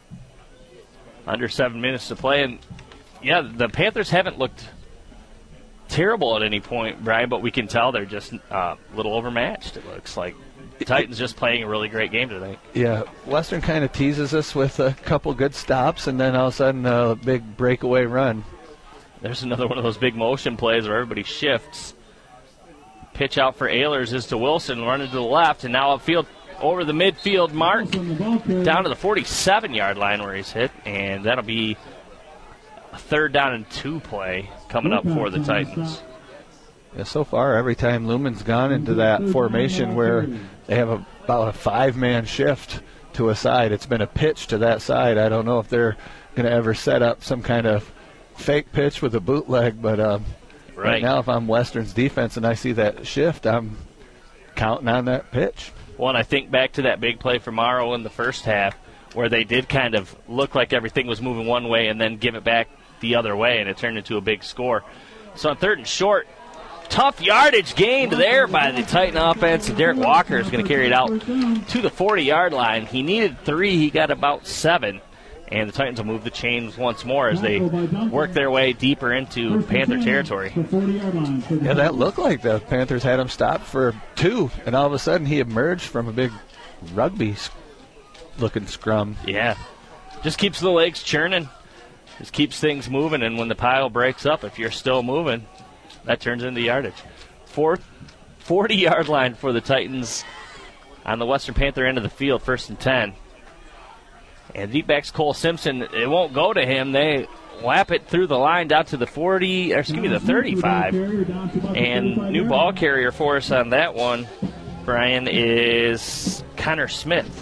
Under 7 minutes to play. And, yeah, the Panthers haven't looked terrible at any point, Brian, but we can tell they're just a little overmatched, it looks like. The Titans just playing a really great game tonight. Yeah, Western kind of teases us with a couple good stops, and then all of a sudden a big breakaway run. There's another one of those big motion plays where everybody shifts. Pitch out for Ehlers is to Wilson, running to the left, and now upfield over the midfield mark, down to the 47-yard line where he's hit, and that'll be a 3rd down and 2 play coming up for the Titans. Yeah, so far, every time Lumen's gone into that formation where they have about a 5-man shift to a side, it's been a pitch to that side. I don't know if they're going to ever set up some kind of fake pitch with a bootleg, but right now, if I'm Western's defense and I see that shift, I'm counting on that pitch. Well, and I think back to that big play for Morrow in the first half where they did kind of look like everything was moving one way and then give it back the other way, and it turned into a big score. So on 3rd and short, tough yardage gained there by the Titan offense, and Derek Walker is going to carry it out to the 40-yard line. He needed 3. He got about 7. And the Titans will move the chains once more as they work their way deeper into Panther territory. Yeah, that looked like the Panthers had him stopped for 2, and all of a sudden he emerged from a big rugby-looking scrum. Yeah, just keeps the legs churning. Just keeps things moving, and when the pile breaks up, if you're still moving, that turns into yardage. 40-yard line for the Titans on the Western Panther end of the field, 1st and 10. And deep back's Cole Simpson. It won't go to him. They whap it through the line down to the 35. And new ball carrier for us on that one, Brian, is Connor Smith.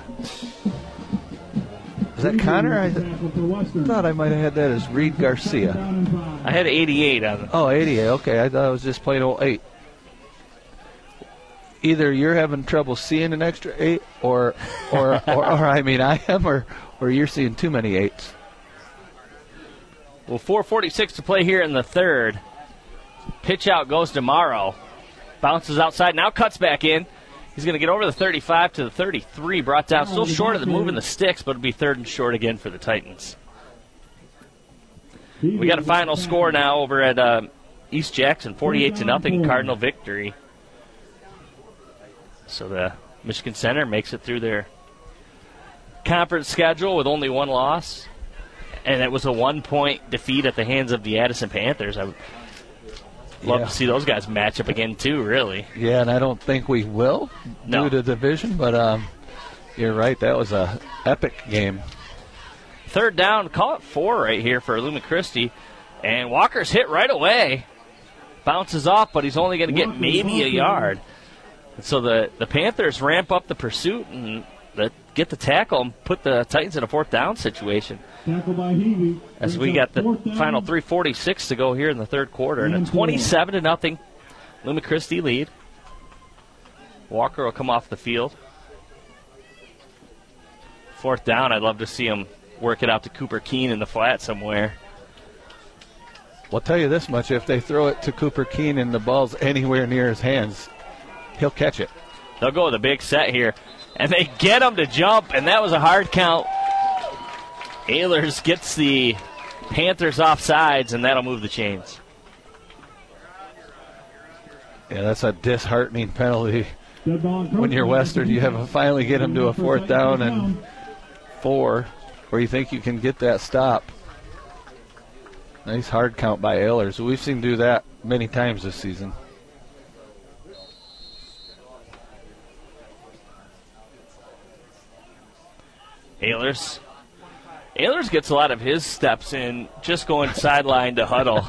Is that Connor? I thought I might have had that as Reed Garcia. I had 88 on it. Oh, 88. Okay, I thought it was just plain old 8. Either you're having trouble seeing an extra 8, or I mean I am, or you're seeing too many 8s. Well, 4:46 to play here in the third. Pitch out goes to Morrow. Bounces outside, now cuts back in. He's going to get over the 35 to the 33, brought down, still short of the move in the sticks, but it'll be 3rd and short again for the Titans. We got a final score now over at East Jackson, 48-0, Cardinal victory. So the Michigan Center makes it through their conference schedule with only one loss, and it was a 1-point defeat at the hands of the Addison Panthers. I would love to see those guys match up again, too, really. Yeah, and I don't think we will due to division, but you're right. That was a epic game. 3rd down, call it 4 right here for Lumen Christi, and Walker's hit right away. Bounces off, but he's only going to get maybe a yard. And so the Panthers ramp up the pursuit and get the tackle and put the Titans in a 4th down situation. As we got the final 3:46 to go here in the third quarter. And a 27-0 Lumen Christi lead. Walker will come off the field. 4th down, I'd love to see him work it out to Cooper Keene in the flat somewhere. I'll tell you this much, if they throw it to Cooper Keene and the ball's anywhere near his hands, he'll catch it. They'll go with a big set here. And they get him to jump, and that was a hard count. Ehlers gets the Panthers off sides, and that'll move the chains. Yeah, that's a disheartening penalty. When you're Western, you have to finally get them to a 4th down and 4, where you think you can get that stop. Nice hard count by Ehlers. We've seen him do that many times this season. Ehlers gets a lot of his steps in just going sideline to huddle.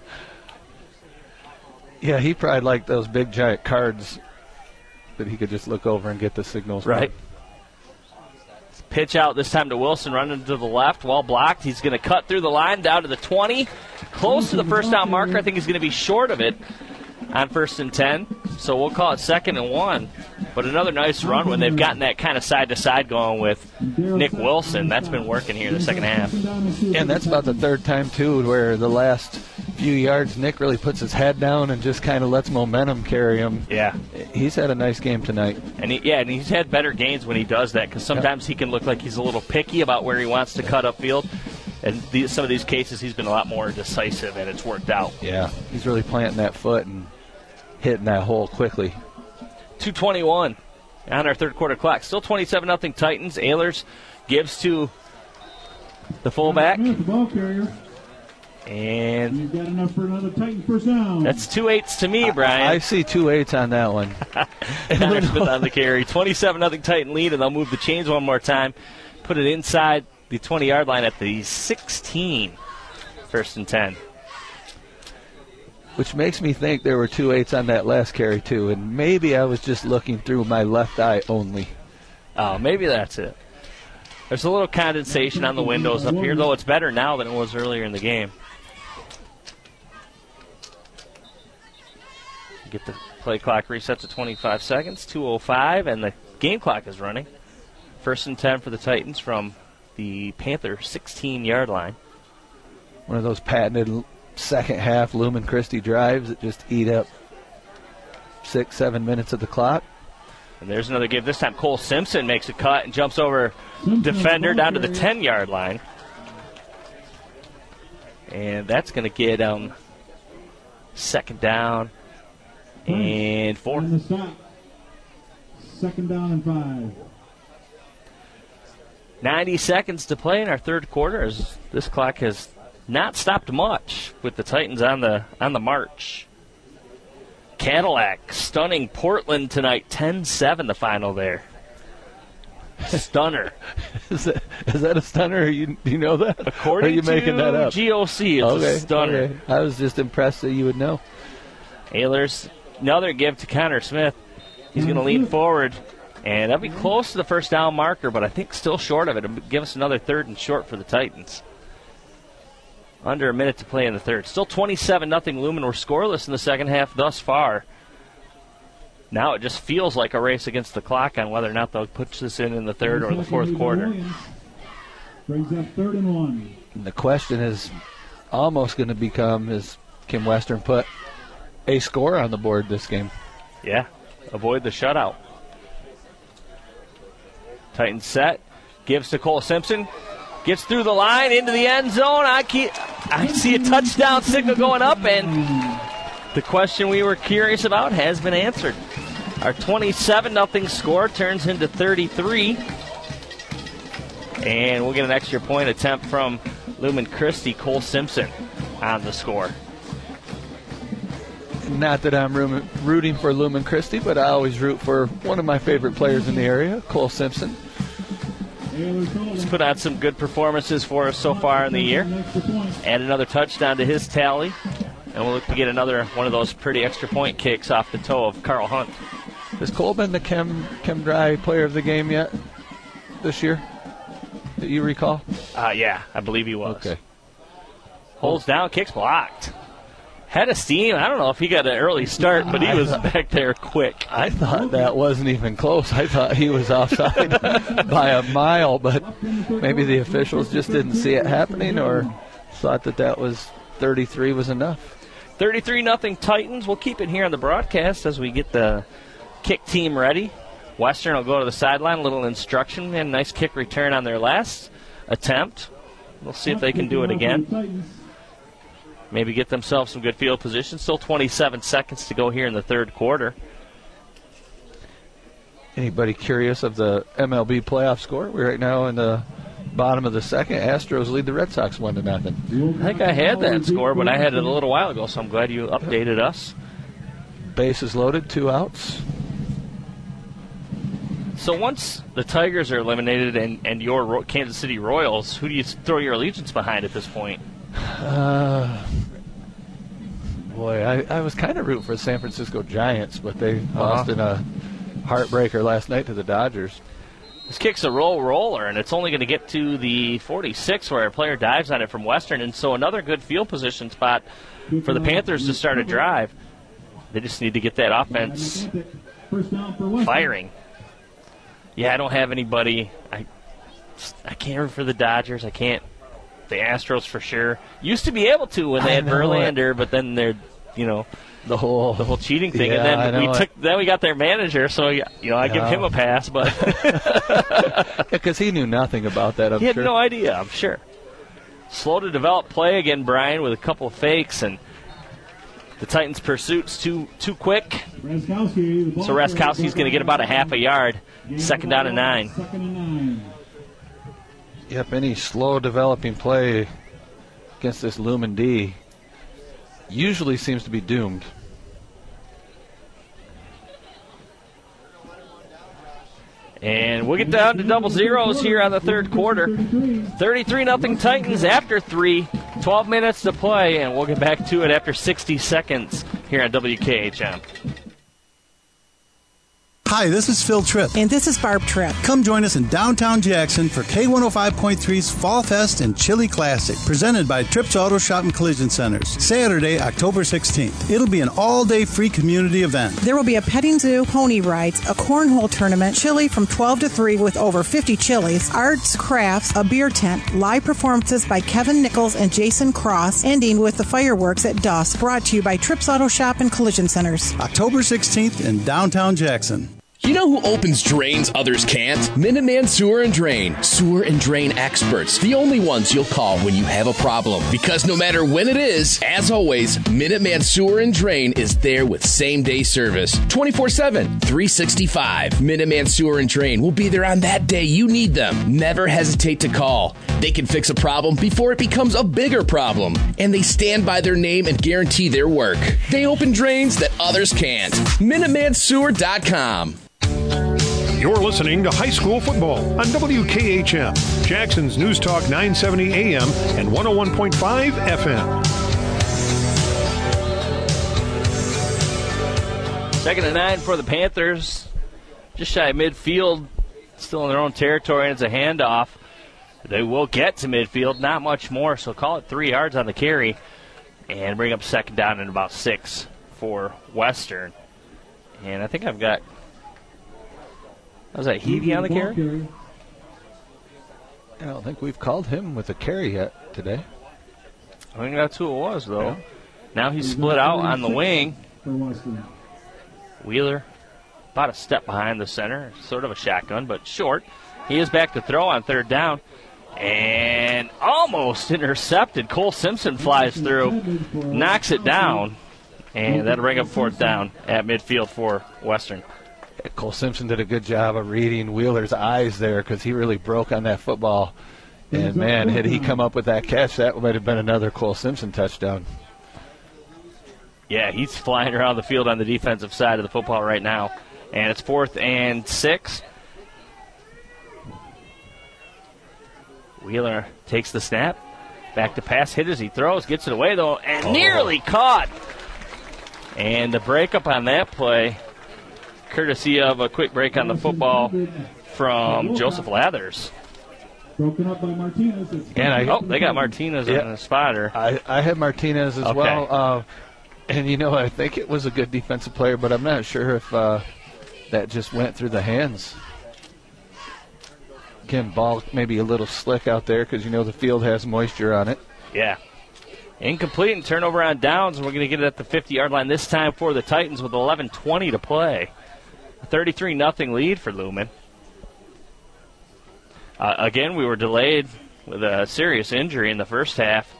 Yeah, he probably liked those big giant cards that he could just look over and get the signals. Right. Pitch out this time to Wilson, running to the left, well blocked. He's going to cut through the line down to the 20, close to the 1st down marker. I think he's going to be short of it on 1st and 10, so we'll call it 2nd and 1. But another nice run when they've gotten that kind of side-to-side going with Nick Wilson. That's been working here in the second half. And that's about the 3rd time, too, where the last few yards, Nick really puts his head down and just kind of lets momentum carry him. Yeah. He's had a nice game tonight. And he's had better gains when he does that, because sometimes he can look like he's a little picky about where he wants to cut upfield. And some of these cases, he's been a lot more decisive, and it's worked out. Yeah, he's really planting that foot and hitting that hole quickly. 2:21 on our third quarter clock. Still 27-0 Titans. Ehlers gives to the fullback. And you've got enough for another Titan first down. That's 2 8s to me, Brian. I see 2 8s on that one. Connor Smith on the carry. 27-0 Titan lead, and they'll move the chains one more time. Put it inside the 20-yard line at the 16. 1st and 10. Which makes me think there were 2 8s on that last carry, too. And maybe I was just looking through my left eye only. Oh, maybe that's it. There's a little condensation on the windows up here, though it's better now than it was earlier in the game. Get the play clock reset to 25 seconds, 2:05, and the game clock is running. 1st and 10 for the Titans from the Panther 16-yard line. One of those patented second half Lumen Christi drives that just eat up 6-7 minutes of the clock. And there's another give. This time Cole Simpson makes a cut and jumps over defender down to the 10-yard line. And that's going to get 2nd down and 4. And the stop. 2nd down and 5. 90 seconds to play in our third quarter as this clock has not stopped much with the Titans on the march. Cadillac stunning Portland tonight, 10-7 the final there. Stunner. Is that a stunner? Do you know that? According or are you making that up? GOC, it's a stunner. Okay. I was just impressed that you would know. Ehlers, another give to Connor Smith. He's going to lean forward, and that'll be close to the first down marker, but I think still short of it. It'll give us another 3rd and short for the Titans. Under a minute to play in the third. Still 27-0 Lumen. We're scoreless in the second half thus far. Now it just feels like a race against the clock on whether or not they'll put this in the third or the fourth quarter. Brings up 3rd and 1. And the question is almost going to become, is can Western put a score on the board this game? Yeah, avoid the shutout. Titans set, gives to Cole Simpson, gets through the line into the end zone. I see a touchdown signal going up, and the question we were curious about has been answered. Our 27-0 score turns into 33. And we'll get an extra point attempt from Lumen Christi. Cole Simpson on the score. Not that I'm rooting for Lumen Christi, but I always root for one of my favorite players in the area, Cole Simpson. He's put on some good performances for us so far in the year. Add another touchdown to his tally. And we'll look to get another one of those pretty extra point kicks off the toe of Carl Hunt. Has Cole been the Chem Dry player of the game yet this year? Do you recall? Yeah, I believe he was. Okay. Holds down, kicks blocked. Head of steam. I don't know if he got an early start, but he was back there quick. I thought that wasn't even close. I thought he was offside by a mile, but maybe the officials just didn't see it happening or thought that was 33 was enough. 33-0 Titans. We'll keep it here on the broadcast as we get the kick team ready. Western will go to the sideline, a little instruction, and nice kick return on their last attempt. We'll see if they can do it again. Maybe get themselves some good field position. Still 27 seconds to go here in the third quarter. Anybody curious of the MLB playoff score? We're right now in the bottom of the second. Astros lead the Red Sox 1-0. I think I had that score, but I had it a little while ago, so I'm glad you updated us. Bases loaded, 2 outs. So once the Tigers are eliminated and your Kansas City Royals, who do you throw your allegiance behind at this point? Boy, I was kind of rooting for the San Francisco Giants, but they lost in a heartbreaker last night to the Dodgers. This kick's a roller, and it's only going to get to the 46 where a player dives on it from Western, and so another good field position spot for the Panthers to start a drive. They just need to get that offense firing. Yeah, I don't have anybody. I can't root for the Dodgers. I can't. The Astros for sure. Used to be able to when they had Verlander, but then they're, the whole cheating thing, yeah, and then we got their manager, so I give him a pass, but because he knew nothing about that. He had no idea. I'm sure. Slow to develop play again, Brian, with a couple of fakes, and the Titans' pursuit's too quick. So Raskowski's going to get about a half a yard. 2nd down and 9. Yep, any slow developing play against this Lumen D usually seems to be doomed. And we'll get down to double zeros here on the third quarter. 33-0 Titans after 3. 12 minutes to play, and we'll get back to it after 60 seconds here on WKHM. Hi, this is Phil Tripp. And this is Barb Tripp. Come join us in downtown Jackson for K105.3's Fall Fest and Chili Classic, presented by Tripp's Auto Shop and Collision Centers. Saturday, October 16th. It'll be an all-day free community event. There will be a petting zoo, pony rides, a cornhole tournament, chili from 12 to 3 with over 50 chilies, arts, crafts, a beer tent, live performances by Kevin Nichols and Jason Cross, ending with the fireworks at dusk, brought to you by Tripp's Auto Shop and Collision Centers. October 16th in downtown Jackson. You know who opens drains others can't? Minuteman Sewer and Drain. Sewer and drain experts. The only ones you'll call when you have a problem. Because no matter when it is, as always, Minuteman Sewer and Drain is there with same-day service. 24/7, 365. Minuteman Sewer and Drain will be there on that day you need them. Never hesitate to call. They can fix a problem before it becomes a bigger problem. And they stand by their name and guarantee their work. They open drains that others can't. MinutemanSewer.com. You're listening to High School Football on WKHM, Jackson's News Talk 970 AM and 101.5 FM. Second and 9 for the Panthers. Just shy of midfield, still in their own territory, and it's a handoff. They will get to midfield, not much more, so call it 3 yards on the carry and bring up second down and about 6 for Western. And I think I've got... Was that Heavey on the carry? I don't think we've called him with a carry yet today. I think that's who it was, though. Yeah. Now he's split out on the wing. Wheeler about a step behind the center. Sort of a shotgun, but short. He is back to throw on third down. And almost intercepted. Cole Simpson flies through, knocks it down, and that'll bring up fourth down at midfield for Western. Cole Simpson did a good job of reading Wheeler's eyes there because he really broke on that football. And, man, had he come up with that catch, that might have been another Cole Simpson touchdown. Yeah, he's flying around the field on the defensive side of the football right now. And it's 4th and 6. Wheeler takes the snap. Back to pass, hit as he throws, gets it away, though, and nearly caught. And the breakup on that play, courtesy of a quick break on the football from Joseph Lathers. Broken up by Martinez. And they got Martinez on the spotter. I had Martinez as well. And, I think it was a good defensive player, but I'm not sure if that just went through the hands. Again, ball maybe a little slick out there because, the field has moisture on it. Yeah. Incomplete and turnover on downs, and we're going to get it at the 50-yard line this time for the Titans with 11:20 to play. 33-0 lead for Lumen. Again, we were delayed with a serious injury in the first half.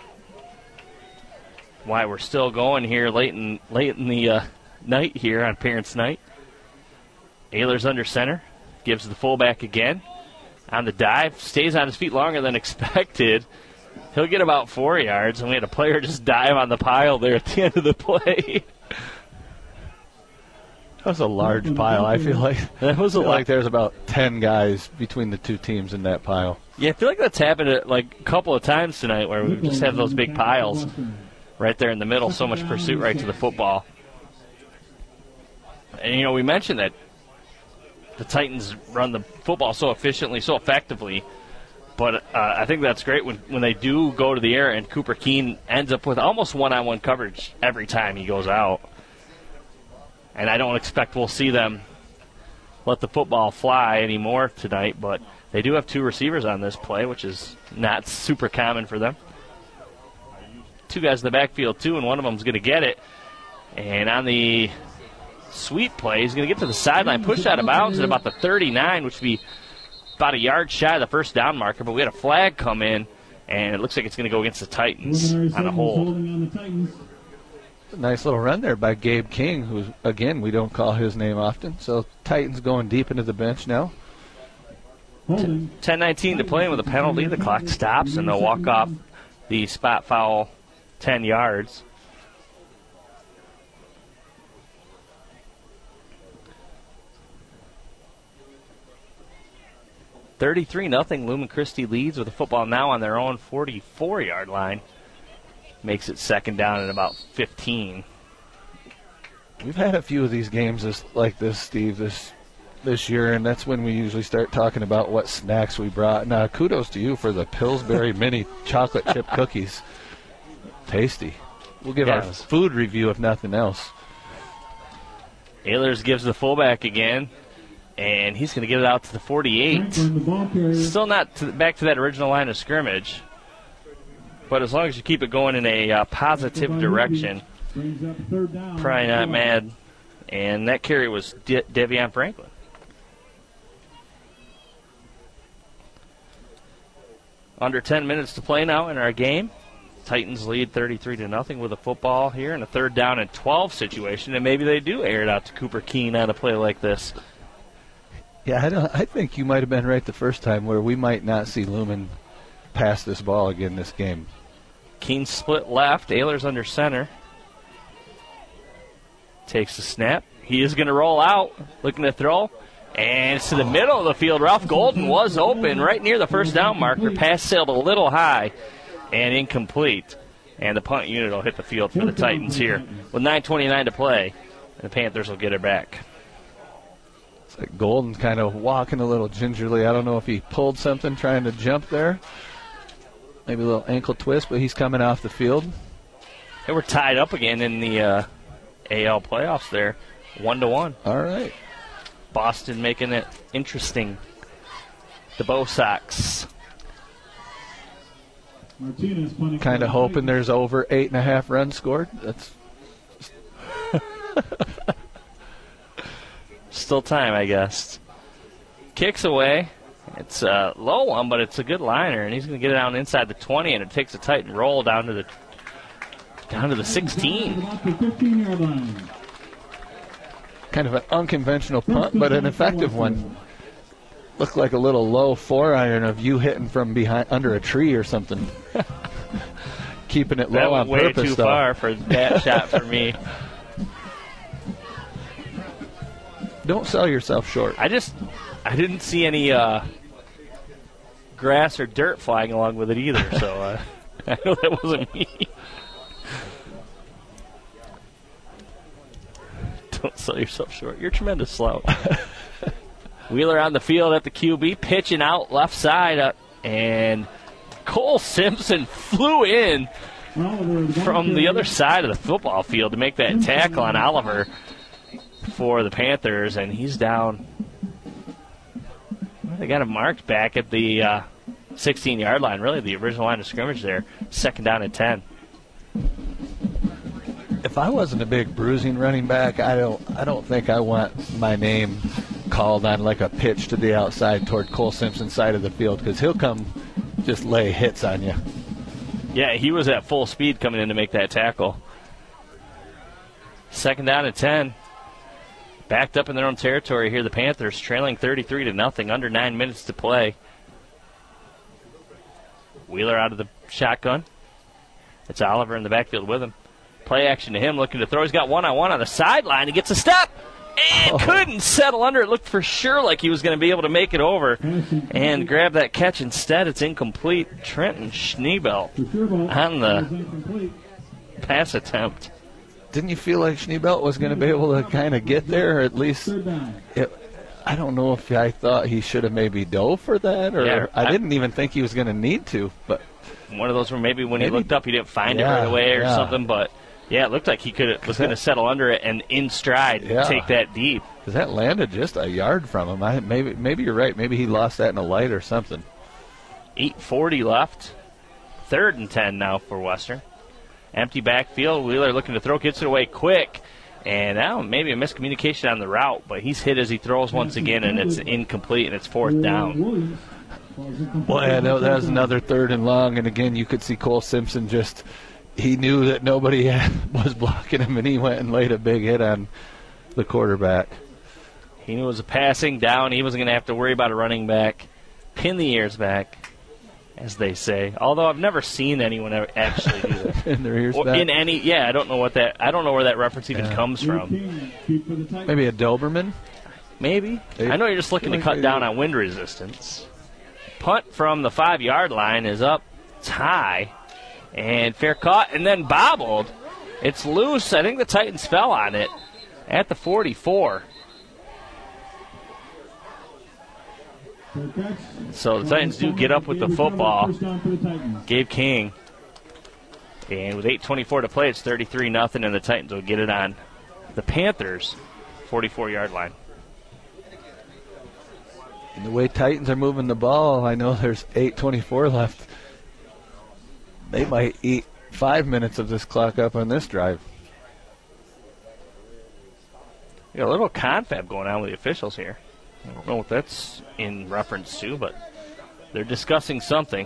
Why we're still going here late in the night here on Parents' Night. Ehlers under center, gives the fullback again. On the dive, stays on his feet longer than expected. He'll get about 4 yards, and we had a player just dive on the pile there at the end of the play. That was a large pile. I feel like there's about 10 guys between the two teams in that pile. Yeah, I feel like that's happened a couple of times tonight where we just have those big piles right there in the middle. So much pursuit right to the football. And, we mentioned that the Titans run the football so efficiently, so effectively. But I think that's great when they do go to the air, and Cooper Keene ends up with almost one-on-one coverage every time he goes out. And I don't expect we'll see them let the football fly anymore tonight, but they do have 2 receivers on this play, which is not super common for them. 2 guys in the backfield, too, and one of them is going to get it. And on the sweep play, he's going to get to the sideline, pushed out of bounds at about the 39, which would be about a yard shy of the first down marker, but we had a flag come in, and it looks like it's going to go against the Titans on a hold. Nice little run there by Gabe King, who, again, we don't call his name often. So Titans going deep into the bench now. 10:19 to play with a penalty. The clock stops, and they'll walk off the spot foul 10 yards. (33-0). Lumen Christi leads with the football now on their own 44-yard line. Makes it second down at about 15. We've had a few of these games like this, Steve, this year, and that's when we usually start talking about what snacks we brought. Now, kudos to you for the Pillsbury mini chocolate chip cookies. Tasty. We'll give our food review if nothing else. Ehlers gives the fullback again, and he's going to get it out to the 48. Still not back to that original line of scrimmage. But as long as you keep it going in a positive direction, probably not mad and that carry was Devion Franklin. Under 10 minutes to play now in our game. Titans lead 33-0 with a football here in a 3rd down and 12 situation, and maybe they do air it out to Cooper Keene on a play like this. Yeah, I think you might have been right the first time where we might not see Lumen pass this ball again this game. Keene split left. Ehlers under center. Takes the snap. He is going to roll out, looking to throw. And it's to the middle of the field. Ralph Golden was open right near the first down marker. Pass sailed a little high and incomplete. And the punt unit will hit the field for the Titans here with 9:29 to play. And the Panthers will get her back. It's like Golden kind of walking a little gingerly. I don't know if he pulled something trying to jump there. Maybe a little ankle twist, but he's coming off the field. They were tied up again in the AL playoffs there, 1-1. All right. Boston making it interesting. The Bo Sox. Kind of hoping there's over 8.5 runs scored. That's still time, I guess. Kicks away. It's a low one, but it's a good liner, and he's going to get it down inside the 20, and it takes a Titan roll down to the 16. Kind of an unconventional punt, but an effective one. Looked like a little low 4-iron of you hitting from behind under a tree or something. Keeping it low on purpose. That went way too far for that shot for me. Don't sell yourself short. I didn't see any grass or dirt flying along with it either, so I know that wasn't me. Don't sell yourself short. You're a tremendous slow. Wheeler on the field at the QB, pitching out left side, and Cole Simpson flew in from the other side of the football field to make that tackle on Oliver for the Panthers, and he's down. They got him marked back at the 16-yard line, really the original line of scrimmage there. 2nd down and 10. If I wasn't a big bruising running back, I don't think I want my name called on like a pitch to the outside toward Cole Simpson's side of the field, because he'll come just lay hits on you. Yeah, he was at full speed coming in to make that tackle. 2nd down and 10. Backed up in their own territory here, the Panthers trailing 33-0, under 9 minutes to play. Wheeler out of the shotgun. It's Oliver in the backfield with him. Play action to him, looking to throw. He's got one-on-one on the sideline. He gets a step and couldn't settle under it. Looked for sure like he was going to be able to make it over and grab that catch. Instead, it's incomplete. Trenton Schneebelt on the pass attempt. Didn't you feel like Schneebelt was going to be able to kind of get there, or at least I don't know if I thought he should have maybe dove for that, or yeah, I didn't even think he was going to need to. But one of those where maybe when he looked up, he didn't find it right away or something. But yeah, it looked like he was going to settle under it and in stride take that deep. Because that landed just a yard from him. Maybe you're right. Maybe he lost that in a light or something. 8:40 left. 3rd and 10 now for Western. Empty backfield. Wheeler looking to throw, gets it away quick. And now maybe a miscommunication on the route, but he's hit as he throws once again, and it's incomplete, and it's 4th down. Well, yeah, that was another 3rd and long, and again, you could see Cole Simpson he knew that nobody was blocking him, and he went and laid a big hit on the quarterback. He knew it was a passing down. He wasn't going to have to worry about a running back. Pin the ears back, as they say. Although I've never seen anyone ever actually do that. In their ears back? In any, I don't know where that reference even comes from. Maybe a Doberman? Maybe. I know you're just looking to cut down on wind resistance. Punt from the 5-yard line is up. It's high. And fair caught, and then bobbled. It's loose. I think the Titans fell on it at the 44. So the Titans do get up with the football. Gabe King. And with 8:24 to play, it's 33-0, and the Titans will get it on the Panthers' 44-yard line. And the way Titans are moving the ball, I know there's 8:24 left. They might eat 5 minutes of this clock up on this drive. We got a little confab going on with the officials here. I don't know what that's in reference to, but they're discussing something.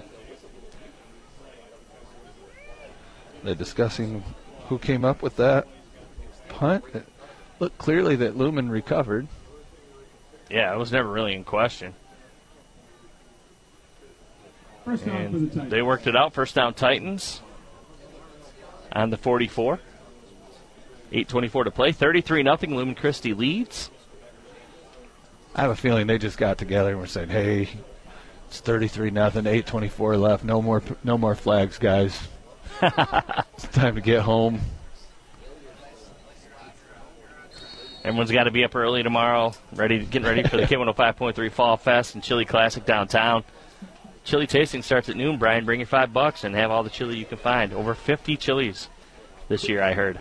They're discussing who came up with that punt. It looked clearly that Lumen recovered. Yeah, it was never really in question. And they worked it out. First down, Titans on the 44. 8:24 to play. 33-0. Lumen Christi leads. I have a feeling they just got together and were saying, "Hey, it's 33-0. 8:24 left. No more flags, guys. It's time to get home." Everyone's got to be up early tomorrow, getting ready for the K105.3 Fall Fest and Chili Classic downtown. Chili tasting starts at noon. Brian, bring your $5 and have all the chili you can find. Over 50 chilies this year, I heard.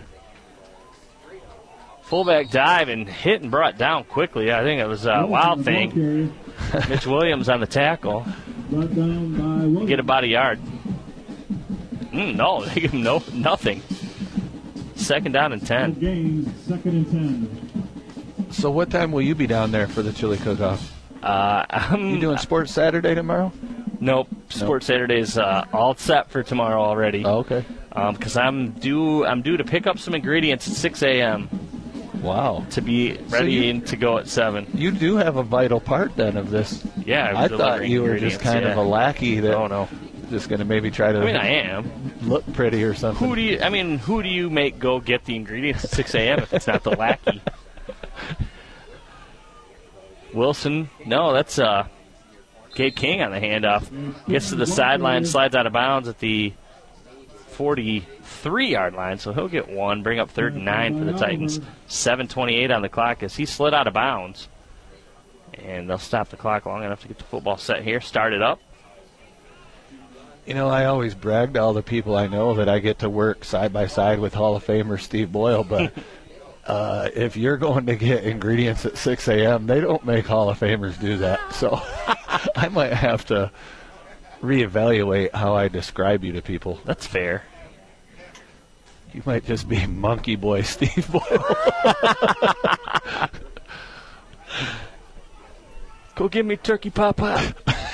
Fullback dive and hit and brought down quickly. I think it was a Wild Thing. Mitch Williams on the tackle. Get about a yard. No, they give him nothing. Second down and 10. Gain, second and 10. So what time will you be down there for the chili cook-off? You doing Sports Saturday tomorrow? Nope. Sports Saturday is all set for tomorrow already. Oh, okay. Because I'm due to pick up some ingredients at 6 a.m. Wow. To be ready to go at 7. You do have a vital part then of this. Yeah, I thought you were just kind of a lackey that. Oh no. Just going to maybe try to. I mean, I am. Look pretty or something. Who do you make go get the ingredients at 6 a.m. if it's not the lackey? Wilson. No, that's Gabe King on the handoff. Gets to the sideline, slides out of bounds at the 43-yard line, so he'll get one. Bring up 3rd and 9 for the Titans. 7:28 on the clock as he slid out of bounds. And they'll stop the clock long enough to get the football set here. Start it up. You know, I always brag to all the people I know that I get to work side by side with Hall of Famer Steve Boyle, but if you're going to get ingredients at 6 a.m., they don't make Hall of Famers do that. So I might have to reevaluate how I describe you to people. That's fair. You might just be Monkey Boy Steve Boyle. Go give me turkey pop-pop.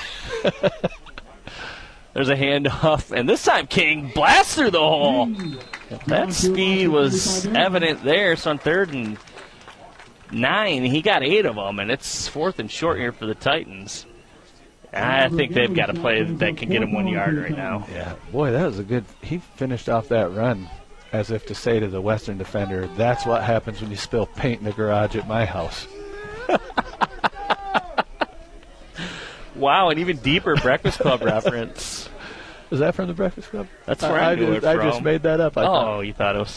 There's a handoff, and this time King blasts through the hole. That speed was evident there. So on 3rd and 9, he got 8 of them, and it's 4th and short here for the Titans. I think they've got a play that can get him 1 yard right now. Yeah, boy, that was a good. He finished off that run as if to say to the Western defender, "That's what happens when you spill paint in the garage at my house." Wow, an even deeper Breakfast Club reference. Is that from the Breakfast Club? That's where I knew it from. I just made that up. You thought it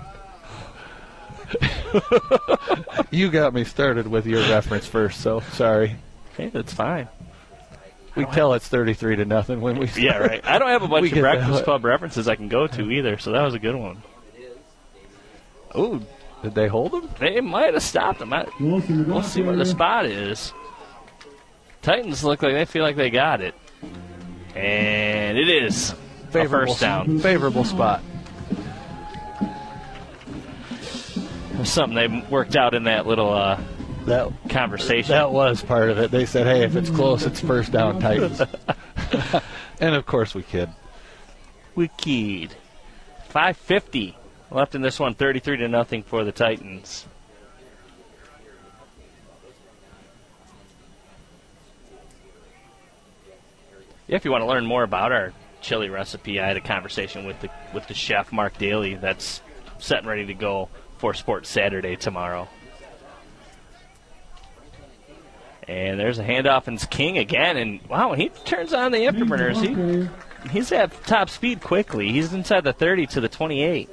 was... You got me started with your reference first, so sorry. Hey, that's fine. We tell it's 33-0 when we start. Yeah, right. I don't have a bunch of Breakfast Club references I can go to either, so that was a good one. Ooh, did they hold him? They might have stopped him. We'll see where the spot is. Titans look like they feel like they got it. And it is a first down. Favorable spot. There's something they worked out in that little that conversation. That was part of it. They said, hey, if it's close, it's first down, Titans. And, of course, we kid. We keyed. 5:50 left in this one, 33-0 for the Titans. Yeah, if you want to learn more about our chili recipe, I had a conversation with the chef, Mark Daly, that's set and ready to go for Sports Saturday tomorrow. And there's a handoff, and it's King again. And, wow, when he turns on the imprimers, he's at top speed quickly. He's inside the 30 to the 28.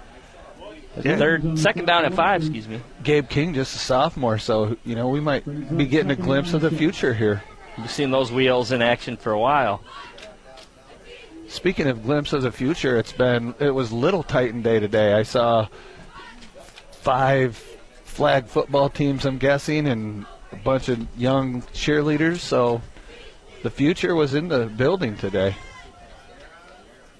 Second down and 5, excuse me. Gabe King, just a sophomore, so, you know, we might be getting a glimpse of the future here. We've seen those wheels in action for a while. Speaking of glimpse of the future, it was Little Titan Day today. I saw 5 flag football teams, I'm guessing, and a bunch of young cheerleaders. So the future was in the building today.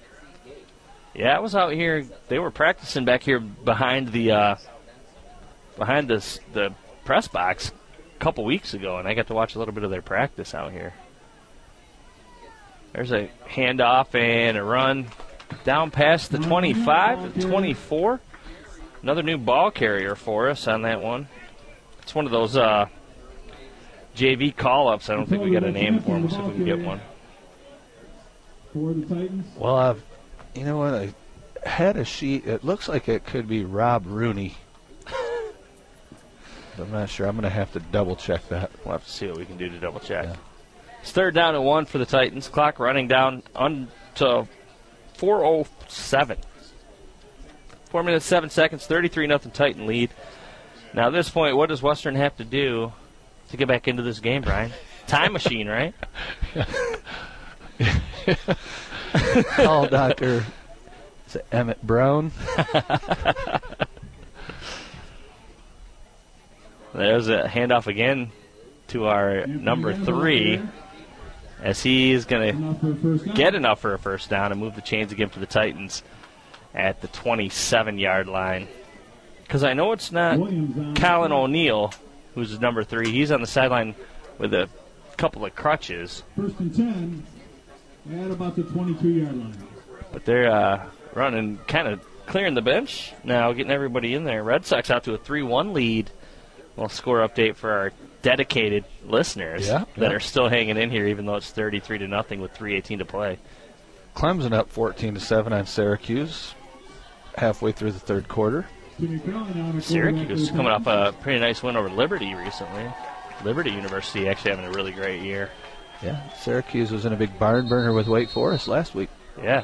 Yeah, I was out here. They were practicing back here behind the behind the press box a couple weeks ago, and I got to watch a little bit of their practice out here. There's a handoff and a run down past the 25, the 24. Another new ball carrier for us on that one. It's one of those JV call-ups. I don't think we got a name for him. We'll see if we can get one. For the Titans. Well, you know what? I had a sheet. It looks like it could be Rob Rooney. I'm not sure. I'm going to have to double-check that. We'll have to see what we can do to double-check. Yeah. It's 3rd down and 1 for the Titans. Clock running down to 4:07. 4 minutes, 7 seconds, 33-0 Titan lead. Now, at this point, what does Western have to do to get back into this game, Brian? Time machine, right? Call Dr. Is it Emmett Brown? There's a handoff again to our number 3, as he's going to get enough for a first down and move the chains again for the Titans at the 27-yard line. Because I know it's not Colin O'Neill, who's number 3. He's on the sideline with a couple of crutches. 1st and 10 at about the 22-yard line. But they're running, kind of clearing the bench now, getting everybody in there. Red Sox out to a 3-1 lead. Well, score update for our dedicated listeners that are still hanging in here, even though it's 33-0 with 3:18 to play. Clemson up 14-7 on Syracuse halfway through the 3rd quarter. Syracuse coming off a pretty nice win over Liberty recently. Liberty University actually having a really great year. Yeah, Syracuse was in a big barn burner with Wake Forest last week. Yeah.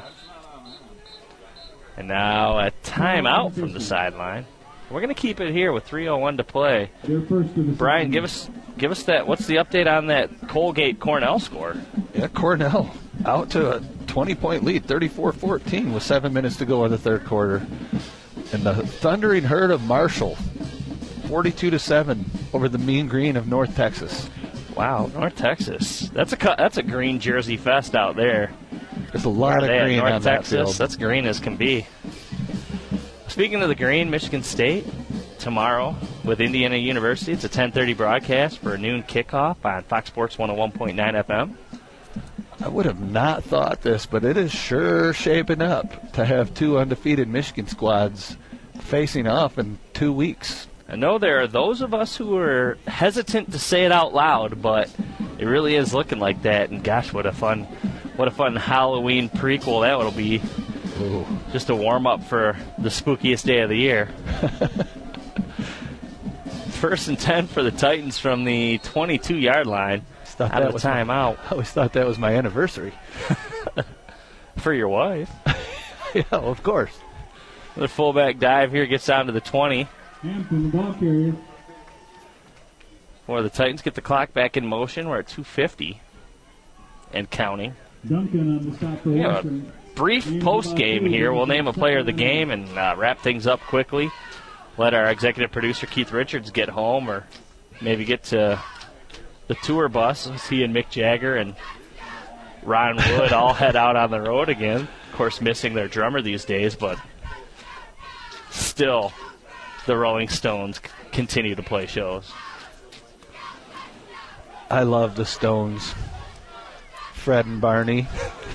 And now a timeout from the sideline. We're going to keep it here with 3:01 to play. Brian, give us that. What's the update on that Colgate-Cornell score? Yeah, Cornell out to a 20-point lead, 34-14 with 7 minutes to go in the 3rd quarter. And the thundering herd of Marshall, 42-7 over the Mean Green of North Texas. Wow, North Texas. That's a green jersey fest out there. There's a lot of green North on Texas. that field. That's green as can be. Speaking of the green, Michigan State tomorrow with Indiana University. It's a 10:30 broadcast for a noon kickoff on Fox Sports 101.9 FM. I would have not thought this, but it is sure shaping up to have 2 undefeated Michigan squads facing off in 2 weeks. I know there are those of us who are hesitant to say it out loud, but it really is looking like that. And gosh, what a fun Halloween prequel that will be. Ooh. Just a warm-up for the spookiest day of the year. 1st and 10 for the Titans from the 22-yard line. Out of timeout. I always thought that was my anniversary. For your wife. Yeah, of course. The fullback dive here gets down to the 20. Hampton, the ball carrier. Or the Titans get the clock back in motion. We're at 2:50 and counting. Duncan on the stop for Western. Brief post-game here. We'll name a player of the game and wrap things up quickly. Let our executive producer, Keith Richards, get home or maybe get to the tour bus. He and Mick Jagger and Ron Wood all head out on the road again. Of course, missing their drummer these days, but still the Rolling Stones continue to play shows. I love the Stones. Fred and Barney.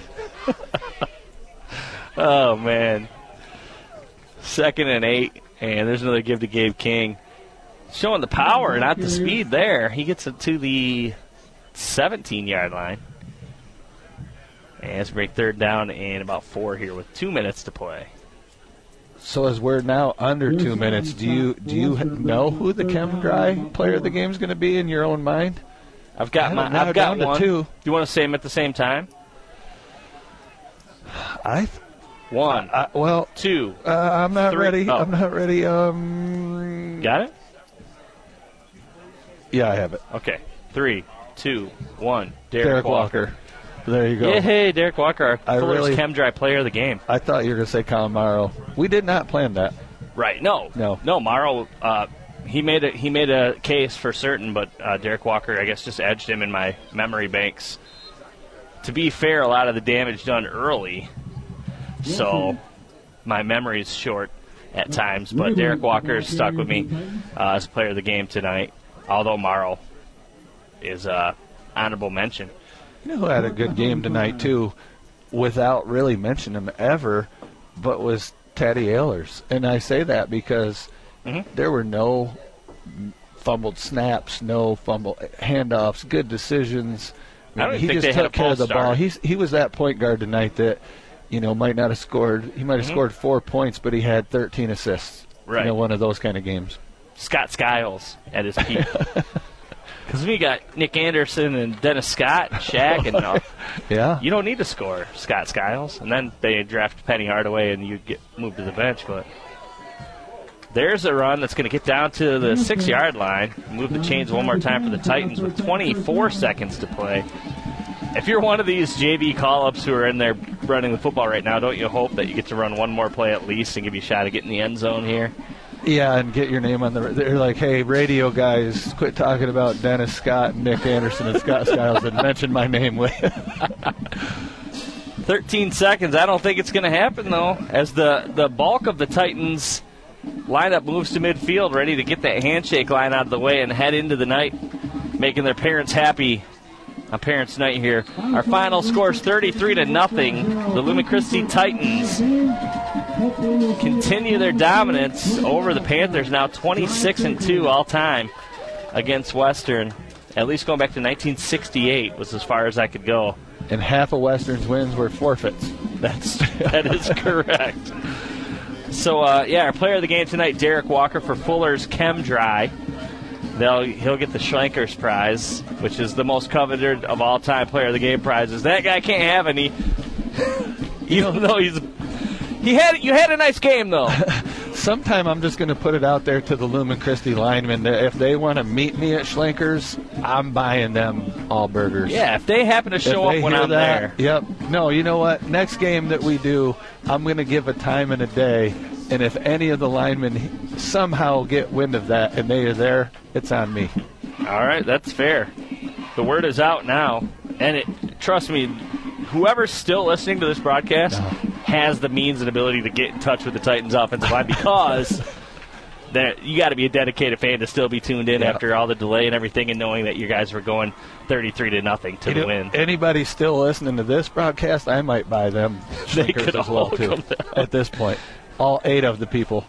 Oh, man. 2nd and 8, and there's another give to Gabe King. Showing the power, not the speed there. He gets it to the 17-yard line. And let's break 3rd down and about 4 here with 2 minutes to play. So as we're now under 2 minutes, do you know who the Chem Dry player of the game is going to be in your own mind? I've got one. 2. Do you want to say them at the same time? 1. 2. I'm not 3. ready. Oh. I'm not ready. Got it? Yeah, I have it. Okay. 3, 2, 1. Derek Walker. There you go. Yeah, hey, Derek Walker, our Fuller's Chem Dry player of the game. I thought you were going to say Colin Morrow. We did not plan that. Right. No. Morrow. He made a case for certain, but Derek Walker, I guess, just edged him in my memory banks. To be fair, a lot of the damage done early, so my memory's short. at times. But Derek Walker stuck with me as player of the game tonight, although Morrow is honorable mention. You know who had a good game tonight, too, without really mentioning him ever, but was Teddy Ehlers. And I say that because there were no fumbled snaps, no fumble handoffs, good decisions. I don't he think just they took care of the ball. He was that point guard tonight that, might not have scored. He might have scored 4 points, but he had 13 assists. Right. One of those kind of games. Scott Skiles at his peak. Because we got Nick Anderson and Dennis Scott and Shaq, and yeah, you don't need to score, Scott Skiles. And then they draft Penny Hardaway, and you get moved to the bench. But there's a run that's going to get down to the 6-yard line. Move the chains one more time for the Titans with 24 seconds to play. If you're one of these JV call-ups who are in there running the football right now, don't you hope that you get to run one more play at least and give you a shot at getting the end zone here? Yeah, and get your name on they're like, hey, radio guys, quit talking about Dennis Scott and Nick Anderson and Scott Skiles and mention my name with 13 seconds. I don't think it's going to happen, though, as the bulk of the Titans lineup moves to midfield, ready to get that handshake line out of the way and head into the night, making their parents happy on Parents' Night here. Our final score is 33-0. The Lumen Christi Titans continue their dominance over the Panthers, now 26-2 all time against Western. At least going back to 1968 was as far as I could go. And half of Western's wins were forfeits. That is correct. So, our player of the game tonight, Derek Walker for Fuller's Chem Dry. He'll get the Schlenkers prize, which is the most coveted of all time player of the game prizes. That guy can't have any, even though you had a nice game though. Sometime I'm just going to put it out there to the Lumen Christi linemen that if they want to meet me at Schlenkers, I'm buying them all burgers. Yeah, if they happen to show up when I'm there. Yep. No, you know what? Next game that we do, I'm going to give a time and a day. And if any of the linemen somehow get wind of that and they are there, it's on me. All right, that's fair. The word is out now. And trust me, whoever's still listening to this broadcast has the means and ability to get in touch with the Titans offensive line because you got to be a dedicated fan to still be tuned in after all the delay and everything and knowing that you guys were going 33-0 to the win. Anybody still listening to this broadcast, I might buy them Schlenkers as well, too, at this point. All 8 of the people.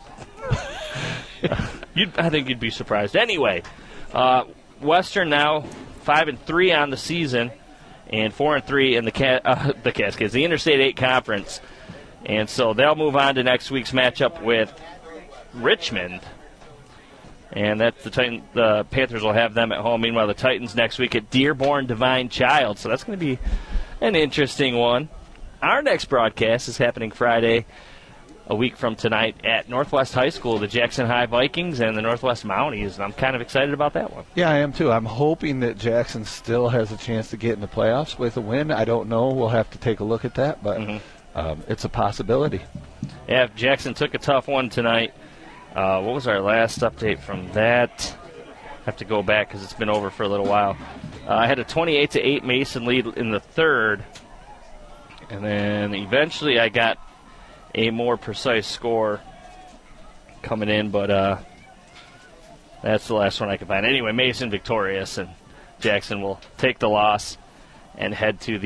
I think you'd be surprised. Anyway, Western now 5-3 on the season and 4-3 in the Cascades, the Interstate 8 Conference. And so they'll move on to next week's matchup with Richmond. And that's the Panthers will have them at home. Meanwhile, the Titans next week at Dearborn Divine Child. So that's going to be an interesting one. Our next broadcast is happening Friday, a week from tonight, at Northwest High School, the Jackson High Vikings and the Northwest Mounties, and I'm kind of excited about that one. Yeah, I am too. I'm hoping that Jackson still has a chance to get in the playoffs with a win. I don't know. We'll have to take a look at that, but it's a possibility. Yeah, Jackson took a tough one tonight. What was our last update from that? I have to go back because it's been over for a little while. I had a 28-8 Mason lead in the third, and then eventually I got a more precise score coming in, but that's the last one I can find. Anyway, Mason victorious, and Jackson will take the loss and head to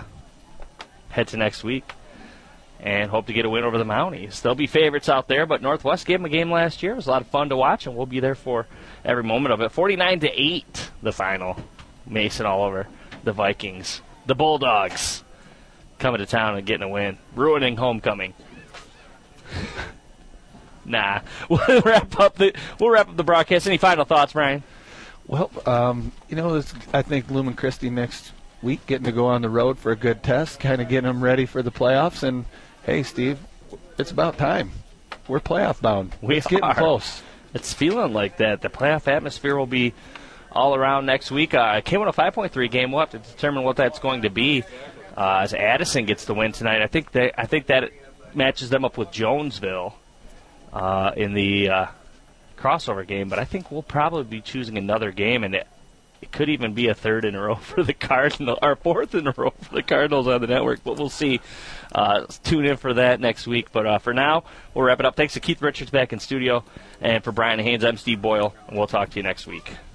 next week and hope to get a win over the Mounties. They'll be favorites out there, but Northwest gave them a game last year. It was a lot of fun to watch, and we'll be there for every moment of it. 49-8, the final. Mason all over the Vikings. The Bulldogs coming to town and getting a win, ruining homecoming. Nah, we'll wrap up the broadcast. Any final thoughts, Brian? Well, I think Lumen Christi next week getting to go on the road for a good test, kind of getting them ready for the playoffs. And hey, Steve, it's about time. We're playoff bound. It's getting close. It's feeling like that. The playoff atmosphere will be all around next week. K105.3 game. We'll have to determine what that's going to be as Addison gets the win tonight. I think that matches them up with Jonesville in the crossover game, but I think we'll probably be choosing another game, and it could even be a third in a row for the Cardinals, or fourth in a row for the Cardinals on the network, but we'll see. Tune in for that next week. But for now, we'll wrap it up. Thanks to Keith Richards back in studio. And for Brian Haynes, I'm Steve Boyle, and we'll talk to you next week.